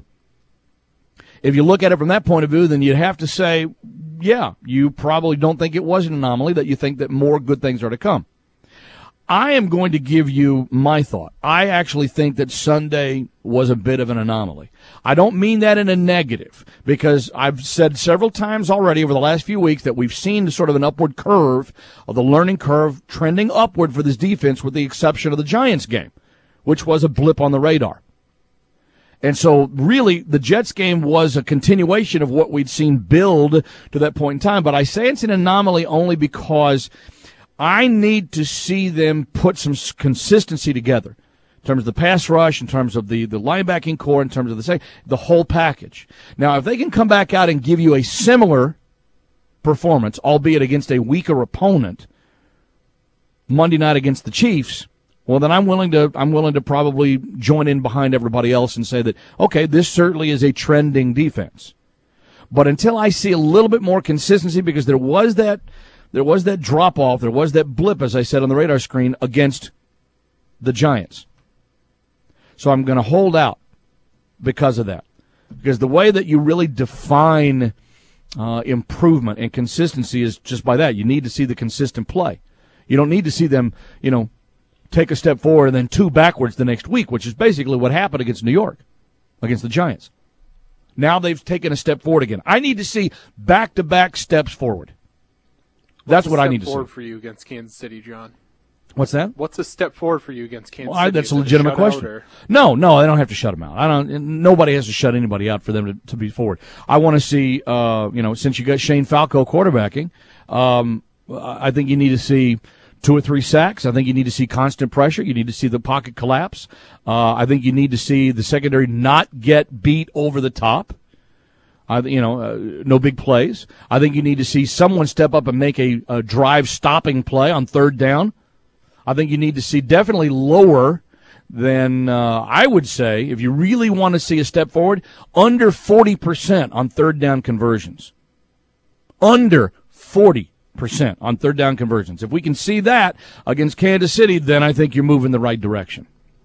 [SPEAKER 3] If you look at it from that point of view, then you'd have to say, yeah, you probably don't think it was an anomaly, that you think that more good things are to come. I am going to give you my thought. I actually think that Sunday was a bit of an anomaly. I don't mean that in a negative, because I've said several times already over the last few weeks that we've seen sort of an upward curve, of the learning curve trending upward for this defense, with the exception of the Giants game, which was a blip on the radar. And so, really, the Jets game was a continuation of what we'd seen build to that point in time. But I say it's an anomaly only because I need to see them put some consistency together in terms of the pass rush, in terms of the, the linebacking core, in terms of the the whole package. Now, if they can come back out and give you a similar performance, albeit against a weaker opponent, Monday night against the Chiefs, well, then I'm willing to I'm willing to probably join in behind everybody else and say that, okay, this certainly is a trending defense. But until I see a little bit more consistency, because there was that there was that drop off, there was that blip, as I said on the radar screen, against the Giants. So I'm going to hold out because of that. Because the way that you really define uh, improvement and consistency is just by that. You need to see the consistent play. You don't need to see them, you know, take a step forward and then two backwards the next week, which is basically what happened against New York, against the Giants. Now they've taken a step forward again. I need to see back-to-back steps forward. That's what I need to see.
[SPEAKER 1] What's a step forward for you against Kansas City, John?
[SPEAKER 3] What's that?
[SPEAKER 1] What's a step forward for you against Kansas
[SPEAKER 3] well, I,
[SPEAKER 1] City?
[SPEAKER 3] that's a legitimate question. No, no, they don't have to shut them out. I don't. Nobody has to shut anybody out for them to, to be forward. I want to see, uh, you know, since you got Shane Falco quarterbacking, um, I think you need to see two or three sacks. I think you need to see constant pressure. You need to see the pocket collapse. Uh, I think you need to see the secondary not get beat over the top. I, you know, uh, no big plays. I think you need to see someone step up and make a, a drive-stopping play on third down. I think you need to see definitely lower than, uh, I would say, if you really want to see a step forward, under forty percent on third down conversions. Under forty percent on third down conversions. If we can see that against Kansas City, then I think you're moving the right direction.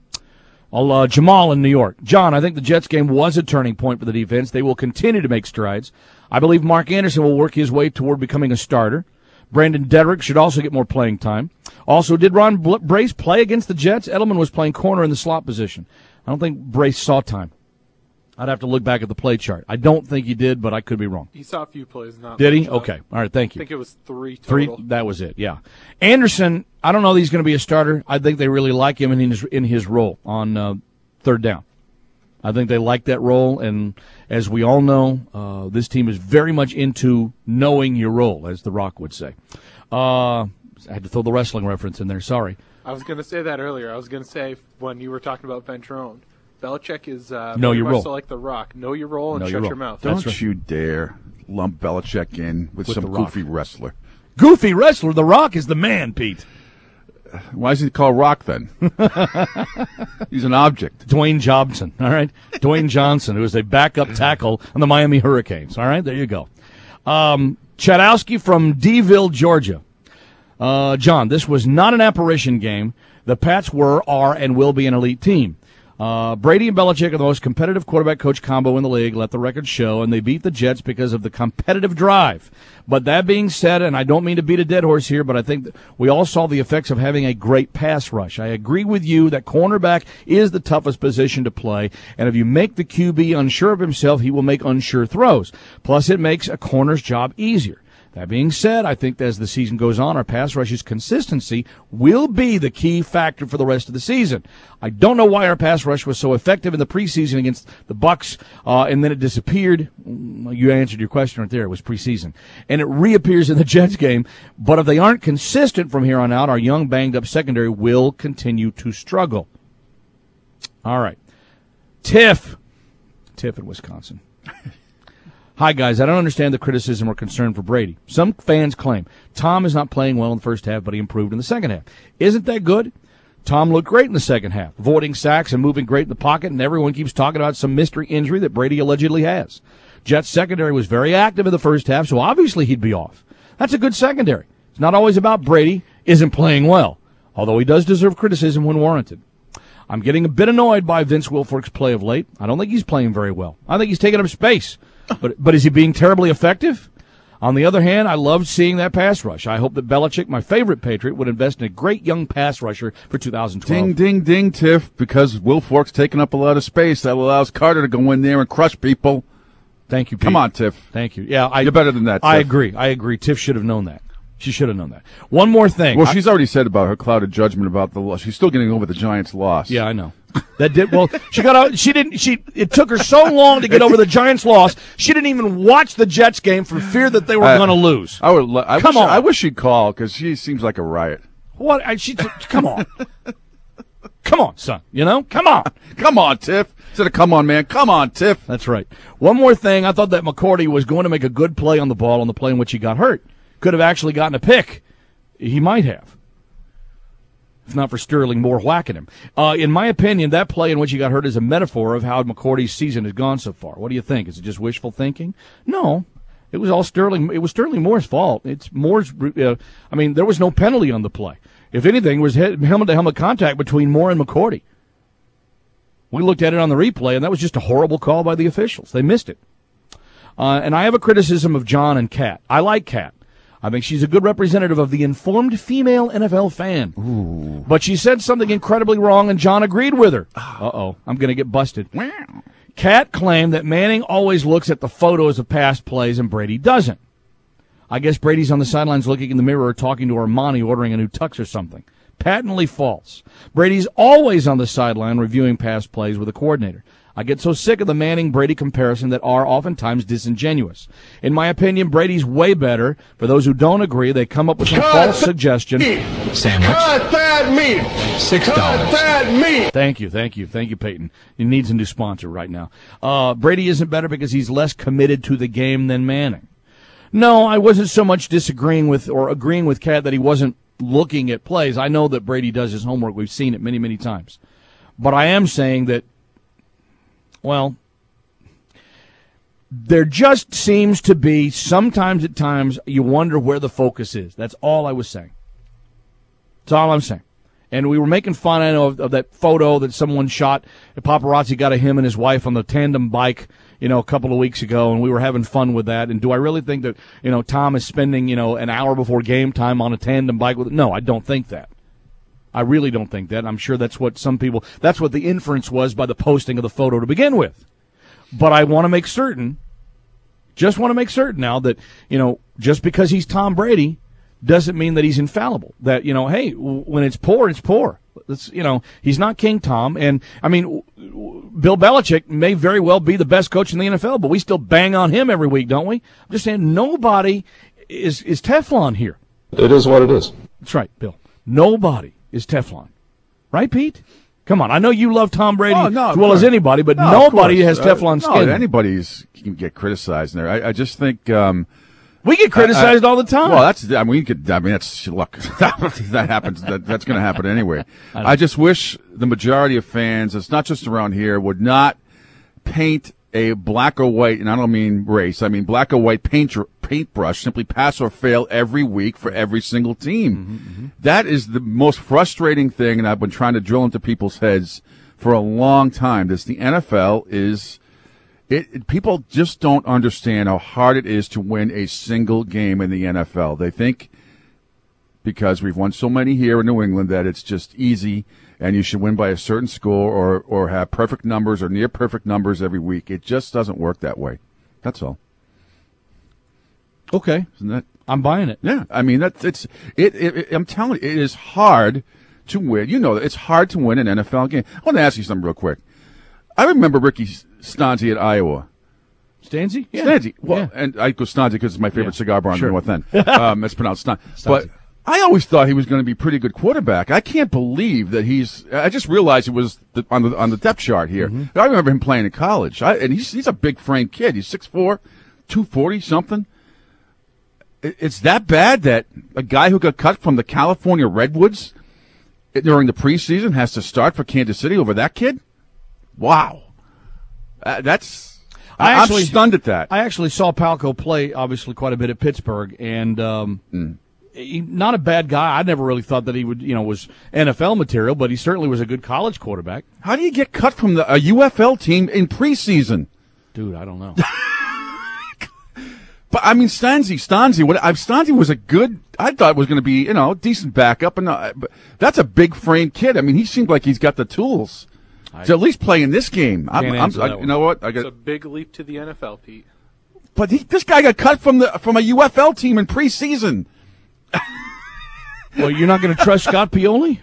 [SPEAKER 3] Uh, Jamal in New York. John, I think the Jets game was a turning point for the defense. They will continue to make strides. I believe Mark Anderson will work his way toward becoming a starter. Brandon Dedrick should also get more playing time. Also, did Ron Brace play against the Jets? Edelman was playing corner in the slot position. I don't think Brace saw time. I'd have to look back at the play chart. I don't think he did, but I could be wrong.
[SPEAKER 1] He saw a few plays. Not
[SPEAKER 3] did he?
[SPEAKER 1] Up.
[SPEAKER 3] Okay. All right, thank you.
[SPEAKER 1] I think it was three
[SPEAKER 3] Three,
[SPEAKER 1] total.
[SPEAKER 3] that was it, yeah. Anderson, I don't know that he's going to be a starter. I think they really like him in his, in his role on uh, third down. I think they like that role, and as we all know, uh, this team is very much into knowing your role, as The Rock would say. Uh, I had to throw the wrestling reference in there, sorry.
[SPEAKER 1] I was going to say that earlier. I was going to say when you were talking about Ventrone, Belichick is uh,
[SPEAKER 3] know
[SPEAKER 1] very
[SPEAKER 3] your
[SPEAKER 1] much
[SPEAKER 3] role.
[SPEAKER 1] so like The Rock. Know your role and
[SPEAKER 3] know
[SPEAKER 1] shut
[SPEAKER 3] your,
[SPEAKER 1] your,
[SPEAKER 3] role.
[SPEAKER 1] mouth.
[SPEAKER 5] Don't
[SPEAKER 3] right.
[SPEAKER 5] you dare lump Belichick in with,
[SPEAKER 3] With
[SPEAKER 5] some
[SPEAKER 3] The Rock.
[SPEAKER 5] goofy wrestler.
[SPEAKER 3] Goofy wrestler? The Rock is the man, Pete.
[SPEAKER 5] Why is he called Rock then? He's an object.
[SPEAKER 3] Dwayne Johnson, all right? Dwayne Johnson, who is a backup tackle on the Miami Hurricanes, all right? There you go. Um, Chadowski from Deville, Georgia. Uh, John, this was not an apparition game. The Pats were, are, and will be an elite team. Uh, Brady and Belichick are the most competitive quarterback-coach combo in the league, let the record show, and they beat the Jets because of the competitive drive. But that being said, and I don't mean to beat a dead horse here, but I think that we all saw the effects of having a great pass rush. I agree with you that cornerback is the toughest position to play, and if you make the Q B unsure of himself, he will make unsure throws. Plus, it makes a corner's job easier. That being said, I think as the season goes on, our pass rush's consistency will be the key factor for the rest of the season. I don't know why our pass rush was so effective in the preseason against the Bucs, uh, and then it disappeared. You answered your question right there. It was preseason. And it reappears in the Jets game. But if they aren't consistent from here on out, our young, banged-up secondary will continue to struggle. All right. Tiff. Tiff in Wisconsin. Hi, guys. I don't understand the criticism or concern for Brady. Some fans claim Tom is not playing well in the first half, but he improved in the second half. Isn't that good? Tom looked great in the second half, avoiding sacks and moving great in the pocket, and everyone keeps talking about some mystery injury that Brady allegedly has. Jets secondary was very active in the first half, so obviously he'd be off. That's a good secondary. It's not always about Brady isn't playing well, although he does deserve criticism when warranted. I'm getting a bit annoyed by Vince Wilfork's play of late. I don't think he's playing very well. I think he's taking up space. But but is he being terribly effective? On the other hand, I loved seeing that pass rush. I hope that Belichick, my favorite Patriot, would invest in a great young pass rusher for two thousand twelve.
[SPEAKER 5] Ding, ding, ding, Tiff, because Wilfork's taking up a lot of space. That allows Carter to go in there and crush people.
[SPEAKER 3] Thank you, Pete.
[SPEAKER 5] Come on, Tiff.
[SPEAKER 3] Thank you. Yeah, I,
[SPEAKER 5] You're better than that, Tiff.
[SPEAKER 3] I agree. I agree. Tiff should have known that. She should have known that. One more thing.
[SPEAKER 5] Well,
[SPEAKER 3] I,
[SPEAKER 5] she's already said about her clouded judgment about the loss. She's still getting over the Giants' loss.
[SPEAKER 3] Yeah, I know. That did well. She got out. She didn't. She. It took her so long to get over the Giants' loss. She didn't even watch the Jets game for fear that they were
[SPEAKER 5] I,
[SPEAKER 3] going to lose.
[SPEAKER 5] I would. I
[SPEAKER 3] come
[SPEAKER 5] wish,
[SPEAKER 3] on.
[SPEAKER 5] I wish she'd call because she seems like a riot.
[SPEAKER 3] What? I, she. Come on. Come on, son. You know. Come on.
[SPEAKER 5] Come on, Tiff. Instead of come on, man. Come on, Tiff.
[SPEAKER 3] That's right. One more thing. I thought that McCourty was going to make a good play on the ball on the play in which he got hurt. Could have actually gotten a pick. He might have. If not for Sterling Moore whacking him. Uh, in my opinion, that play in which he got hurt is a metaphor of how McCourty's season has gone so far. What do you think? Is it just wishful thinking? No. It was all Sterling. It was Sterling Moore's fault. It's Moore's. Uh, I mean, there was no penalty on the play. If anything, it was helmet-to-helmet contact between Moore and McCourty. We looked at it on the replay, and that was just a horrible call by the officials. They missed it. Uh, and I have a criticism of John and Kat. I like Kat. I think she's a good representative of the informed female N F L fan.
[SPEAKER 5] Ooh.
[SPEAKER 3] But she said something incredibly wrong, and John agreed with her. Uh-oh, I'm going to get busted. Kat claimed that Manning always looks at the photos of past plays, and Brady doesn't. I guess Brady's on the sidelines looking in the mirror or talking to Armani ordering a new tux or something. Patently false. Brady's always on the sideline reviewing past plays with a coordinator. I get so sick of the Manning-Brady comparison that are oftentimes disingenuous. In my opinion, Brady's way better. For those who don't agree, they come up with some false suggestion.
[SPEAKER 18] Sandwich. Cut that meat.
[SPEAKER 3] Six dollars.
[SPEAKER 18] Cut that meat.
[SPEAKER 3] Thank you, thank you, thank you, Peyton. He needs a new sponsor right now. Uh, Brady isn't better because he's less committed to the game than Manning. No, I wasn't so much disagreeing with or agreeing with Kat that he wasn't looking at plays. I know that Brady does his homework. We've seen it many, many times. But I am saying that, well, there just seems to be, sometimes at times, you wonder where the focus is. That's all I was saying. That's all I'm saying. And we were making fun, I know, of, of that photo that someone shot. The paparazzi got of him and his wife on the tandem bike, you know, a couple of weeks ago, and we were having fun with that. And do I really think that, you know, Tom is spending, you know, an hour before game time on a tandem bike with it? No, I don't think that. I really don't think that. I'm sure that's what some people, that's what the inference was by the posting of the photo to begin with. But I want to make certain, just want to make certain now that, you know, just because he's Tom Brady doesn't mean that he's infallible. That, you know, hey, when it's poor, it's poor. It's, you know, he's not King Tom. And, I mean, Bill Belichick may very well be the best coach in the N F L, but we still bang on him every week, don't we? I'm just saying nobody is, is Teflon here.
[SPEAKER 6] It is what it is.
[SPEAKER 3] That's right, Bill. Nobody is Teflon. Right, Pete? Come on. I know you love Tom Brady
[SPEAKER 5] oh, no,
[SPEAKER 3] as well as anybody, but
[SPEAKER 5] no,
[SPEAKER 3] nobody has Teflon
[SPEAKER 5] uh,
[SPEAKER 3] skin.
[SPEAKER 5] No, anybody's can get criticized in there. I, I just think um,
[SPEAKER 3] we get criticized
[SPEAKER 5] I, I,
[SPEAKER 3] all the time.
[SPEAKER 5] Well, that's I mean, we could, I mean, that's look that, that happens. That, that's going to happen anyway. I, I just wish the majority of fans, it's not just around here, would not paint a black or white, and I don't mean race, I mean black or white paint paintbrush, simply pass or fail every week for every single team. Mm-hmm, mm-hmm. That is the most frustrating thing, and I've been trying to drill into people's heads for a long time. This the N F L is, it, it people just don't understand how hard it is to win a single game in the N F L. They think because we've won so many here in New England that it's just easy and you should win by a certain score or, or have perfect numbers or near perfect numbers every week. It just doesn't work that way. That's all.
[SPEAKER 3] Okay.
[SPEAKER 5] Isn't that?
[SPEAKER 3] I'm buying it.
[SPEAKER 5] Yeah. I mean, that's it's it, it, it. I'm telling you, it is hard to win. You know, it's hard to win an N F L game. I want to ask you something real quick. I remember Ricky Stanzi at Iowa.
[SPEAKER 3] Stanzi? Yeah.
[SPEAKER 5] Stanzi. Well,
[SPEAKER 3] Yeah.
[SPEAKER 5] and I go Stanzi because it's my favorite
[SPEAKER 3] Yeah.
[SPEAKER 5] cigar bar
[SPEAKER 3] Sure.
[SPEAKER 5] in the North End. Um, it's pronounced Stan. But I always thought he was going to be a pretty good quarterback. I can't believe that he's. I just realized he was the, on the on the depth chart here.
[SPEAKER 3] Mm-hmm.
[SPEAKER 5] I remember him playing in college, I, and he's he's a big frame kid. He's six four, two forty something. It, it's that bad that a guy who got cut from the California Redwoods during the preseason has to start for Kansas City over that kid. Wow, uh, that's.
[SPEAKER 3] I
[SPEAKER 5] I'm
[SPEAKER 3] actually,
[SPEAKER 5] stunned at that.
[SPEAKER 3] I actually saw Palco play, obviously, quite a bit at Pittsburgh, and um,
[SPEAKER 5] Mm.
[SPEAKER 3] he, not a bad guy. I never really thought that he would, you know, was N F L material, but he certainly was a good college quarterback.
[SPEAKER 5] How do you get cut from the, a U F L team in preseason?
[SPEAKER 3] Dude, I don't know.
[SPEAKER 5] But I mean, Stanzi, Stanzi, what I Stanzi was a good. I thought was going to be, you know, decent backup, and uh, but that's a big frame kid. I mean, he seemed like he's got the tools
[SPEAKER 3] I,
[SPEAKER 5] to at least play in this game. I'm,
[SPEAKER 3] Can't
[SPEAKER 5] I'm,
[SPEAKER 3] answer
[SPEAKER 5] I,
[SPEAKER 3] that
[SPEAKER 5] you
[SPEAKER 3] one.
[SPEAKER 5] know what? I
[SPEAKER 1] It's
[SPEAKER 5] got.
[SPEAKER 1] a big leap to the N F L, Pete.
[SPEAKER 5] But he, this guy got cut from the from a U F L team in preseason.
[SPEAKER 3] Well, you're not going to trust Scott Pioli?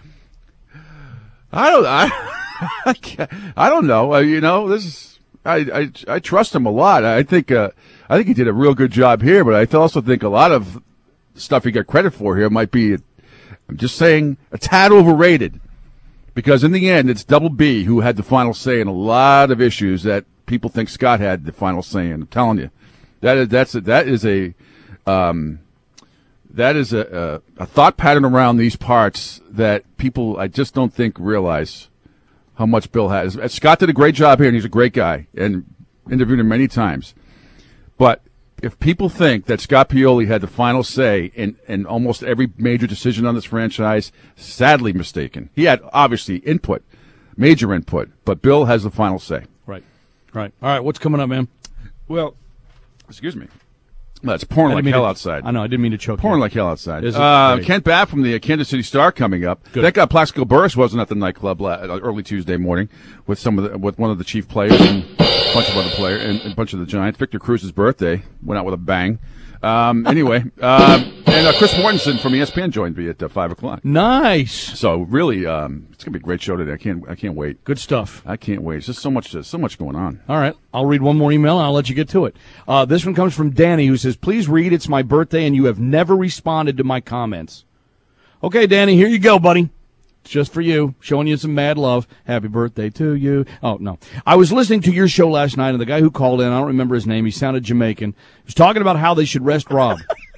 [SPEAKER 5] I don't. I, I, can't, I don't know. Uh, you know, this is. I, I I trust him a lot. I think. Uh, I think he did a real good job here. But I also think a lot of stuff he got credit for here might be. I'm just saying, a tad overrated. Because in the end, it's Double B who had the final say in a lot of issues that people think Scott had the final say in. I'm telling you, that is that's a, that is a um, that is a, a a thought pattern around these parts that people I just don't think realize how much Bill has. Scott did a great job here, and he's a great guy, and interviewed him many times. But if people think that Scott Pioli had the final say in, in almost every major decision on this franchise, sadly mistaken. He had, obviously, input, major input, but Bill has the final say.
[SPEAKER 3] Right. Right. All right, what's coming up, man?
[SPEAKER 5] Well, excuse me. Well, it's pouring
[SPEAKER 3] I
[SPEAKER 5] like
[SPEAKER 3] didn't mean
[SPEAKER 5] hell
[SPEAKER 3] to-
[SPEAKER 5] outside.
[SPEAKER 3] I know, I didn't mean to choke
[SPEAKER 5] Pouring
[SPEAKER 3] you.
[SPEAKER 5] like hell outside.
[SPEAKER 3] Is it?
[SPEAKER 5] Uh,
[SPEAKER 3] Great.
[SPEAKER 5] Kent Babb from the Kansas City Star coming up.
[SPEAKER 3] Good.
[SPEAKER 5] That guy Plaxico Burress wasn't at the nightclub la- early Tuesday morning with some of the, with one of the chief players and a bunch of other players and a bunch of the Giants. Victor Cruz's birthday went out with a bang. Um, anyway, um, and uh, Chris Mortensen from E S P N joined me at uh, five o'clock.
[SPEAKER 3] Nice.
[SPEAKER 5] So really, um, it's gonna be a great show today. I can't, I can't wait.
[SPEAKER 3] Good stuff.
[SPEAKER 5] I can't wait. There's just so much, so much going on.
[SPEAKER 3] All right, I'll read one more email and I'll let you get to it. Uh, this one comes from Danny, who says, please read, it's my birthday and you have never responded to my comments. Okay, Danny, here you go, buddy. It's just for you, showing you some mad love. Happy birthday to you. Oh, no. I was listening to your show last night, and the guy who called in, I don't remember his name, he sounded Jamaican, he was talking about how they should rest Rob.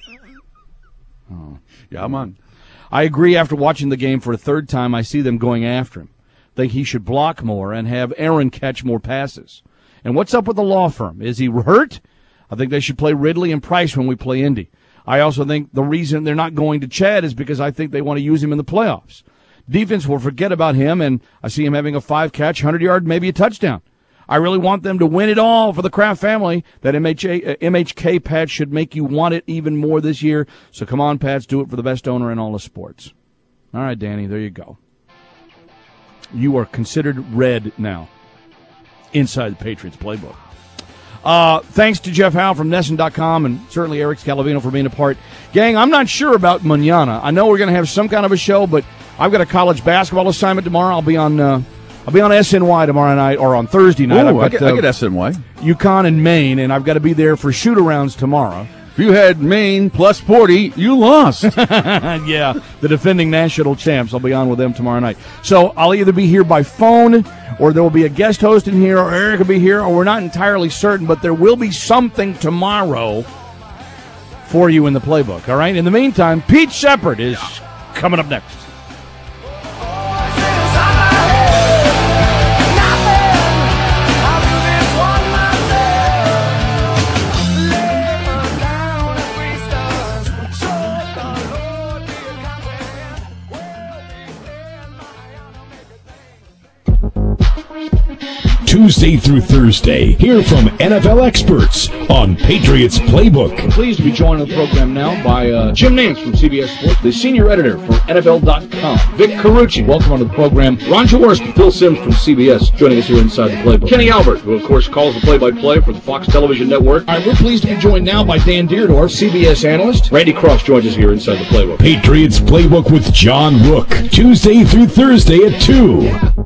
[SPEAKER 3] Oh.
[SPEAKER 5] Yeah, I'm on.
[SPEAKER 3] I agree. After watching the game for a third time, I see them going after him. Think he should block more and have Aaron catch more passes. And what's up with the law firm? Is he hurt? I think they should play Ridley and Price when we play Indy. I also think the reason they're not going to Chad is because I think they want to use him in the playoffs. Defense will forget about him, and I see him having a five-catch, hundred-yard, maybe a touchdown. I really want them to win it all for the Kraft family. That M H A, uh, M H K patch should make you want it even more this year. So come on, Pats, do it for the best owner in all of sports. All right, Danny, there you go. You are considered red now inside the Patriots playbook. Uh, thanks to Jeff Howe from Nesson dot com and certainly Eric Scalavino for being a part. Gang, I'm not sure about Mañana. I know we're going to have some kind of a show, but I've got a college basketball assignment tomorrow. I'll be on uh, I'll be on S N Y tomorrow night, or on Thursday night.
[SPEAKER 5] Ooh,
[SPEAKER 3] I've
[SPEAKER 5] I
[SPEAKER 3] got,
[SPEAKER 5] get, I
[SPEAKER 3] uh,
[SPEAKER 5] get S N Y.
[SPEAKER 3] UConn and Maine, and I've got to be there for shoot-arounds tomorrow.
[SPEAKER 5] If you had Maine plus forty, you lost.
[SPEAKER 3] Yeah, the defending national champs. I'll be on with them tomorrow night. So I'll either be here by phone, or there will be a guest host in here, or Eric will be here, or we're not entirely certain, but there will be something tomorrow for you in the playbook, all right? In the meantime, Pete Shepard is coming up next.
[SPEAKER 2] Tuesday through Thursday. Hear from N F L experts on Patriots Playbook.
[SPEAKER 3] I'm pleased to be joined on the program now by uh, Jim Nance from C B S Sports, the senior editor for N F L dot com. Vic Carucci, welcome onto the program. Ron Jaworski, Phil Simms from C B S, joining us here inside the Playbook. Kenny Albert, who of course calls the play-by-play for the Fox Television Network. All right, we're pleased to be joined now by Dan Deerdorf, C B S analyst. Randy Cross joins us here inside the Playbook.
[SPEAKER 2] Patriots Playbook with John Rook, Tuesday through Thursday at two.